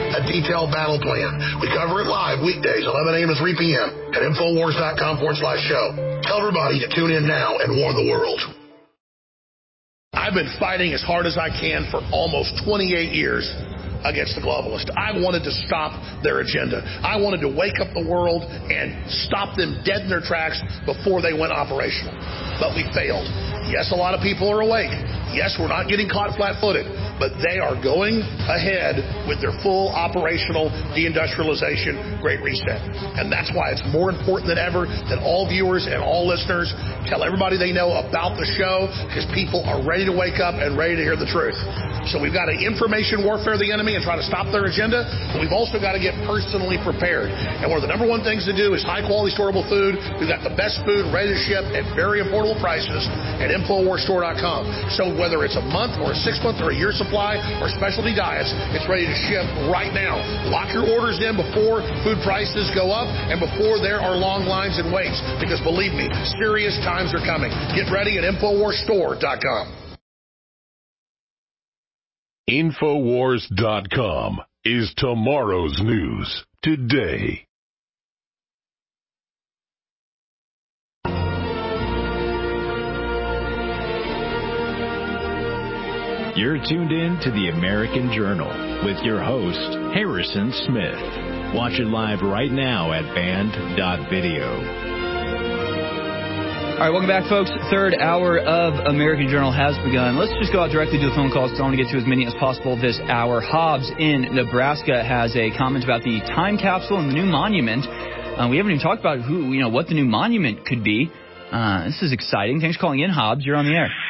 a detailed battle plan. We cover it live weekdays, eleven a.m. to three p.m. at Infowars.com forward slash show. Tell everybody to tune in now and warn the world. I've been fighting as hard as I can for almost twenty-eight years against the globalists. I wanted to stop their agenda. I wanted to wake up the world and stop them dead in their tracks before they went operational. But we failed. Yes, a lot of people are awake. Yes, we're not getting caught flat-footed, but they are going ahead with their full operational deindustrialization Great Reset. And that's why it's more important than ever that all viewers and all listeners tell everybody they know about the show, because people are ready to wake up and ready to hear the truth. So we've got to information warfare the enemy and try to stop their agenda, but we've also got to get personally prepared. And one of the number one things to do is high-quality storable food. We've got the best food ready to ship at very affordable prices at Infowars Store dot com. So whether it's a month or a six-month or a year supply or specialty diets, it's ready to ship right now. Lock your orders in before food prices go up and before there are long lines and waits, because believe me, serious times are coming. Get ready at Infowars Store dot com. Infowars dot com is tomorrow's news today. You're tuned in to the American Journal with your host, Harrison Smith. Watch it live right now at band dot video. All right, welcome back, folks. Third hour of American Journal has begun. Let's just go out directly to the phone calls because I want to get to as many as possible this hour. Hobbs in Nebraska has a comment about the time capsule and the new monument. Uh, we haven't even talked about who, you know, what the new monument could be. Uh, this is exciting. Thanks for calling in, Hobbs. You're on the air.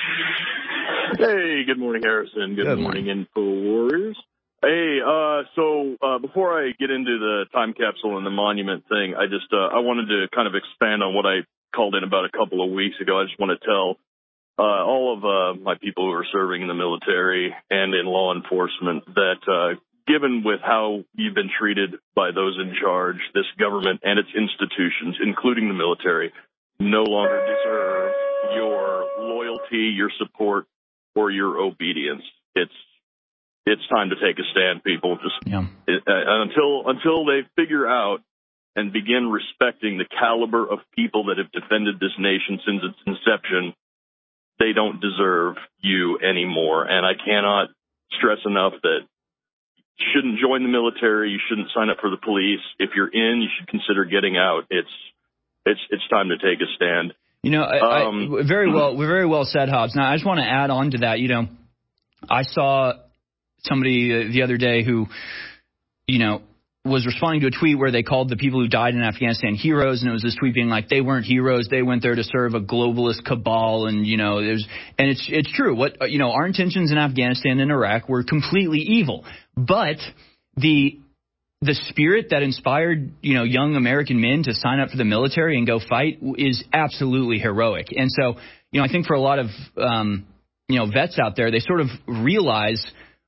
Hey, good morning, Harrison. Good, good morning, morning, InfoWars. Hey, uh, so uh, before I get into the time capsule and the monument thing, I just uh, I wanted to kind of expand on what I called in about a couple of weeks ago. I just want to tell uh, all of uh, my people who are serving in the military and in law enforcement that uh, given with how you've been treated by those in charge, this government and its institutions, including the military, no longer deserve your loyalty, your support, or your obedience. It's it's time to take a stand, people. Just yeah. it, uh, until until they figure out and begin respecting the caliber of people that have defended this nation since its inception, they don't deserve you anymore. And I cannot stress enough that you shouldn't join the military. You shouldn't sign up for the police. If you're in, you should consider getting out. It's it's it's time to take a stand. You know, I, um, I, very well, very well said, Hobbs. Now, I just want to add on to that. You know, I saw somebody the other day who, you know, was responding to a tweet where they called the people who died in Afghanistan heroes, and it was this tweet being like, they weren't heroes, they went there to serve a globalist cabal, and you know, there's, and it's it's true. What you know, our intentions in Afghanistan and Iraq were completely evil, but the The spirit that inspired, you know, young American men to sign up for the military and go fight is absolutely heroic. And so, you know, I think for a lot of, um, you know, vets out there, they sort of realize,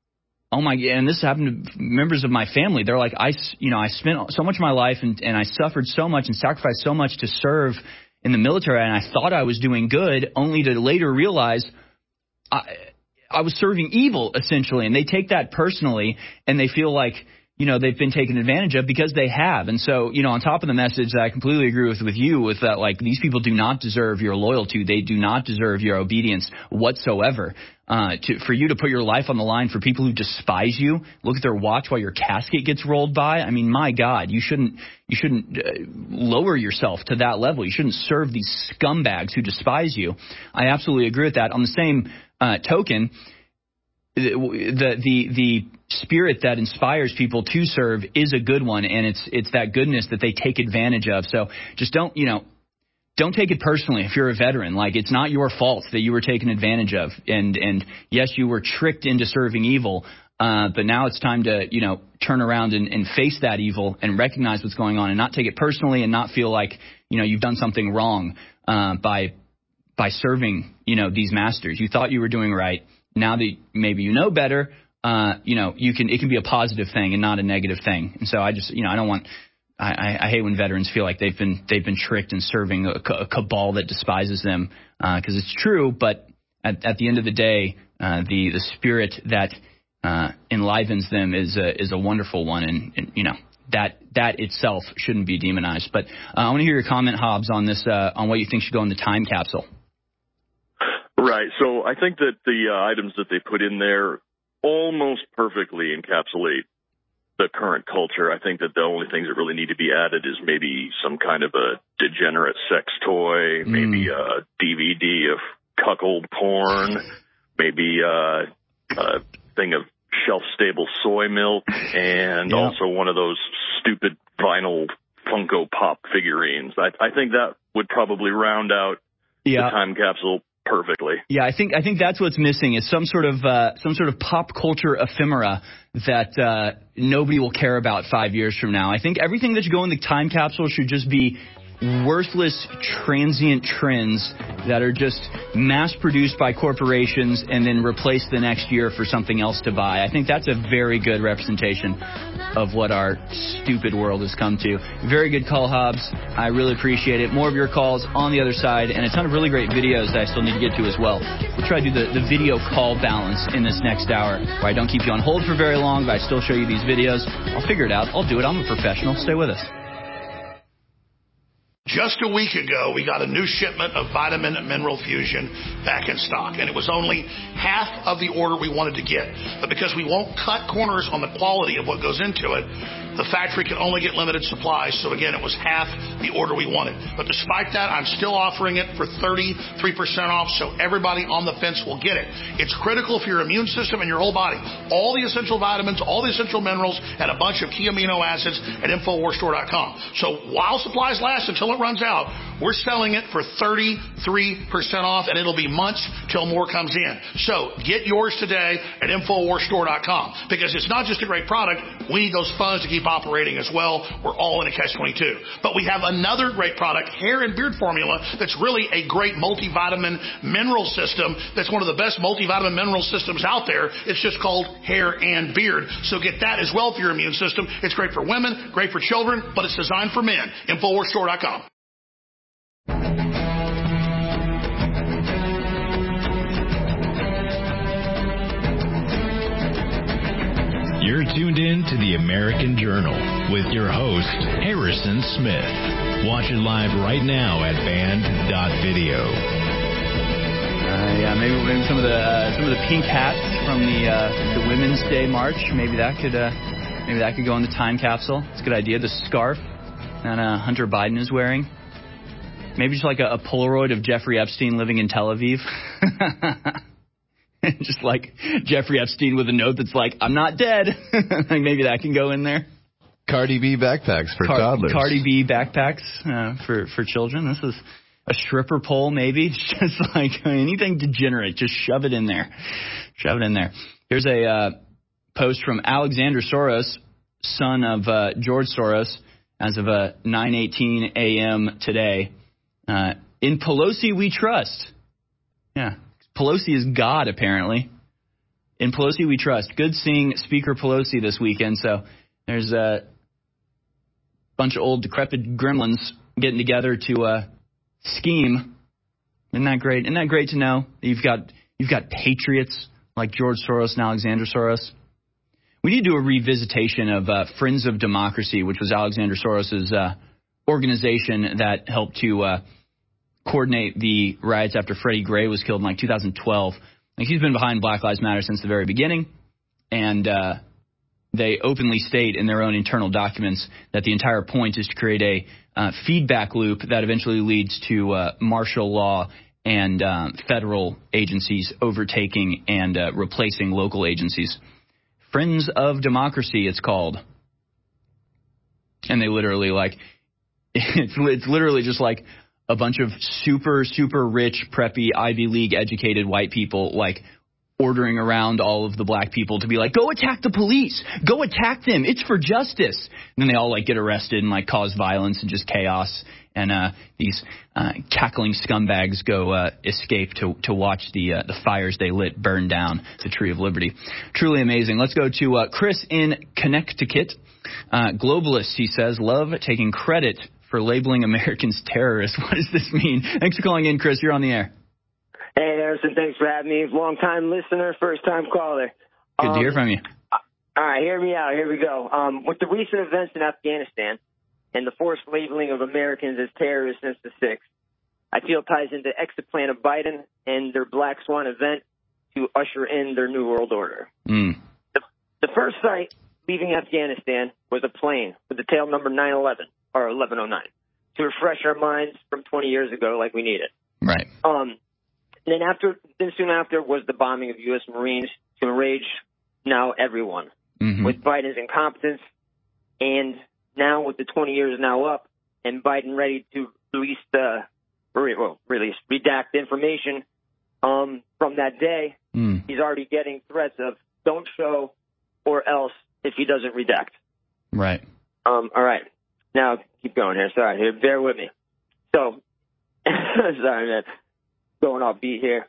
oh my, and this happened to members of my family. They're like, I, you know, I spent so much of my life and, and I suffered so much and sacrificed so much to serve in the military, and I thought I was doing good, only to later realize I, I was serving evil, essentially. And they take that personally, and they feel like, you know, they've been taken advantage of because they have. And so, you know, on top of the message that I completely agree with with you, with that, like, these people do not deserve your loyalty. They do not deserve your obedience whatsoever. Uh, to, for you to put your life on the line for people who despise you, look at their watch while your casket gets rolled by. I mean, my God, you shouldn't you shouldn't uh, lower yourself to that level. You shouldn't serve these scumbags who despise you. I absolutely agree with that. On the same uh, token, the the the spirit that inspires people to serve is a good one, and it's it's that goodness that they take advantage of. So just don't, you know, don't take it personally if you're a veteran. Like, it's not your fault that you were taken advantage of. And and yes, you were tricked into serving evil, uh, but now it's time to, you know, turn around and, and face that evil and recognize what's going on and not take it personally and not feel like, you know, you've done something wrong uh, by by serving, you know, these masters. You thought you were doing right. Now that maybe you know better, uh, you know, you can it can be a positive thing and not a negative thing. And so I just, you know, I don't want I, I hate when veterans feel like they've been they've been tricked in serving a, a cabal that despises them, because uh, it's true. But at, at the end of the day, uh, the the spirit that uh, enlivens them is a, is a wonderful one. And, and, you know, that that itself shouldn't be demonized. But uh, I want to hear your comment, Hobbs, on this, uh, on what you think should go in the time capsule. Right. So I think that the uh, items that they put in there almost perfectly encapsulate the current culture. I think that the only things that really need to be added is maybe some kind of a degenerate sex toy, mm. maybe a D V D of cuckold porn, maybe a, a thing of shelf-stable soy milk, and yeah. also one of those stupid vinyl Funko Pop figurines. I, I think that would probably round out yeah. the time capsule perfectly. Yeah, I think I think that's what's missing is some sort of uh, some sort of pop culture ephemera that uh, nobody will care about five years from now. I think everything that should go in the time capsule should just be worthless, transient trends that are just mass-produced by corporations and then replaced the next year for something else to buy. I think that's a very good representation of what our stupid world has come to. Very good call, Hobbs. I really appreciate it. More of your calls on the other side, and a ton of really great videos that I still need to get to as well. We'll try to do the, the video call balance in this next hour, where I don't keep you on hold for very long, but I still show you these videos. I'll figure it out. I'll do it. I'm a professional. Stay with us. Just a week ago, we got a new shipment of Vitamin Mineral Fusion back in stock, and it was only half of the order we wanted to get. But because we won't cut corners on the quality of what goes into it, the factory could only get limited supplies. So again, it was half the order we wanted. But despite that, I'm still offering it for thirty-three percent off, so everybody on the fence will get it. It's critical for your immune system and your whole body. All the essential vitamins, all the essential minerals, and a bunch of key amino acids at Infowars Store dot com. So while supplies last until it runs out, we're selling it for thirty-three percent off, and it'll be months till more comes in. So get yours today at Infowars Store dot com, because it's not just a great product. We need those funds to keep operating as well. We're all in a catch twenty-two. But we have another great product, hair and beard formula, that's really a great multivitamin mineral system. That's one of the best multivitamin mineral systems out there. It's just called hair and beard. So get that as well for your immune system. It's great for women, great for children, but it's designed for men. Infowars Store dot com. You're tuned in to the American Journal with your host, Harrison Smith. Watch it live right now at band dot video. Uh, yeah, maybe, maybe some of the uh, some of the pink hats from the uh, the Women's Day March. Maybe that could uh, maybe that could go in the time capsule. It's a good idea. The scarf that uh, Hunter Biden is wearing. Maybe just like a, a Polaroid of Jeffrey Epstein living in Tel Aviv. Just like Jeffrey Epstein with a note that's like, I'm not dead. Like maybe that can go in there. Cardi B backpacks for Car- toddlers. Cardi B backpacks uh, for, for children. This is a stripper pole maybe. It's just like anything degenerate. Just shove it in there. Shove it in there. Here's a uh, post from Alexander Soros, son of uh, George Soros, as of uh, nine eighteen a.m. today. Uh, in Pelosi we trust. Yeah. Pelosi is God, apparently. In Pelosi we trust. Good seeing Speaker Pelosi this weekend. So there's a bunch of old decrepit gremlins getting together to uh, scheme. Isn't that great? Isn't that great to know? You've got you've got patriots like George Soros and Alexander Soros. We need to do a revisitation of uh, Friends of Democracy, which was Alexander Soros' uh, organization that helped to uh, coordinate the riots after Freddie Gray was killed in like two thousand twelve. Like he's been behind Black Lives Matter since the very beginning, and uh, they openly state in their own internal documents that the entire point is to create a uh, feedback loop that eventually leads to uh, martial law and um, federal agencies overtaking and uh, replacing local agencies. Friends of Democracy, it's called. And they literally like, it's, it's literally just like a bunch of super, super rich, preppy, Ivy League educated white people like ordering around all of the black people to be like, go attack the police, go attack them, it's for justice. And then they all like get arrested and like cause violence and just chaos. And uh, these uh, cackling scumbags go uh, escape to to watch the uh, the fires they lit burn down the Tree of Liberty. Truly amazing. Let's go to uh, Chris in Connecticut. Uh, globalists, he says, love taking credit for labeling Americans terrorists. What does this mean? Thanks for calling in, Chris. You're on the air. Hey, Harrison. Thanks for having me. Long time listener, first time caller. Good um, to hear from you. All right, hear me out. Here we go. Um, with the recent events in Afghanistan and the forced labeling of Americans as terrorists since the sixth, I feel ties into exit plan of Biden and their Black Swan event to usher in their New World Order. Mm. The, the first sight leaving Afghanistan was a plane with the tail number nine eleven or eleven oh nine to refresh our minds from twenty years ago like we needed. Right. Um, then after, then soon after was the bombing of U S Marines to enrage now everyone. Mm-hmm. With Biden's incompetence, and now with the twenty years now up, and Biden ready to release the, well, release, redact information um, from that day, mm. he's already getting threats of don't show or else if he doesn't redact. Right. Um, all right. Now, keep going here. Sorry, here, bear with me. So, sorry, man. Going off beat here.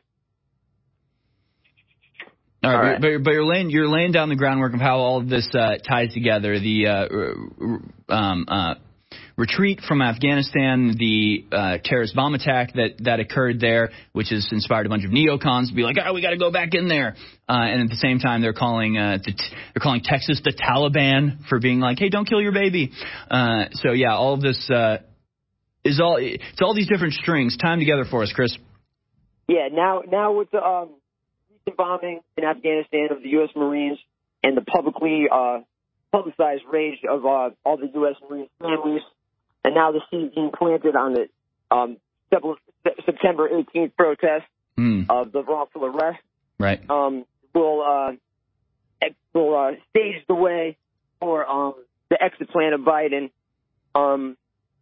All right, all right. But, but you're laying you're laying down the groundwork of how all of this uh, ties together. The uh, um, uh, retreat from Afghanistan, the uh, terrorist bomb attack that, that occurred there, which has inspired a bunch of neocons to be like, oh, we got to go back in there. Uh, and at the same time, they're calling uh, the t- they're calling Texas the Taliban for being like, hey, don't kill your baby. Uh, so yeah, all of this uh, is all it's all these different strings timed together for us, Chris. Yeah. Now, now with the um. bombing in Afghanistan of the U S Marines and the publicly uh, publicized rage of uh, all the U S Marine families, and now the seed being planted on the um, September eighteenth protest mm. of the wrongful arrest, right? Um, will uh, will uh, stage the way for um, the exit plan of Biden, um,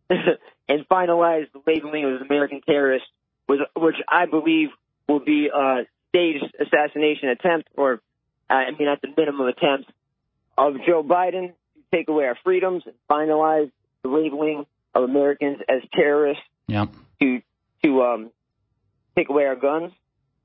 and finalize the labeling of American terrorists, which, which I believe will be uh, staged assassination attempt, or uh, I mean, at the minimum attempt of Joe Biden to take away our freedoms and finalize the labeling of Americans as terrorists. Yep. To to um, take away our guns,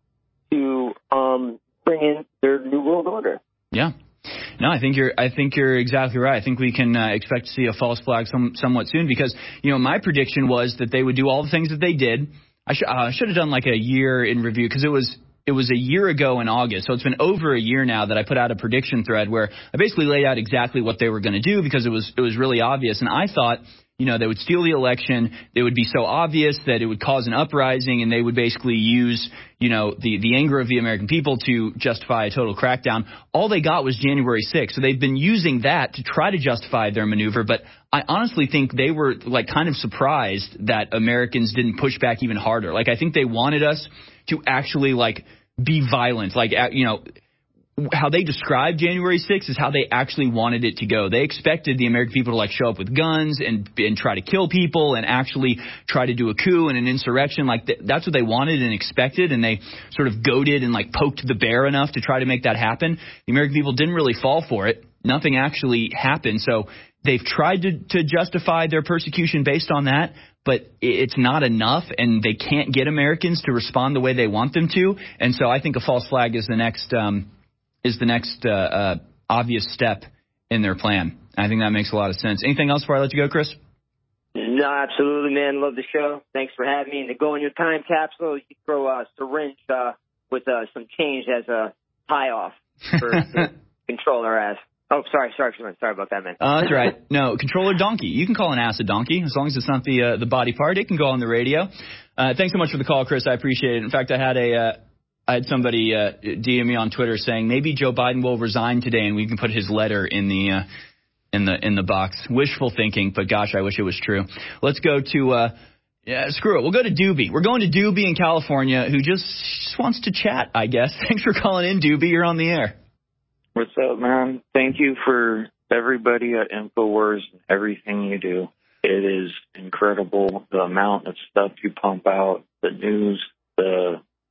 to um, bring in their New World Order. Yeah. No, I think you're. I think you're exactly right. I think we can uh, expect to see a false flag some, somewhat soon because you know my prediction was that they would do all the things that they did. I should uh, should have done like a year in review because it was. It was a year ago in August, so it's been over a year now that I put out a prediction thread where I basically laid out exactly what they were going to do because it was it was really obvious. And I thought, you know, they would steal the election. It would be so obvious that it would cause an uprising, and they would basically use, you know, the, the anger of the American people to justify a total crackdown. All they got was January sixth, so they've been using that to try to justify their maneuver. But I honestly think they were, like, kind of surprised that Americans didn't push back even harder. Like, I think they wanted us to actually, like, be violent. Like, you know, how they described January sixth is how they actually wanted it to go. They expected the American people to, like, show up with guns and and try to kill people and actually try to do a coup and an insurrection. Like, th- that's what they wanted and expected, and they sort of goaded and, like, poked the bear enough to try to make that happen. The American people didn't really fall for it. Nothing actually happened. So they've tried to, to justify their persecution based on that, but it's not enough, and they can't get Americans to respond the way they want them to. And so I think a false flag is the next um, is the next uh, uh, obvious step in their plan. I think that makes a lot of sense. Anything else before I let you go, Chris? No, absolutely, man. Love the show. Thanks for having me. And to go in your time capsule, you throw a syringe uh, with uh, some change as a tie-off for to control our ass. Oh, sorry, sorry, sorry about that, man. Uh, that's right. No, controller donkey. You can call an ass a donkey as long as it's not the uh, the body part. It can go on the radio. Uh, thanks so much for the call, Chris. I appreciate it. In fact, I had a uh, I had somebody uh, D M me on Twitter saying maybe Joe Biden will resign today, and we can put his letter in the uh, in the in the box. Wishful thinking, but gosh, I wish it was true. Let's go to. Uh, Yeah, screw it. We'll go to Doobie. We're going to Doobie in California, who just, just wants to chat, I guess. Thanks for calling in, Doobie. You're on the air. What's up, man? Thank you for everybody at InfoWars and everything you do. It is incredible the amount of stuff you pump out, the news, the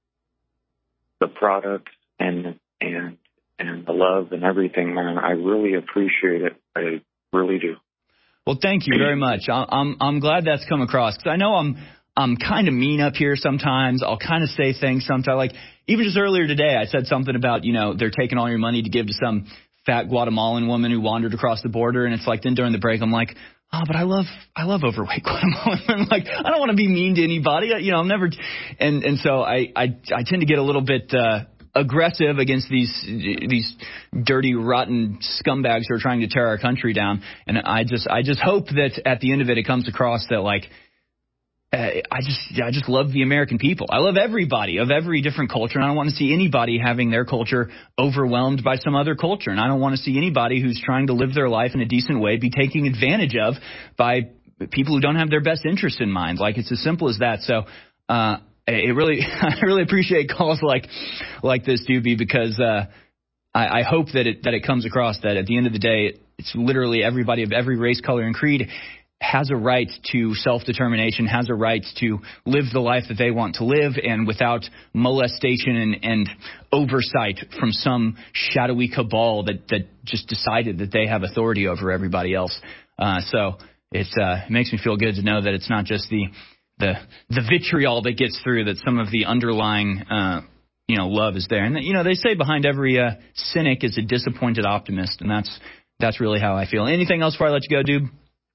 the products, and and and the love and everything, man. I really appreciate it. I really do. Well, thank you very much. I'm I'm glad that's come across because I know I'm I'm kind of mean up here sometimes. I'll kind of say things sometimes. Like even just earlier today, I said something about, you know, they're taking all your money to give to some fat Guatemalan woman who wandered across the border. And it's like then during the break, I'm like, oh, but I love I love overweight Guatemalan women. Like I don't want to be mean to anybody. You know, I'm never. And and so I I, I tend to get a little bit. Uh, aggressive against these these dirty, rotten scumbags who are trying to tear our country down. And I just I just hope that at the end of it, it comes across that, like, uh, I just I just love the American people. I love everybody of every different culture, and I don't want to see anybody having their culture overwhelmed by some other culture. And I don't want to see anybody who's trying to live their life in a decent way be taken advantage of by people who don't have their best interest in mind. Like, it's as simple as that. So, uh, It really, I really appreciate calls like, like this, Doobie, because uh, I, I hope that it that it comes across that at the end of the day, it's literally everybody of every race, color, and creed has a right to self-determination, has a right to live the life that they want to live, and without molestation and, and oversight from some shadowy cabal that, that just decided that they have authority over everybody else. Uh, so it's, uh, it makes me feel good to know that it's not just the the the vitriol that gets through, that some of the underlying, uh, you know, love is there. And, you know, they say behind every uh, cynic is a disappointed optimist, and that's that's really how I feel. Anything else before I let you go, dude?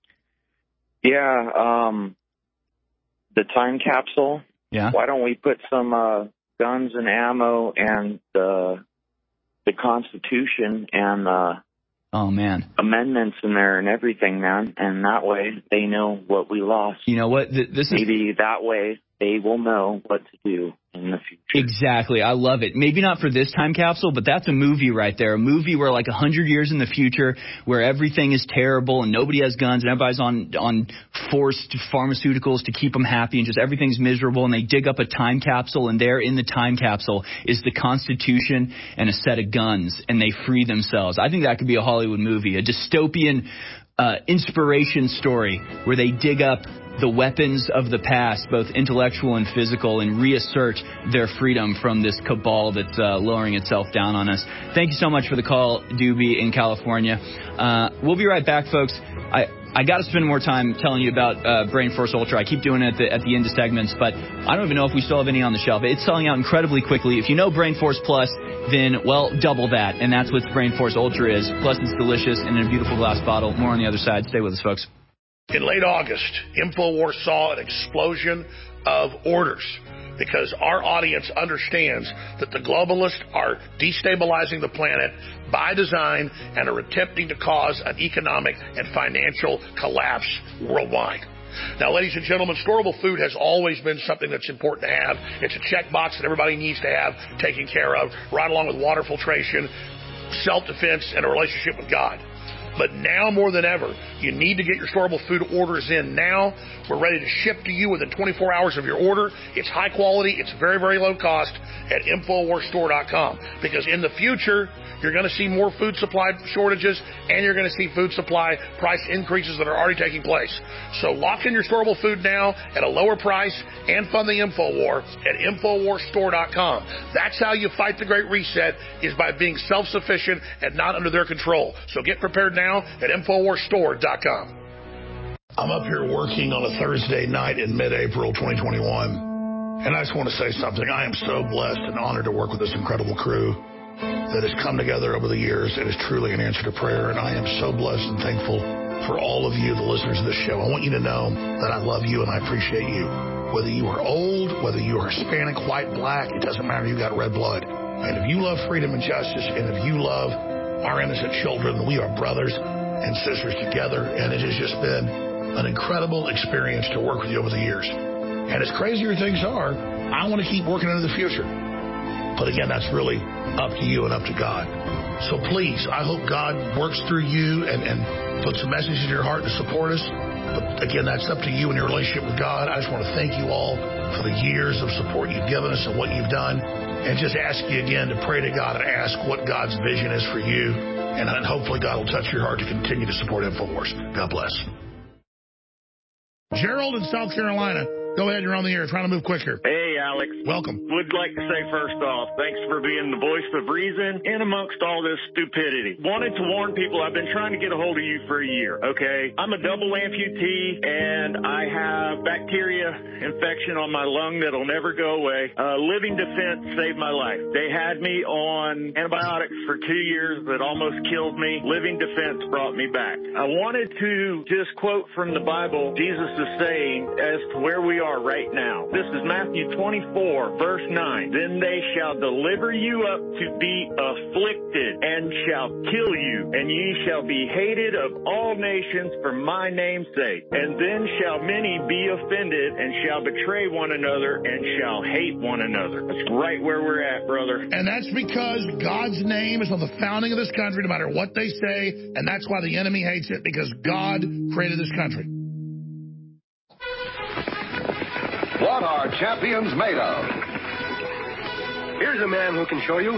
Yeah, um, the time capsule. Yeah. Why don't we put some uh, guns and ammo and uh, the Constitution and uh, oh man, amendments in there and everything, man, and that way they know what we lost. You know what? Th- this maybe is... that way they will know what to do in the future. Exactly. I love it. Maybe not for this time capsule, but that's a movie right there. A movie where, like, a hundred years in the future, where everything is terrible and nobody has guns and everybody's on on forced pharmaceuticals to keep them happy and just everything's miserable, and they dig up a time capsule, and there in the time capsule is the Constitution and a set of guns, and they free themselves. I think that could be a Hollywood movie, a dystopian uh, inspiration story where they dig up the weapons of the past, both intellectual and physical, and reassert their freedom from this cabal that's uh, lowering itself down on us. Thank you so much for the call, Doobie in California. Uh, we'll be right back, folks. I, I got to spend more time telling you about uh, Brain Force Ultra. I keep doing it at the, at the end of segments, but I don't even know if we still have any on the shelf. It's selling out incredibly quickly. If you know Brain Force Plus, then, well, double that, and that's what Brain Force Ultra is. Plus, it's delicious and in a beautiful glass bottle. More on the other side. Stay with us, folks. In late August, InfoWars saw an explosion of orders because our audience understands that the globalists are destabilizing the planet by design and are attempting to cause an economic and financial collapse worldwide. Now, ladies and gentlemen, storable food has always been something that's important to have. It's a checkbox that everybody needs to have taken care of, right along with water filtration, self-defense, and a relationship with God. But now more than ever, you need to get your storable food orders in now. We're ready to ship to you within twenty-four hours of your order. It's high quality. It's very, very low cost at Infowars Store dot com. Because in the future, you're going to see more food supply shortages, and you're going to see food supply price increases that are already taking place. So lock in your storable food now at a lower price and fund the InfoWar at Infowars Store dot com. That's how you fight the Great Reset, is by being self-sufficient and not under their control. So get prepared now at Infowars Store dot com. I'm up here working on a Thursday night in mid-April twenty twenty-one, and I just want to say something. I am so blessed and honored to work with this incredible crew that has come together over the years. It is truly an answer to prayer, and I am so blessed and thankful for all of you, the listeners of this show. I want you to know that I love you and I appreciate you. Whether you are old, whether you are Hispanic, white, black, it doesn't matter. You got red blood. And if you love freedom and justice, and if you love our innocent children, we are brothers and sisters together, and it has just been an incredible experience to work with you over the years. And as crazier things are, I want to keep working into the future. But again, that's really up to you and up to God. So please, I hope God works through you and, and puts a message in your heart to support us. But again, that's up to you and your relationship with God. I just want to thank you all for the years of support you've given us and what you've done. And just ask you again to pray to God and ask what God's vision is for you. And, and hopefully God will touch your heart to continue to support InfoWars. God bless. Gerald in South Carolina. Go ahead, you're on the air. Trying to move quicker. Hey, Alex. Welcome. Would like to say first off, thanks for being the voice of reason in amongst all this stupidity. Wanted to warn people, I've been trying to get a hold of you for a year, okay? I'm a double amputee, and I have bacteria infection on my lung that'll never go away. Uh, Living Defense saved my life. They had me on antibiotics for two years that almost killed me. Living Defense brought me back. I wanted to just quote from the Bible, Jesus is saying, as to where we are right now. This is Matthew twenty-four, verse nine. Then they shall deliver you up to be afflicted, and shall kill you, and ye shall be hated of all nations for my name's sake. And then shall many be offended, and shall betray one another, and shall hate one another. That's right where we're at, brother. And that's because God's name is on the founding of this country, no matter what they say, and that's why the enemy hates it, because God created this country. What are champions made of? Here's a man who can show you.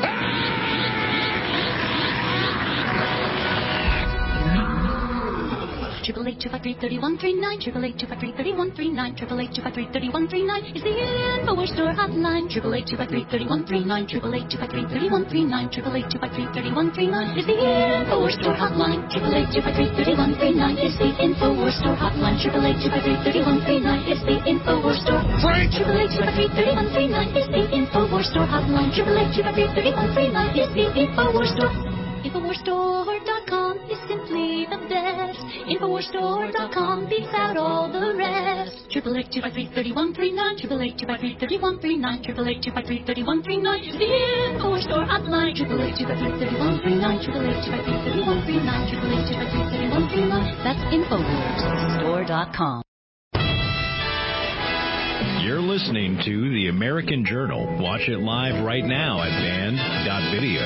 Triple eight two five three thirty one three nine. Triple eight two five three thirty one three nine. Triple eight two five three thirty one three nine is the InfoWars Store hotline. Triple eight two five three thirty one three nine. Triple eight two five three thirty one three nine. Triple eight two five three thirty one three nine is the InfoWars Store hotline. Triple eight two five three thirty one three nine is the InfoWars Store hotline. Triple eight two five three thirty one three nine is the InfoWars Store. Frank. Triple eight two five three thirty one three nine is the InfoWars Store hotline. Triple eight two five three thirty one three nine is the InfoWars Store. InfoWars Store dot com is simply the best. InfoWars Store dot com beats out all the rest. Triple eight two five three thirty one three nine. Triple eight two five three thirty one three nine. Triple eight two five three thirty one three nine. The InfoWars Store hotline. Triple eight two five three thirty one three nine. Triple eight two five three thirty one three nine. Triple eight two five three thirty one three nine. That's InfoWars Store dot com. You're listening to The American Journal. Watch it live right now at band dot video.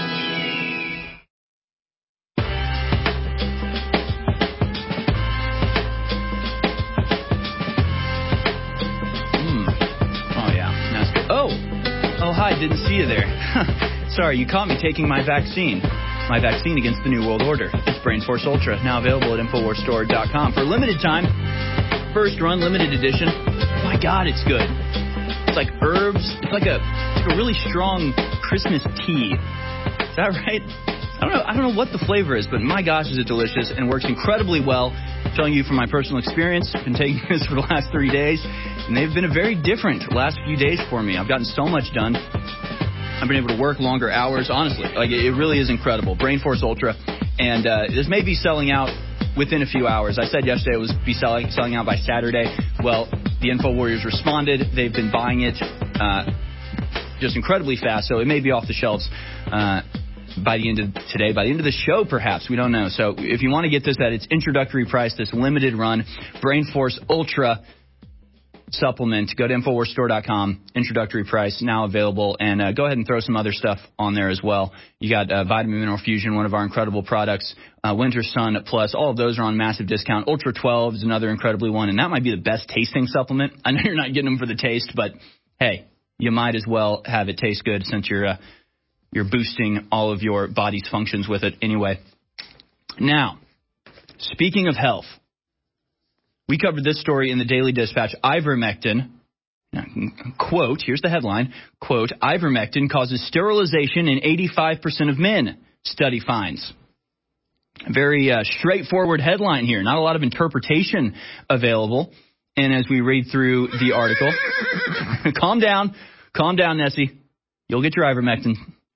Hi, didn't see you there. Sorry, you caught me taking my vaccine. My vaccine against the New World Order. It's Brain Force Ultra, now available at InfoWars Store dot com. For a limited time, first run, limited edition. My God, it's good. It's like herbs. It's like a, it's like a really strong Christmas tea. Is that right? I don't know. I don't know what the flavor is, but my gosh, is it delicious and works incredibly well. I'm telling you from my personal experience, I've been taking this for the last three days, and they've been a very different last few days for me. I've gotten so much done. I've been able to work longer hours. Honestly, like it really is incredible. Brain Force Ultra, and uh, this may be selling out within a few hours. I said yesterday it was be selling selling out by Saturday. Well, the Info Warriors responded. They've been buying it uh, just incredibly fast, so it may be off the shelves Uh, by the end of today, by the end of the show, perhaps. We don't know. So if you want to get this at its introductory price, this limited run, Brain Force Ultra supplement, go to InfoWars Store dot com. Introductory price now available. And uh, go ahead and throw some other stuff on there as well. You got uh, Vitamin Mineral Fusion, one of our incredible products. Uh, Winter Sun Plus, all of those are on massive discount. Ultra twelve is another incredibly one. And that might be the best tasting supplement. I know you're not getting them for the taste, but hey, you might as well have it taste good since you're uh, You're boosting all of your body's functions with it anyway. Now, speaking of health, we covered this story in the Daily Dispatch. Ivermectin, quote, here's the headline, quote, ivermectin causes sterilization in eighty-five percent of men, study finds. A very uh, straightforward headline here, not a lot of interpretation available. And as we read through the article, calm down, calm down, Nessie. You'll get your ivermectin.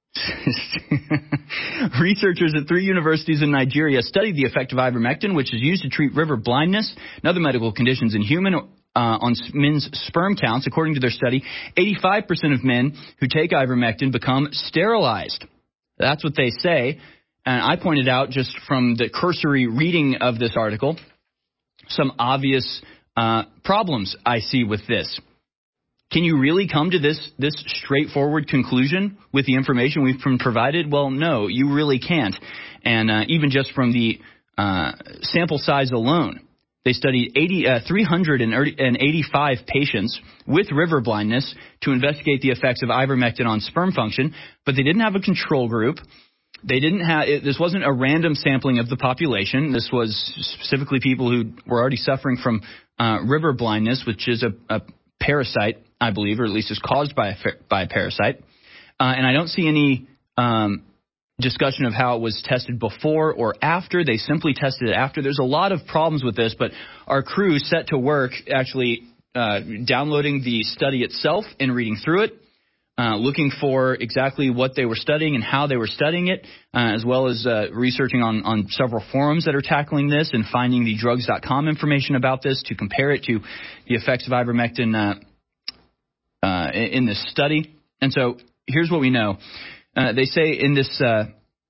Researchers at three universities in Nigeria studied the effect of ivermectin, which is used to treat river blindness and other medical conditions in human uh, on men's sperm counts. According to their study, eighty-five percent of men who take ivermectin become sterilized. That's what they say. And I pointed out just from the cursory reading of this article some obvious uh, problems I see with this. Can you really come to this this straightforward conclusion with the information we've been provided? Well, no, you really can't. And uh, even just from the uh, sample size alone, they studied eighty, uh, three hundred eighty-five patients with river blindness to investigate the effects of ivermectin on sperm function, but they didn't have a control group. They didn't have it, this wasn't a random sampling of the population. This was specifically people who were already suffering from uh, river blindness, which is a, a parasite, I believe, or at least is caused by a, by a parasite. Uh, and I don't see any um, discussion of how it was tested before or after. They simply tested it after. There's a lot of problems with this, but our crew set to work actually uh, downloading the study itself and reading through it. uh, looking for exactly what they were studying and how they were studying it, uh, as well as uh, researching on, on several forums that are tackling this and finding the drugs dot com information about this to compare it to the effects of ivermectin uh, uh, in this study. And so here's what we know. Uh, they say in this uh,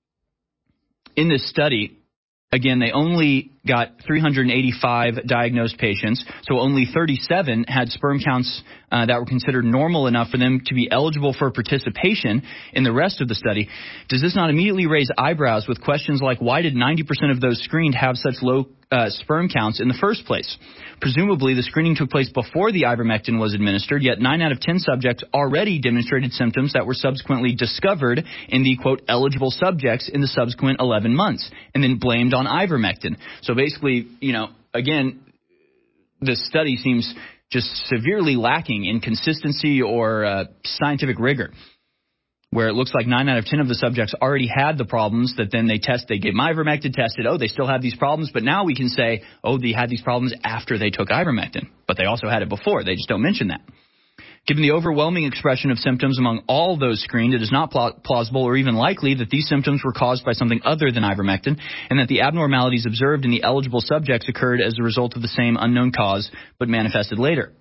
in this study, again, they only got three hundred eighty-five diagnosed patients, so only thirty-seven had sperm counts uh, that were considered normal enough for them to be eligible for participation in the rest of the study. Does this not immediately raise eyebrows with questions like, why did ninety percent of those screened have such low uh, sperm counts in the first place? Presumably, the screening took place before the ivermectin was administered, yet nine out of ten subjects already demonstrated symptoms that were subsequently discovered in the, quote, eligible subjects in the subsequent eleven months, and then blamed on ivermectin. So basically, you know, again, this study seems just severely lacking in consistency or uh, scientific rigor, where it looks like nine out of ten of the subjects already had the problems that then they test. They gave them ivermectin, tested, oh, they still have these problems, but now we can say, oh, they had these problems after they took ivermectin, but they also had it before. They just don't mention that. Given the overwhelming expression of symptoms among all those screened, it is not plausible or even likely that these symptoms were caused by something other than ivermectin, and that the abnormalities observed in the eligible subjects occurred as a result of the same unknown cause but manifested later.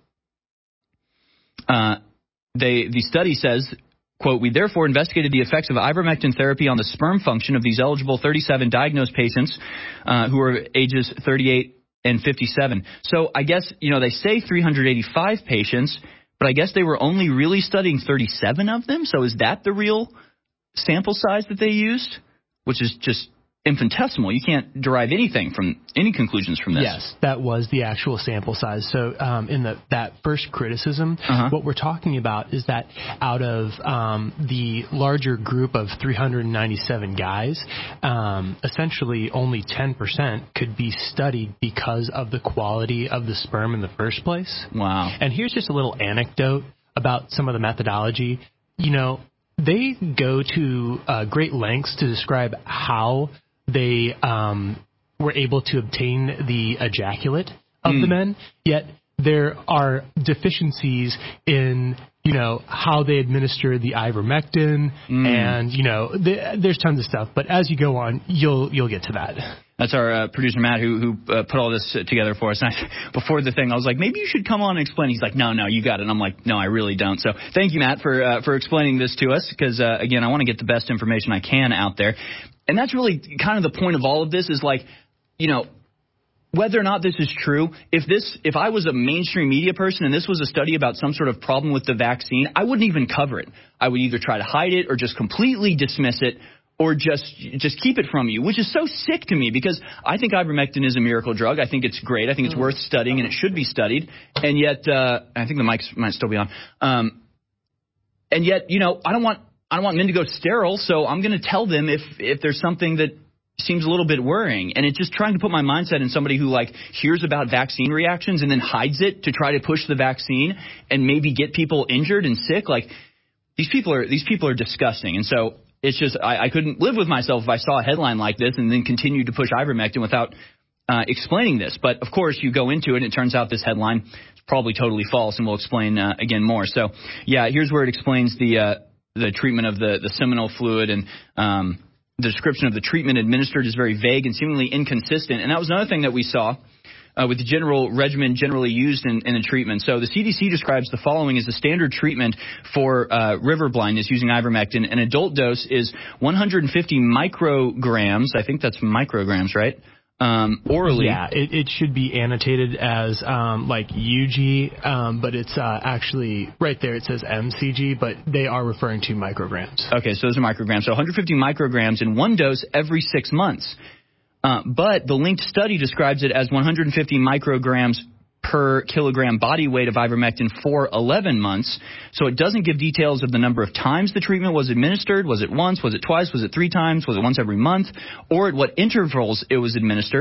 Uh, they, the study says, quote, we therefore investigated the effects of ivermectin therapy on the sperm function of these eligible thirty-seven diagnosed patients uh, who are ages thirty-eight and fifty-seven. So I guess, you know, they say three hundred eighty-five patients, but I guess they were only really studying thirty-seven of them. So is that the real sample size that they used, which is just infinitesimal? You can't derive anything from any conclusions from this. Yes, that was the actual sample size. So um, in the that first criticism, uh-huh. what we're talking about is that out of um, the larger group of three hundred ninety-seven guys, um, essentially only ten percent could be studied because of the quality of the sperm in the first place. Wow. And here's just a little anecdote about some of the methodology. You know, they go to uh, great lengths to describe how they um, were able to obtain the ejaculate of mm. the men, yet there are deficiencies in, you know, how they administer the ivermectin, mm. and, you know, th- there's tons of stuff. But as you go on, you'll you'll get to that. That's our uh, producer, Matt, who, who uh, put all this together for us. And I, before the thing, I was like, maybe you should come on and explain. He's like, no, no, you got it. And I'm like, no, I really don't. So thank you, Matt, for uh, for explaining this to us, because, uh, again, I want to get the best information I can out there. And that's really kind of the point of all of this is, like, you know, whether or not this is true, if this, if I was a mainstream media person and this was a study about some sort of problem with the vaccine, I wouldn't even cover it. I would either try to hide it or just completely dismiss it, or just just keep it from you, which is so sick to me, because I think ivermectin is a miracle drug. I think it's great. I think it's worth studying, and it should be studied. And yet, uh, I think the mics might still be on. Um, and yet, you know, I don't want I don't want men to go sterile, so I'm going to tell them if if there's something that seems a little bit worrying. And it's just trying to put my mindset in somebody who, like, hears about vaccine reactions and then hides it to try to push the vaccine and maybe get people injured and sick. Like, these people are these people are disgusting. And so it's just I, I couldn't live with myself if I saw a headline like this and then continued to push ivermectin without uh, explaining this. But, of course, you go into it, and it turns out this headline is probably totally false, and we'll explain uh, again more. So, yeah, here's where it explains the uh, the treatment of the, the seminal fluid, and um, the description of the treatment administered is very vague and seemingly inconsistent. And that was another thing that we saw uh, with the general regimen generally used in, in the treatment. So the C D C describes the following as the standard treatment for uh, river blindness using ivermectin. An adult dose is one hundred fifty micrograms. I think that's micrograms, right? Um, orally. Yeah, it, it should be annotated as um, like U G, um, but it's uh, actually right there. It says M C G, but they are referring to micrograms. Okay, so those are micrograms. So one hundred fifty micrograms in one dose every six months. Uh, but the linked study describes it as one hundred fifty micrograms per kilogram body weight of ivermectin for eleven months. So it doesn't give details of the number of times the treatment was administered. Was it once? Was it twice? Was it three times? Was it once every month? Or at what intervals it was administered?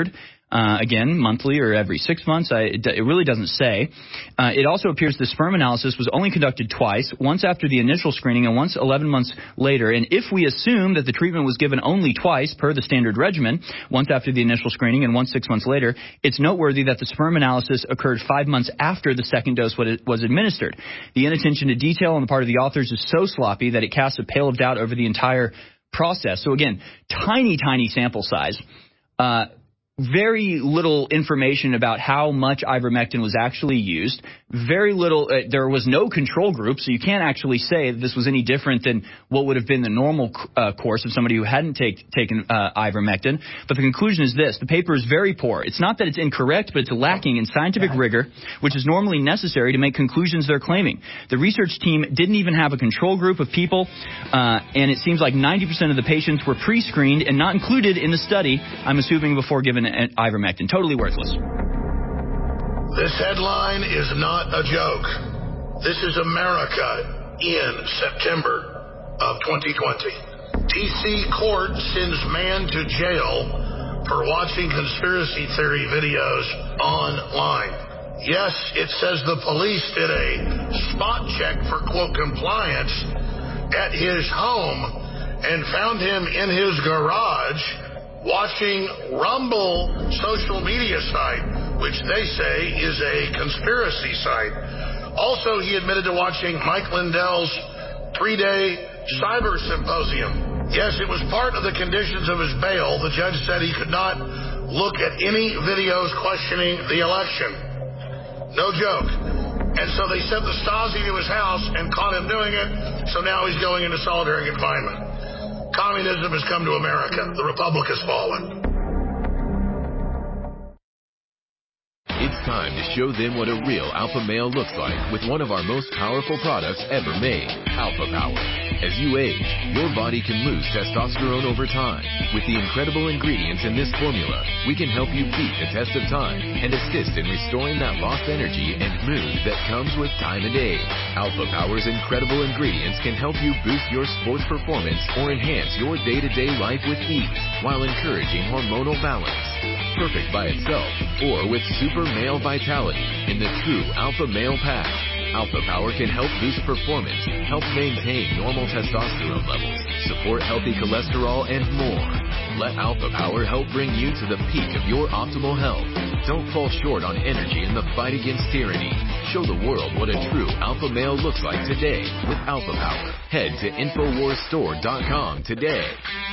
Uh, again, monthly or every six months. I, it, it really doesn't say. Uh, it also appears the sperm analysis was only conducted twice, once after the initial screening and once eleven months later. And if we assume that the treatment was given only twice per the standard regimen, once after the initial screening and once six months later, it's noteworthy that the sperm analysis occurred five months after the second dose was administered. The inattention to detail on the part of the authors is so sloppy that it casts a pale of doubt over the entire process. So again, tiny, tiny sample size. Uh, Very little information about how much ivermectin was actually used. Very little. Uh, there was no control group, so you can't actually say that this was any different than what would have been the normal uh, course of somebody who hadn't take, taken uh, ivermectin. But the conclusion is this. The paper is very poor. It's not that it's incorrect, but it's lacking in scientific rigor, which is normally necessary to make conclusions they're claiming. The research team didn't even have a control group of people, uh, and it seems like ninety percent of the patients were pre-screened and not included in the study, I'm assuming before given ivermectin. Totally worthless. This headline is not a joke. This is America in September of twenty twenty. D C court sends man to jail for watching conspiracy theory videos online. Yes, it says the police did a spot check for, quote, compliance at his home and found him in his garage watching Rumble social media site, which they say is a conspiracy site. Also, he admitted to watching Mike Lindell's three-day cyber symposium. Yes, it was part of the conditions of his bail. The judge said he could not look at any videos questioning the election. No joke. And so they sent the Stasi to his house and caught him doing it, so now he's going into solitary confinement. Communism has come to America. The Republic has fallen. It's time to show them what a real alpha male looks like with one of our most powerful products ever made, Alpha Power. As you age, your body can lose testosterone over time. With the incredible ingredients in this formula, we can help you beat the test of time and assist in restoring that lost energy and mood that comes with time and age. Alpha Power's incredible ingredients can help you boost your sports performance or enhance your day-to-day life with ease while encouraging hormonal balance. Perfect by itself or with super male vitality in the true Alpha Male Pack. Alpha Power can help boost performance, help maintain normal testosterone levels, support healthy cholesterol, and more. Let Alpha Power help bring you to the peak of your optimal health. Don't fall short on energy in the fight against tyranny. Show the world what a true alpha male looks like today with Alpha Power. Head to Infowars Store dot com today.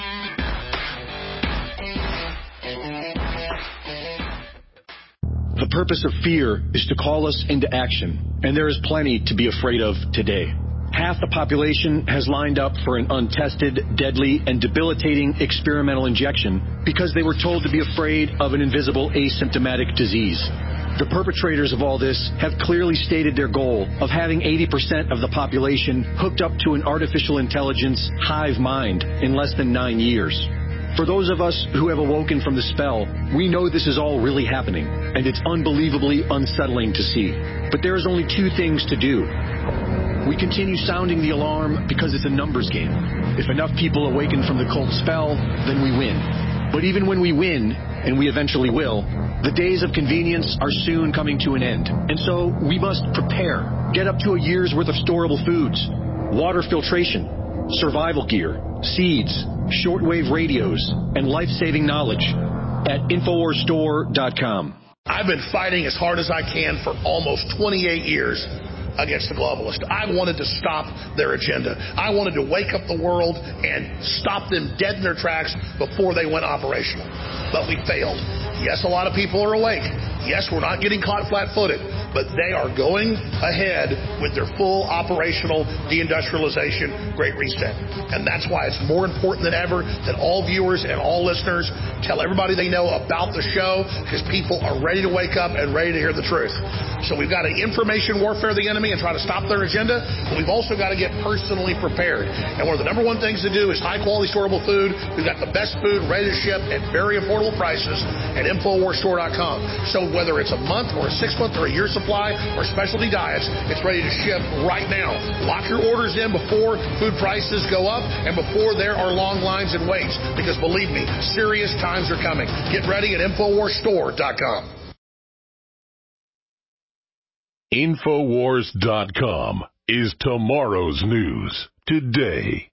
The purpose of fear is to call us into action, and there is plenty to be afraid of today. Half the population has lined up for an untested, deadly, and debilitating experimental injection because they were told to be afraid of an invisible asymptomatic disease. The perpetrators of all this have clearly stated their goal of having eighty percent of the population hooked up to an artificial intelligence hive mind in less than nine years. For those of us who have awoken from the spell, we know this is all really happening, and it's unbelievably unsettling to see. But there is only two things to do. We continue sounding the alarm because it's a numbers game. If enough people awaken from the cult spell, then we win. But even when we win, and we eventually will, the days of convenience are soon coming to an end. And so we must prepare. Get up to a year's worth of storable foods, water filtration, survival gear, seeds, shortwave radios, and life-saving knowledge at Infowars Store dot com. I've been fighting as hard as I can for almost twenty-eight years against the globalists. I wanted to stop their agenda. I wanted to wake up the world and stop them dead in their tracks before they went operational. But we failed. Yes, a lot of people are awake. Yes, we're not getting caught flat-footed, but they are going ahead with their full operational deindustrialization Great Reset. And that's why it's more important than ever that all viewers and all listeners tell everybody they know about the show, because people are ready to wake up and ready to hear the truth. So we've got to information warfare the enemy and try to stop their agenda, but we've also got to get personally prepared. And one of the number one things to do is high-quality storable food. We've got the best food ready to ship at very affordable prices. And at Infowars Store dot com. So whether it's a month or a six-month or a year supply or specialty diets, it's ready to ship right now. Lock your orders in before food prices go up and before there are long lines and waits, because believe me, serious times are coming. Get ready at Infowars Store dot com. Infowars dot com is tomorrow's news today.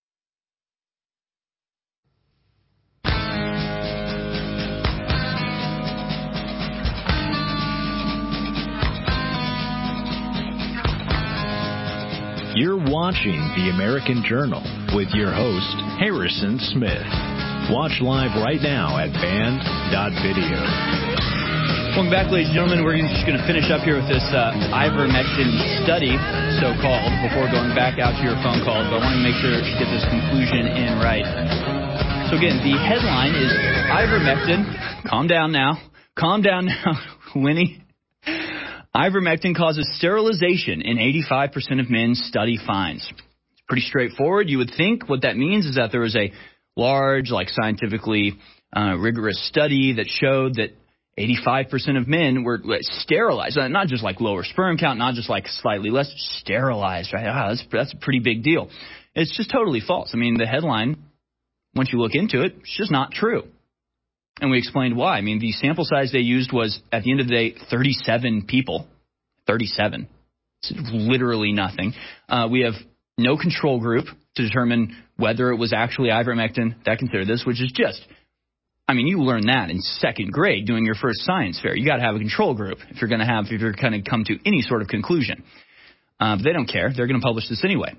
You're watching The American Journal with your host, Harrison Smith. Watch live right now at band dot video. Welcome back, ladies and gentlemen. We're just going to finish up here with this uh, ivermectin study, so-called, before going back out to your phone calls. But I want to make sure to get this conclusion in right. So again, the headline is ivermectin. Calm down now. Calm down now, Winnie. Ivermectin causes sterilization in eighty-five percent of men, study finds. It's pretty straightforward. You would think what that means is that there was a large, like scientifically uh, rigorous study that showed that eighty-five percent of men were sterilized, not just like lower sperm count, not just like slightly less, sterilized, right? Ah, that's, that's a pretty big deal. It's just totally false. I mean, the headline, once you look into it, it's just not true. And we explained why. I mean, the sample size they used was, at the end of the day, thirty-seven people. thirty-seven. It's literally nothing. Uh, we have no control group to determine whether it was actually ivermectin that considered this, which is just, I mean, you learn that in second grade doing your first science fair. You got to have a control group if you're going to have, if you're going to come to any sort of conclusion. Uh, but they don't care. They're going to publish this anyway.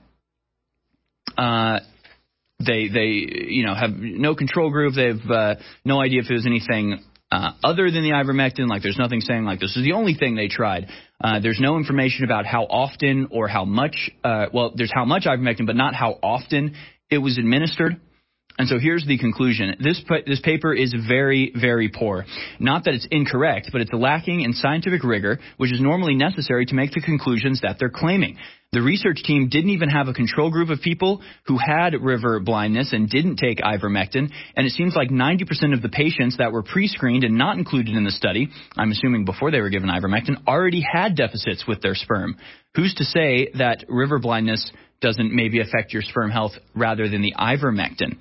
Uh, they, they, you know, have no control group. They have uh, no idea if it was anything uh, other than the ivermectin. Like, there's nothing saying like this is the only thing they tried. Uh, there's no information about how often or how much. Uh, well, there's how much ivermectin, but not how often it was administered. And so here's the conclusion. This this paper is very, very poor. Not that it's incorrect, but it's lacking in scientific rigor, which is normally necessary to make the conclusions that they're claiming. The research team didn't even have a control group of people who had river blindness and didn't take ivermectin, and it seems like ninety percent of the patients that were pre-screened and not included in the study, I'm assuming before they were given ivermectin, already had deficits with their sperm. Who's to say that river blindness doesn't maybe affect your sperm health rather than the ivermectin?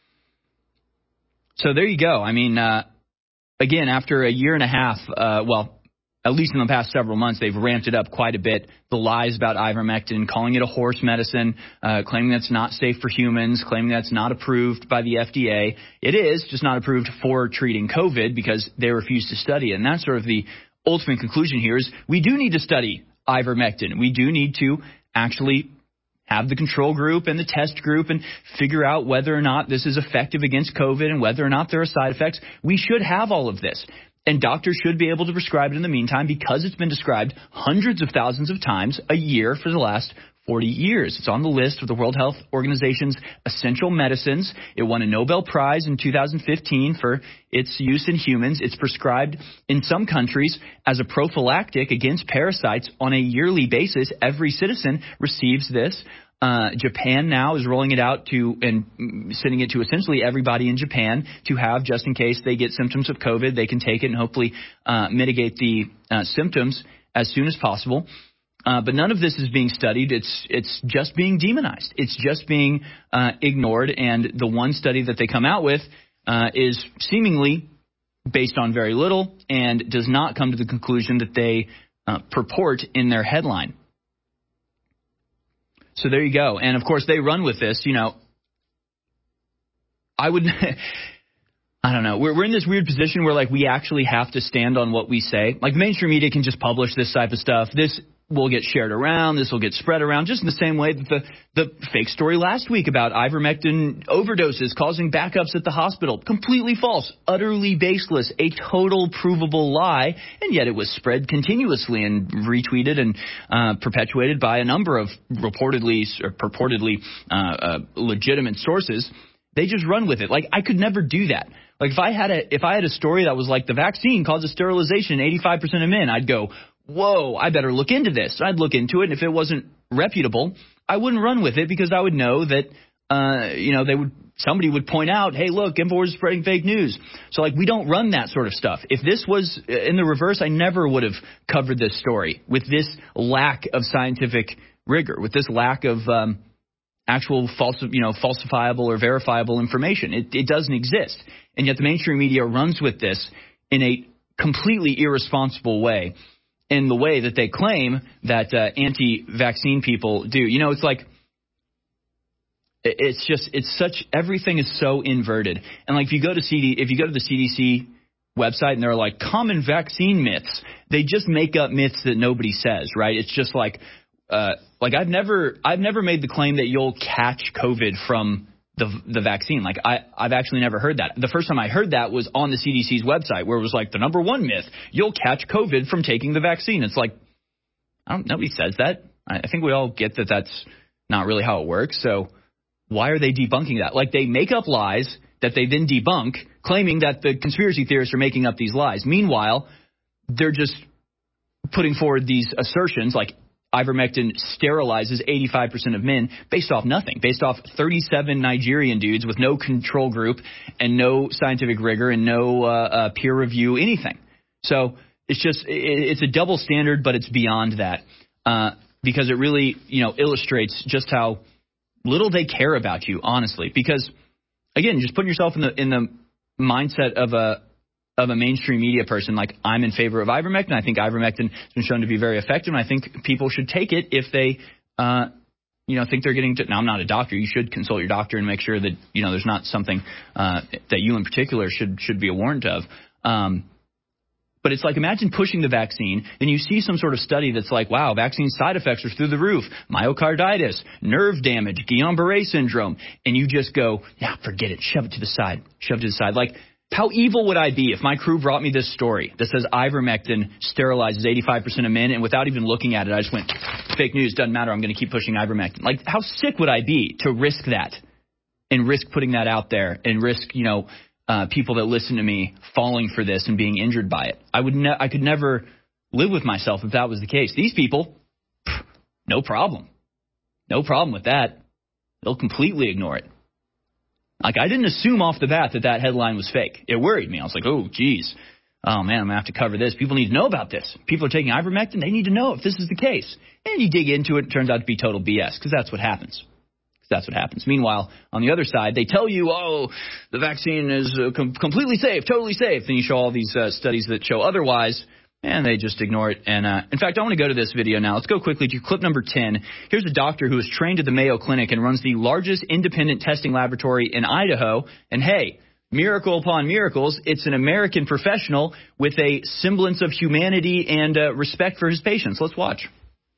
So there you go. I mean, uh, again, after a year and a half, uh, well, at least in the past several months, they've ramped it up quite a bit. The lies about ivermectin, calling it a horse medicine, uh, claiming that's not safe for humans, claiming that's not approved by the F D A. It is, just not approved for treating COVID because they refuse to study it. And that's sort of the ultimate conclusion here is we do need to study ivermectin. We do need to actually have the control group and the test group and figure out whether or not this is effective against COVID and whether or not there are side effects. We should have all of this. And doctors should be able to prescribe it in the meantime because it's been described hundreds of thousands of times a year for the last forty years. It's on the list of the World Health Organization's essential medicines. It won a Nobel Prize in two thousand fifteen for its use in humans. It's prescribed in some countries as a prophylactic against parasites on a yearly basis. Every citizen receives this. Uh, Japan now is rolling it out to and sending it to essentially everybody in Japan to have just in case they get symptoms of COVID. They can take it and hopefully uh, mitigate the uh, symptoms as soon as possible. Uh, but none of this is being studied. It's it's just being demonized. It's just being uh, ignored. And the one study that they come out with uh, is seemingly based on very little and does not come to the conclusion that they uh, purport in their headline. So there you go. And, of course, they run with this. You know, I would – I don't know. We're, we're in this weird position where, like, we actually have to stand on what we say. Like, mainstream media can just publish this type of stuff. This will get shared around. This will get spread around just in the same way that the, the fake story last week about ivermectin overdoses causing backups at the hospital. Completely false, utterly baseless, a total provable lie, and yet it was spread continuously and retweeted and uh, perpetuated by a number of reportedly or purportedly uh, uh, legitimate sources. They just run with it. Like, I could never do that. Like, if I had a if I had a story that was like the vaccine causes sterilization in eighty-five percent of men, I'd go, whoa, I better look into this. I'd look into it, and if it wasn't reputable, I wouldn't run with it because I would know that uh, you know, they would somebody would point out, hey, look, InfoWars is spreading fake news. So, like, we don't run that sort of stuff. If this was in the reverse, I never would have covered this story with this lack of scientific rigor, with this lack of um, actual false, you know, falsifiable or verifiable information. It, it doesn't exist. And yet the mainstream media runs with this in a completely irresponsible way, in the way that they claim that uh, anti-vaccine people do. You know, it's like, it's just, it's such, everything is so inverted. And like, if you go to C D, if you go to the C D C website and there are like common vaccine myths, they just make up myths that nobody says, right? It's just like, uh, like I've never, I've never made the claim that you'll catch COVID from the the vaccine. Like I, I've actually never heard that. The first time I heard that was on the C D C's website, where it was like the number one myth: you'll catch COVID from taking the vaccine. It's like, I don't, nobody says that. I, I think we all get that that's not really how it works. So why are they debunking that? Like, they make up lies that they then debunk, claiming that the conspiracy theorists are making up these lies. Meanwhile, they're just putting forward these assertions like ivermectin sterilizes eighty-five percent of men based off nothing, based off thirty-seven Nigerian dudes with no control group and no scientific rigor and no uh, uh, peer review, anything. So it's just, it, it's a double standard, but it's beyond that uh, because it really, you know, illustrates just how little they care about you, honestly. Because, again, just putting yourself in the in the mindset of a of a mainstream media person, like, I'm in favor of ivermectin. I think ivermectin has been shown to be very effective, and I think people should take it if they, uh, you know, think they're getting to. Now, I'm not a doctor. You should consult your doctor and make sure that, you know, there's not something uh, that you in particular should should be warned of. Um, but it's like, imagine pushing the vaccine, and you see some sort of study that's like, wow, vaccine side effects are through the roof, myocarditis, nerve damage, Guillain-Barré syndrome, and you just go, yeah, forget it, shove it to the side, shove it to the side. Like, how evil would I be if my crew brought me this story that says ivermectin sterilizes eighty-five percent of men, and without even looking at it, I just went, fake news, doesn't matter, I'm going to keep pushing ivermectin. Like, how sick would I be to risk that and risk putting that out there and risk, you know, uh, people that listen to me falling for this and being injured by it? I would, ne- I could never live with myself if that was the case. These people, pff, no problem. No problem with that. They'll completely ignore it. Like, I didn't assume off the bat that that headline was fake. It worried me. I was like, oh, geez. Oh, man, I'm going to have to cover this. People need to know about this. People are taking ivermectin. They need to know if this is the case. And you dig into it, it turns out to be total B S, because that's what happens. That's what happens. Meanwhile, on the other side, they tell you, oh, the vaccine is uh, com- completely safe, totally safe. Then you show all these uh, studies that show otherwise, and they just ignore it. And uh, in fact, I want to go to this video now. Let's go quickly to clip number ten. Here's a doctor who is trained at the Mayo Clinic and runs the largest independent testing laboratory in Idaho. And hey, miracle upon miracles, it's an American professional with a semblance of humanity and uh, respect for his patients. Let's watch.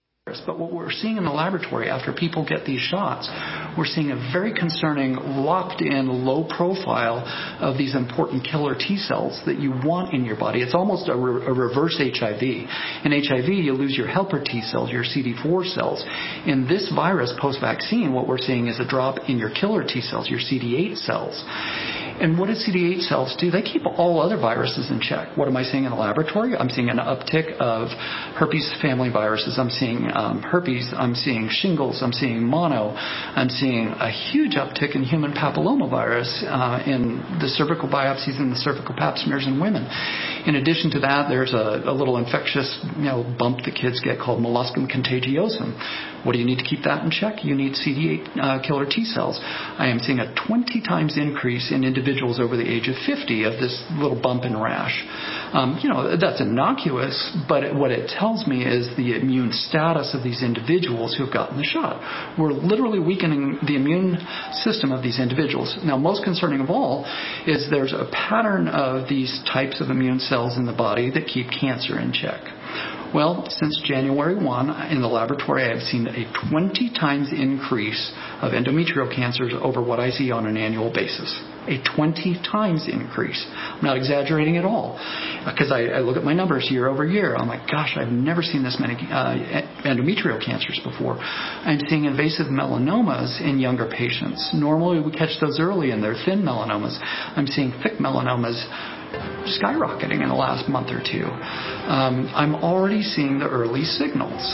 But what we're seeing in the laboratory after people get these shots, we're seeing a very concerning, locked-in, low profile of these important killer T cells that you want in your body. It's almost a, re- a reverse H I V. In H I V, you lose your helper T cells, your C D four cells. In this virus, post-vaccine, what we're seeing is a drop in your killer T cells, your C D eight cells. And what do C D eight cells do? They keep all other viruses in check. What am I seeing in the laboratory? I'm seeing an uptick of herpes family viruses. I'm seeing um, herpes. I'm seeing shingles. I'm seeing mono. I'm seeing a huge uptick in human papillomavirus uh, in the cervical biopsies and the cervical pap smears in women. In addition to that, there's a, a little infectious, you know, bump that kids get called molluscum contagiosum. What do you need to keep that in check? You need C D eight uh, killer T cells. I am seeing a twenty times increase in individuals over the age of fifty of this little bump and rash. Um, you know, that's innocuous, but it, what it tells me is the immune status of these individuals who have gotten the shot. We're literally weakening the immune system of these individuals. Now, most concerning of all is there's a pattern of these types of immune cells in the body that keep cancer in check. Well, since January first, in the laboratory, I have seen a twenty times increase of endometrial cancers over what I see on an annual basis. A twenty times increase. I'm not exaggerating at all. Because I, I look at my numbers year over year. I'm like, gosh, I've never seen this many uh, endometrial cancers before. I'm seeing invasive melanomas in younger patients. Normally, we catch those early and they're thin melanomas. I'm seeing thick melanomas skyrocketing in the last month or two. Um, I'm already seeing the early signals.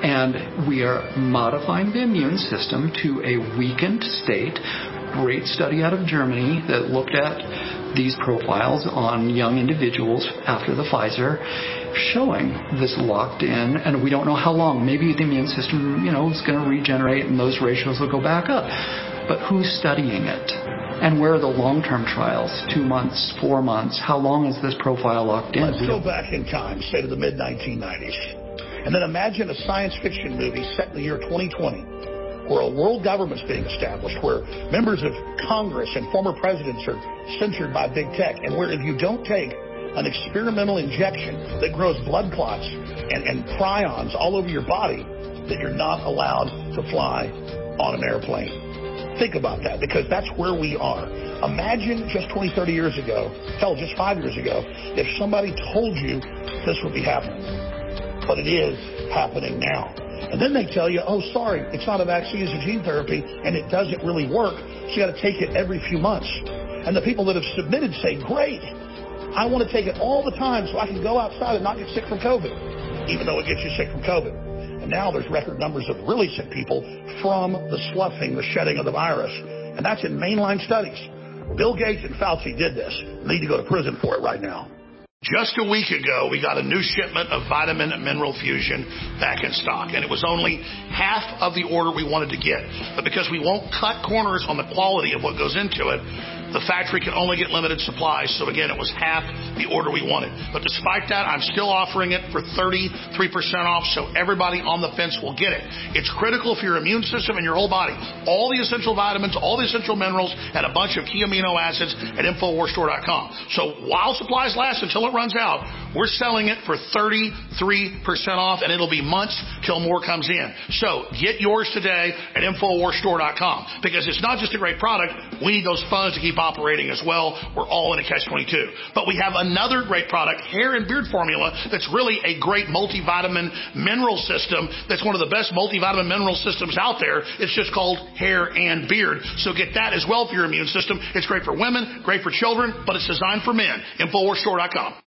And we are modifying the immune system to a weakened state. Great study out of Germany that looked at these profiles on young individuals after the Pfizer, showing this locked in, and we don't know how long. Maybe the immune system, you know, is going to regenerate and those ratios will go back up. But who's studying it? And where are the long-term trials? Two months, four months? How long is this profile locked in? Let's go back in time, say to the mid nineteen nineties. And then imagine a science fiction movie set in the year twenty twenty, where a world government's being established, where members of Congress and former presidents are censored by big tech, and where if you don't take an experimental injection that grows blood clots and, and prions all over your body, that you're not allowed to fly on an airplane. Think about that, because that's where we are. Imagine just twenty, thirty years ago, hell, just five years ago, if somebody told you this would be happening. But it is happening now. And then they tell you, oh, sorry, it's not a vaccine, it's a gene therapy, and it doesn't really work, so you got to take it every few months. And the people that have submitted say, great, I want to take it all the time so I can go outside and not get sick from COVID, even though it gets you sick from COVID. And now there's record numbers of really sick people from the sloughing, the shedding of the virus. And that's in mainline studies. Bill Gates and Fauci did this. They need to go to prison for it right now. Just a week ago, we got a new shipment of Vitamin Mineral Fusion back in stock, and it was only half of the order we wanted to get. But because we won't cut corners on the quality of what goes into it, the factory can only get limited supplies. So again, it was half the order we wanted. But despite that, I'm still offering it for thirty-three percent off, so everybody on the fence will get it. It's critical for your immune system and your whole body. All the essential vitamins, all the essential minerals, and a bunch of key amino acids at Infowars Store dot com. So while supplies last, until it runs out, we're selling it for thirty-three percent off, and it'll be months till more comes in. So get yours today at Infowars Store dot com, because it's not just a great product. We need those funds to keep operating as well. We're all in a catch twenty-two. But we have another great product, hair and beard formula, that's really a great multivitamin mineral system. That's one of the best multivitamin mineral systems out there. It's just called hair and beard. So get that as well for your immune system. It's great for women, great for children, but it's designed for men. Infowars Store dot com.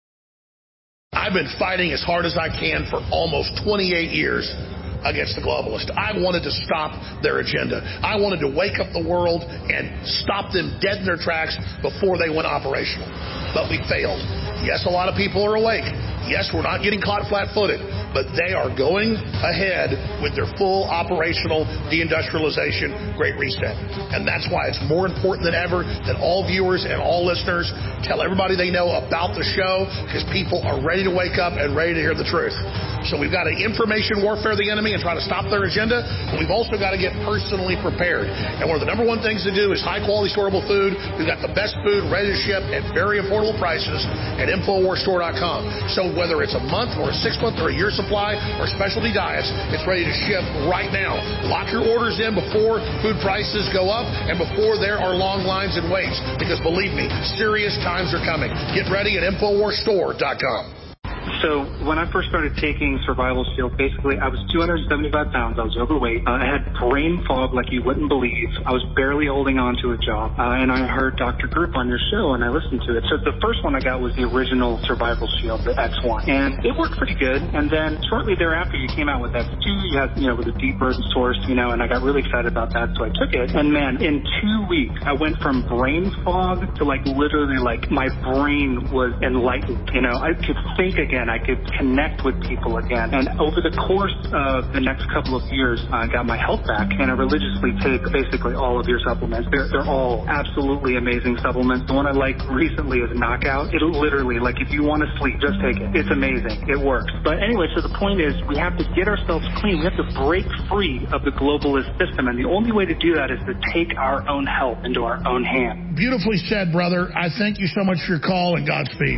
I've been fighting as hard as I can for almost twenty-eight years against the globalists. I wanted to stop their agenda. I wanted to wake up the world and stop them dead in their tracks before they went operational. But we failed. Yes, a lot of people are awake. Yes, we're not getting caught flat-footed, but they are going ahead with their full operational deindustrialization, Great Reset. And that's why it's more important than ever that all viewers and all listeners tell everybody they know about the show, because people are ready to wake up and ready to hear the truth. So we've got to information warfare the enemy and try to stop their agenda, but we've also got to get personally prepared. And one of the number one things to do is high-quality storable food. We've got the best food ready to ship at very affordable prices at Infowars Store dot com. So whether it's a month or a six-month or a year supply or specialty diets, it's ready to ship right now. Lock your orders in before food prices go up and before there are long lines and waits, because believe me, serious times are coming. Get ready at Infowars Store dot com. So when I first started taking Survival Shield, basically I was two hundred seventy-five pounds. I was overweight. Uh, I had brain fog like you wouldn't believe. I was barely holding on to a job. Uh, and I heard Doctor Group on your show, and I listened to it. So the first one I got was the original Survival Shield, the X one. And it worked pretty good. And then shortly thereafter, you came out with X two. You had, you know, with a deep burden source, you know, and I got really excited about that. So I took it. And man, in two weeks, I went from brain fog to like literally like my brain was enlightened. You know, I could think again. I could connect with people again. And over the course of the next couple of years, I got my health back, and I religiously take basically all of your supplements. They're, they're all absolutely amazing supplements. The one I like recently is Knockout. It'll literally, like, if you want to sleep, just take it. It's amazing. It works. But anyway, so the point is, we have to get ourselves clean. We have to break free of the globalist system, and the only way to do that is to take our own health into our own hands. Beautifully said, brother. I thank you so much for your call, and Godspeed.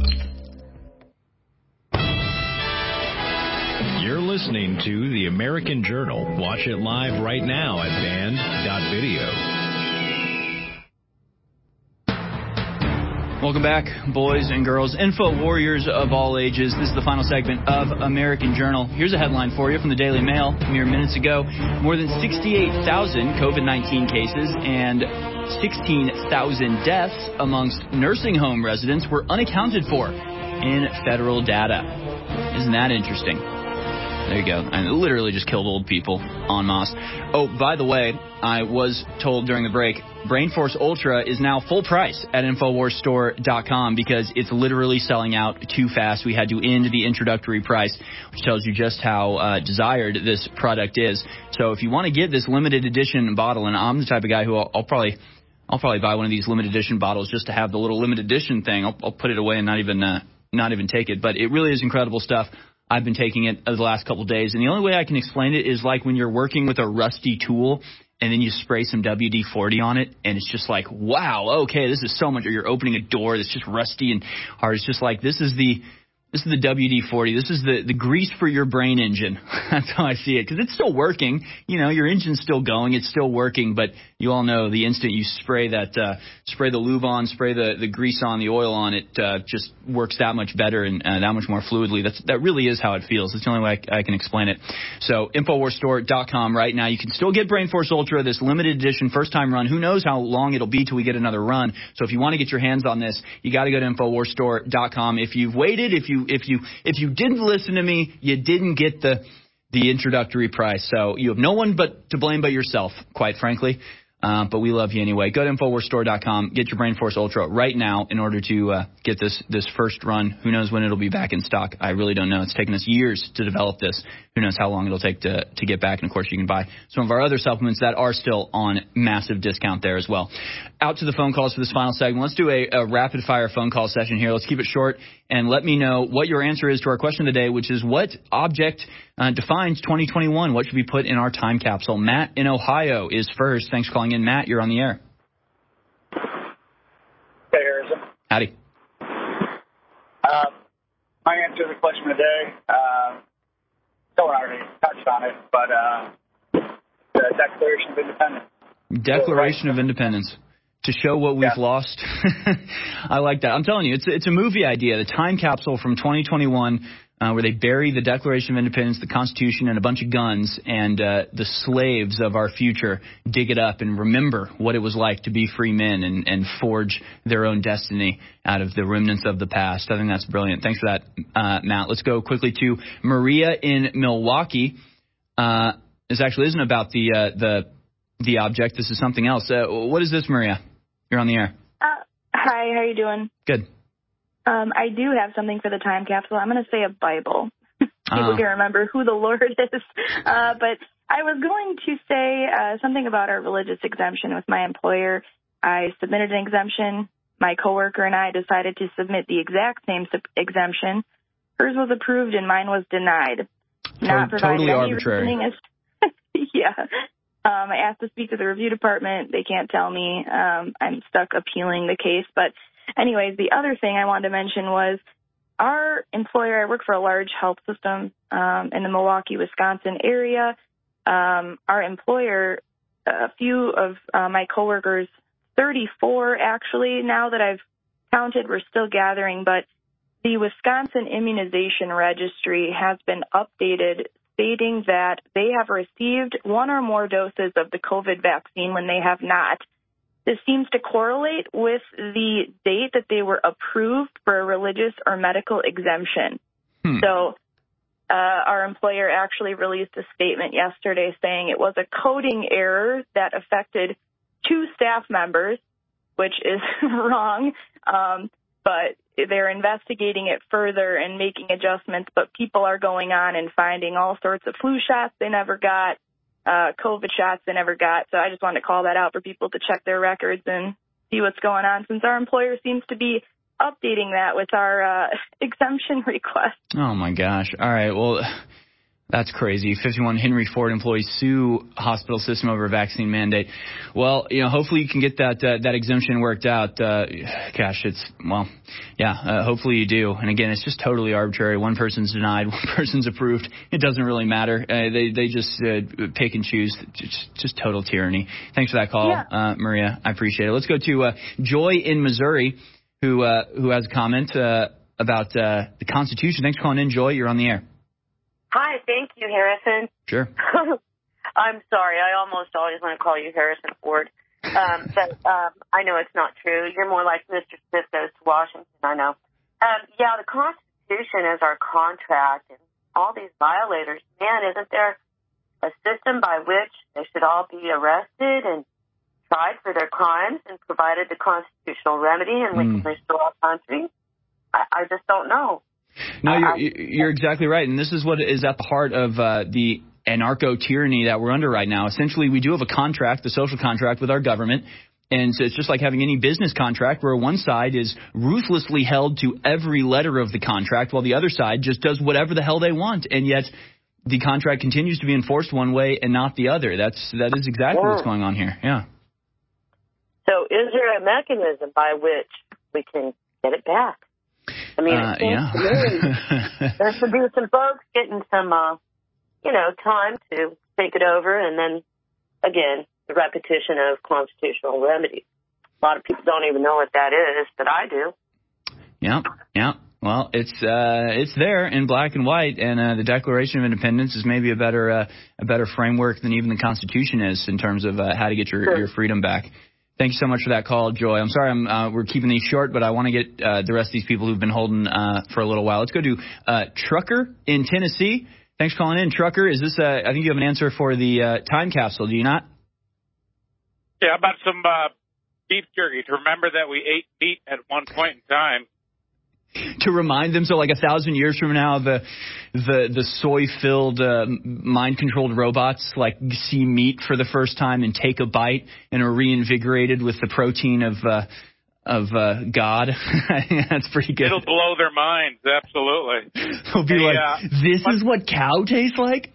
You're listening to The American Journal. Watch it live right now at band dot video. Welcome back, boys and girls, info warriors of all ages. This is the final segment of American Journal. Here's a headline for you from the Daily Mail mere minutes ago. More than sixty-eight thousand COVID nineteen cases and sixteen thousand deaths amongst nursing home residents were unaccounted for in federal data. Isn't that interesting? There you go. And it literally just killed old people en masse. Oh, by the way, I was told during the break, BrainForce Ultra is now full price at Infowars Store dot com because it's literally selling out too fast. We had to end the introductory price, which tells you just how uh, desired this product is. So if you want to get this limited edition bottle, and I'm the type of guy who I'll, I'll probably I'll probably buy one of these limited edition bottles just to have the little limited edition thing. I'll, I'll put it away and not even uh, not even take it. But it really is incredible stuff. I've been taking it the last couple of days, and the only way I can explain it is like when you're working with a rusty tool and then you spray some W D forty on it, and it's just like, wow, okay, this is so much. Or you're opening a door that's just rusty and hard. It's just like, this is the this is the W D forty. This is the, the grease for your brain engine. That's how I see it, because it's still working. You know, your engine's still going. It's still working, but you all know the instant you spray that, uh, spray the lube on, spray the, the grease on, the oil on, it uh, just works that much better and uh, that much more fluidly. That's That really is how it feels. That's the only way I, I can explain it. So Infowars Store dot com right now. You can still get BrainForce Ultra, this limited edition first-time run. Who knows how long it'll be till we get another run. So if you want to get your hands on this, you got to go to Infowars Store dot com. If you've waited, if you if you if you didn't listen to me, you didn't get the the introductory price. So you have no one but to blame but yourself, quite frankly. Uh, but we love you anyway. Go to Infowars Store dot com. Get your BrainForce Ultra right now in order to uh, get this this first run. Who knows when it'll be back in stock? I really don't know. It's taken us years to develop this. Who knows how long it'll take to, to get back. And, of course, you can buy some of our other supplements that are still on massive discount there as well. Out to the phone calls for this final segment. Let's do a, a rapid-fire phone call session here. Let's keep it short and let me know what your answer is to our question today, which is what object uh, defines twenty twenty-one? What should be put in our time capsule? Matt in Ohio is first. Thanks for calling in. Matt, you're on the air. Hey, Harrison. Howdy. Um, my answer to the question today, uh, someone already touched on it, but uh, the Declaration of Independence. Declaration of Independence. To show what we've yeah. lost. I like that. I'm telling you, it's it's a movie idea, the time capsule from twenty twenty-one, uh, where they bury the Declaration of Independence, the Constitution, and a bunch of guns, and uh, the slaves of our future dig it up and remember what it was like to be free men and, and forge their own destiny out of the remnants of the past. I think that's brilliant. Thanks for that, uh, Matt. Let's go quickly to Maria in Milwaukee. Uh, this actually isn't about the uh, the the object. This is something else. Uh, what is this, Maria? You're on the air. Uh, hi, how are you doing? Good. Um, I do have something for the time capsule. I'm going to say a Bible. People uh, can remember who the Lord is. Uh, but I was going to say uh, something about our religious exemption with my employer. I submitted an exemption. My coworker and I decided to submit the exact same sub- exemption. Hers was approved and mine was denied. To- Not provided totally any arbitrary. reasoning as yeah. Um, I asked to speak to the review department. They can't tell me. Um, I'm stuck appealing the case. But anyways, the other thing I wanted to mention was our employer, I work for a large health system um, in the Milwaukee, Wisconsin area. Um, our employer, a few of uh, my coworkers, thirty-four actually, now that I've counted, we're still gathering, but the Wisconsin Immunization Registry has been updated stating that they have received one or more doses of the COVID vaccine when they have not. This seems to correlate with the date that they were approved for a religious or medical exemption. Hmm. So uh, our employer actually released a statement yesterday saying it was a coding error that affected two staff members, which is wrong, um, but they're investigating it further and making adjustments, but people are going on and finding all sorts of flu shots they never got, uh, COVID shots they never got. So I just wanted to call that out for people to check their records and see what's going on, since our employer seems to be updating that with our uh, exemption request. Oh, my gosh. All right. Well, that's crazy. fifty-one Henry Ford employees sue hospital system over vaccine mandate. Well, you know, hopefully you can get that uh, that exemption worked out. Uh, gosh, it's, well, yeah, uh, hopefully you do. And again, it's just totally arbitrary. One person's denied, one person's approved. It doesn't really matter. Uh, they they just uh, pick and choose. Just, just total tyranny. Thanks for that call, yeah. uh, Maria. I appreciate it. Let's go to uh, Joy in Missouri, who uh, who has a comment uh, about uh, the Constitution. Thanks for calling in, Joy. You're on the air. Hi, thank you, Harrison. Sure. I'm sorry. I almost always want to call you Harrison Ford. Um, but um, I know it's not true. You're more like Mister Smith goes to Washington, I know. Um, yeah, the Constitution is our contract, and all these violators. Man, isn't there a system by which they should all be arrested and tried for their crimes and provided the constitutional remedy and we Mm. can restore our country? I, I just don't know. No, I- you're, you're exactly right. And this is what is at the heart of uh, the anarcho-tyranny that we're under right now. Essentially, we do have a contract, the social contract with our government. And so it's just like having any business contract where one side is ruthlessly held to every letter of the contract while the other side just does whatever the hell they want. And yet the contract continues to be enforced one way and not the other. That's that is exactly Yeah. what's going on here. Yeah. So is there a mechanism by which we can get it back? I mean, Uh, it seems yeah. to me there should be some folks getting some, uh, you know, time to think it over, and then, again, the repetition of constitutional remedies. A lot of people don't even know what that is, but I do. Yeah, yeah. Well, it's uh, it's there in black and white, and uh, the Declaration of Independence is maybe a better uh, a better framework than even the Constitution is in terms of uh, how to get your, Sure. your freedom back. Thank you so much for that call, Joy. I'm sorry I'm, uh, we're keeping these short, but I want to get uh, the rest of these people who've been holding uh, for a little while. Let's go to uh, Trucker in Tennessee. Thanks for calling in, Trucker. Is this? Uh, I think you have an answer for the uh, time capsule. Do you not? Yeah, how about some uh, beef jerky to remember that we ate meat at one point in time. To remind them, so like a thousand years from now, the the the soy-filled, uh, mind-controlled robots like see meat for the first time and take a bite and are reinvigorated with the protein of uh, of uh, God. That's pretty good. It'll blow their minds, absolutely. They'll be Hey, like, uh, "This is what cow tastes like."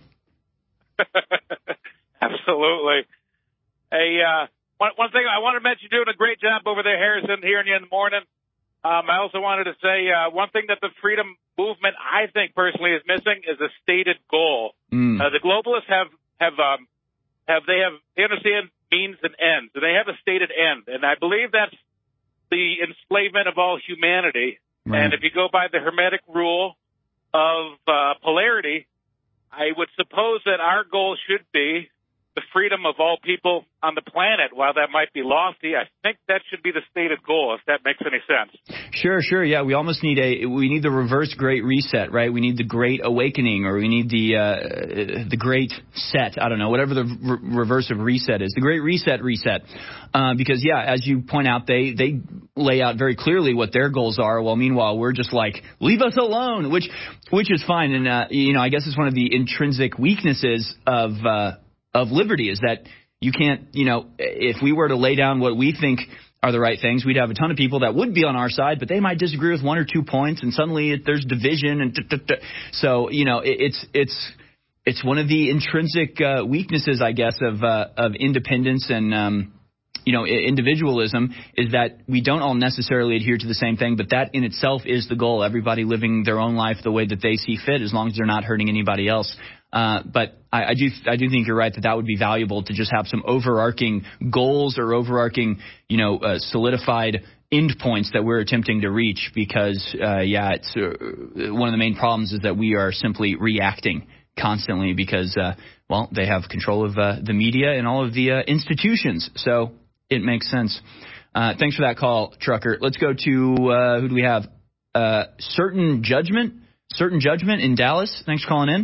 Absolutely. Hey, uh, one, one thing I want to mention, you're doing a great job over there, Harrison, hearing you in the morning. Um, I also wanted to say uh, one thing that the freedom movement, I think personally, is missing is a stated goal. Mm. Uh, the globalists have have um, have they have they understand means and ends, and they have a stated end, and I believe that's the enslavement of all humanity. Right. And if you go by the Hermetic rule of uh, polarity, I would suppose that our goal should be the freedom of all people on the planet. While that might be lofty, I think that should be the stated goal, if that makes any sense. Sure, sure. Yeah, we almost need a we need the reverse Great Reset, right? We need the Great Awakening, or we need the uh, the Great Set. I don't know, whatever the re- reverse of reset is. The Great Reset, reset. Uh, because yeah, as you point out, they they lay out very clearly what their goals are. While meanwhile, we're just like, leave us alone, which which is fine. And uh, you know, I guess it's one of the intrinsic weaknesses of uh, of liberty is that you can't, you know, if we were to lay down what we think are the right things, we'd have a ton of people that would be on our side, but they might disagree with one or two points, and suddenly it, there's division. And t- t- t- so, you know, it, it's it's it's one of the intrinsic uh, weaknesses, I guess, of uh, of independence and um, you know, individualism is that we don't all necessarily adhere to the same thing, but that in itself is the goal. Everybody living their own life the way that they see fit, as long as they're not hurting anybody else. Uh, but I, I do I do think you're right that that would be valuable to just have some overarching goals or overarching, you know, uh, solidified endpoints that we're attempting to reach. Because, uh, yeah, it's uh, one of the main problems is that we are simply reacting constantly because, uh, well, they have control of uh, the media and all of the uh, institutions. So it makes sense. Uh, thanks for that call, Trucker. Let's go to uh, who do we have? Uh, Certain Judgment, Certain Judgment in Dallas. Thanks for calling in.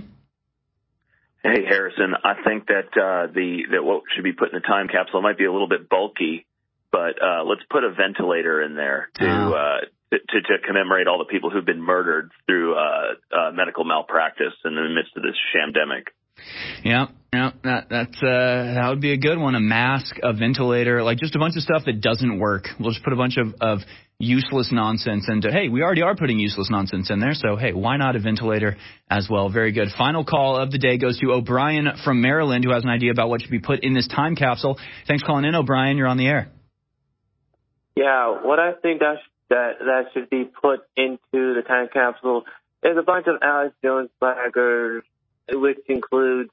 Hey, Harrison, I think that uh, the that what should be put in the time capsule might be a little bit bulky, but uh, let's put a ventilator in there to, Oh. uh, to to commemorate all the people who've been murdered through uh, uh, medical malpractice in the midst of this shamdemic. Yeah, yeah, that that's uh, that would be a good one. A mask, a ventilator, like just a bunch of stuff that doesn't work. We'll just put a bunch of, of useless nonsense into. Hey, we already are putting useless nonsense in there, so hey, why not a ventilator as well? Very good. Final call of the day goes to O'Brien from Maryland, who has an idea about what should be put in this time capsule. Thanks for calling in, O'Brien. You're on the air. Yeah, what I think that sh- that that should be put into the time capsule is a bunch of Alex Jones flaggers, which includes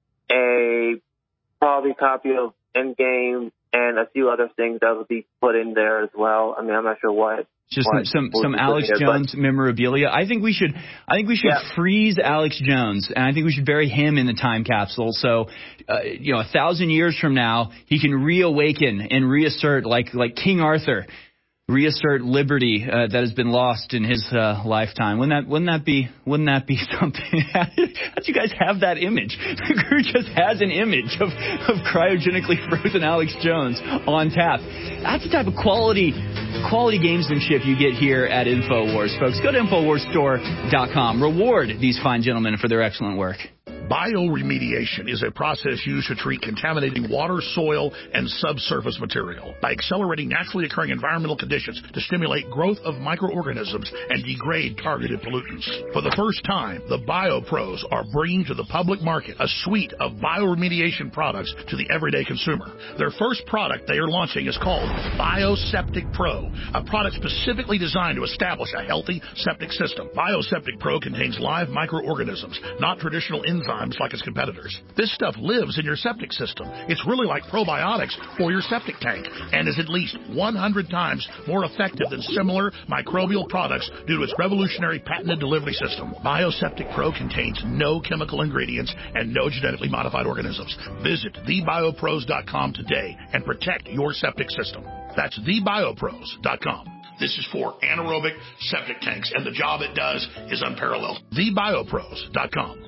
a probably copy of Endgame and a few other things that will be put in there as well. I mean, I'm not sure what. Just what some will some be put Alex in there, Jones memorabilia. I think we should I think we should Yeah. freeze Alex Jones, and I think we should bury him in the time capsule. So, uh, you know, a thousand years from now, he can reawaken and reassert like like King Arthur. reassert liberty uh, that has been lost in his uh, lifetime. Wouldn't that wouldn't that be wouldn't that be something? How do you guys have that image? The crew just has an image of, of cryogenically frozen Alex Jones on tap. That's the type of quality quality gamesmanship you get here at InfoWars, folks. Go to InfoWars Store dot com. Reward these fine gentlemen for their excellent work. Bioremediation is a process used to treat contaminating water, soil, and subsurface material by accelerating naturally occurring environmental conditions to stimulate growth of microorganisms and degrade targeted pollutants. For the first time, the BioPros are bringing to the public market a suite of bioremediation products to the everyday consumer. Their first product they are launching is called BioSeptic Pro, a product specifically designed to establish a healthy septic system. BioSeptic Pro contains live microorganisms, not traditional enzymes like its competitors. This stuff lives in your septic system. It's really like probiotics for your septic tank and is at least one hundred times more effective than similar microbial products due to its revolutionary patented delivery system. BioSeptic Pro contains no chemical ingredients and no genetically modified organisms. Visit the biopros dot com today and protect your septic system. That's the biopros dot com. This is for anaerobic septic tanks, and the job it does is unparalleled. the biopros dot com.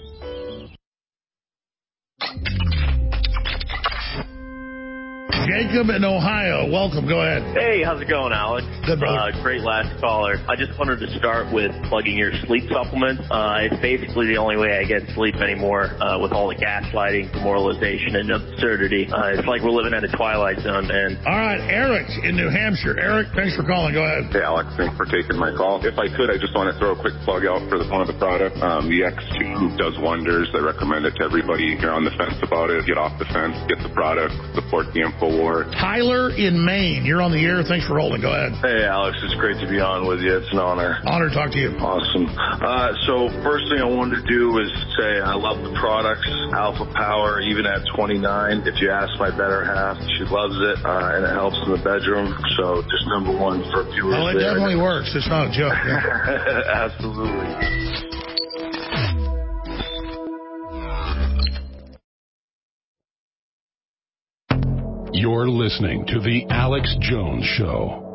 Jacob in Ohio, welcome. Go ahead. Hey, how's it going, Alex? Good, brother. Uh, great last caller. I just wanted to start with plugging your sleep supplements. Uh, it's basically the only way I get sleep anymore uh, with all the gaslighting, demoralization, and absurdity. Uh, it's like we're living in a twilight zone, man. All right, Eric in New Hampshire. Eric, thanks for calling. Go ahead. Hey, Alex, thanks for taking my call. If I could, I just want to throw a quick plug out for the, one of the products. Um, the X two does wonders. I recommend it to everybody. If you're on the fence about it, get off the fence, get the product, support the InfoWars. Tyler in Maine, you're on the air. Thanks for holding. Go ahead. Hey, Alex, it's great to be on with you. It's an honor. Honor to talk to you. Awesome. Uh, so first thing I wanted to do was say I love the products, Alpha Power, even at twenty-nine. If you ask my better half, she loves it, uh, and it helps in the bedroom. So just number one for viewers. Well, it there. definitely works. It's not a joke. Yeah. Absolutely. You're listening to The Alex Jones Show.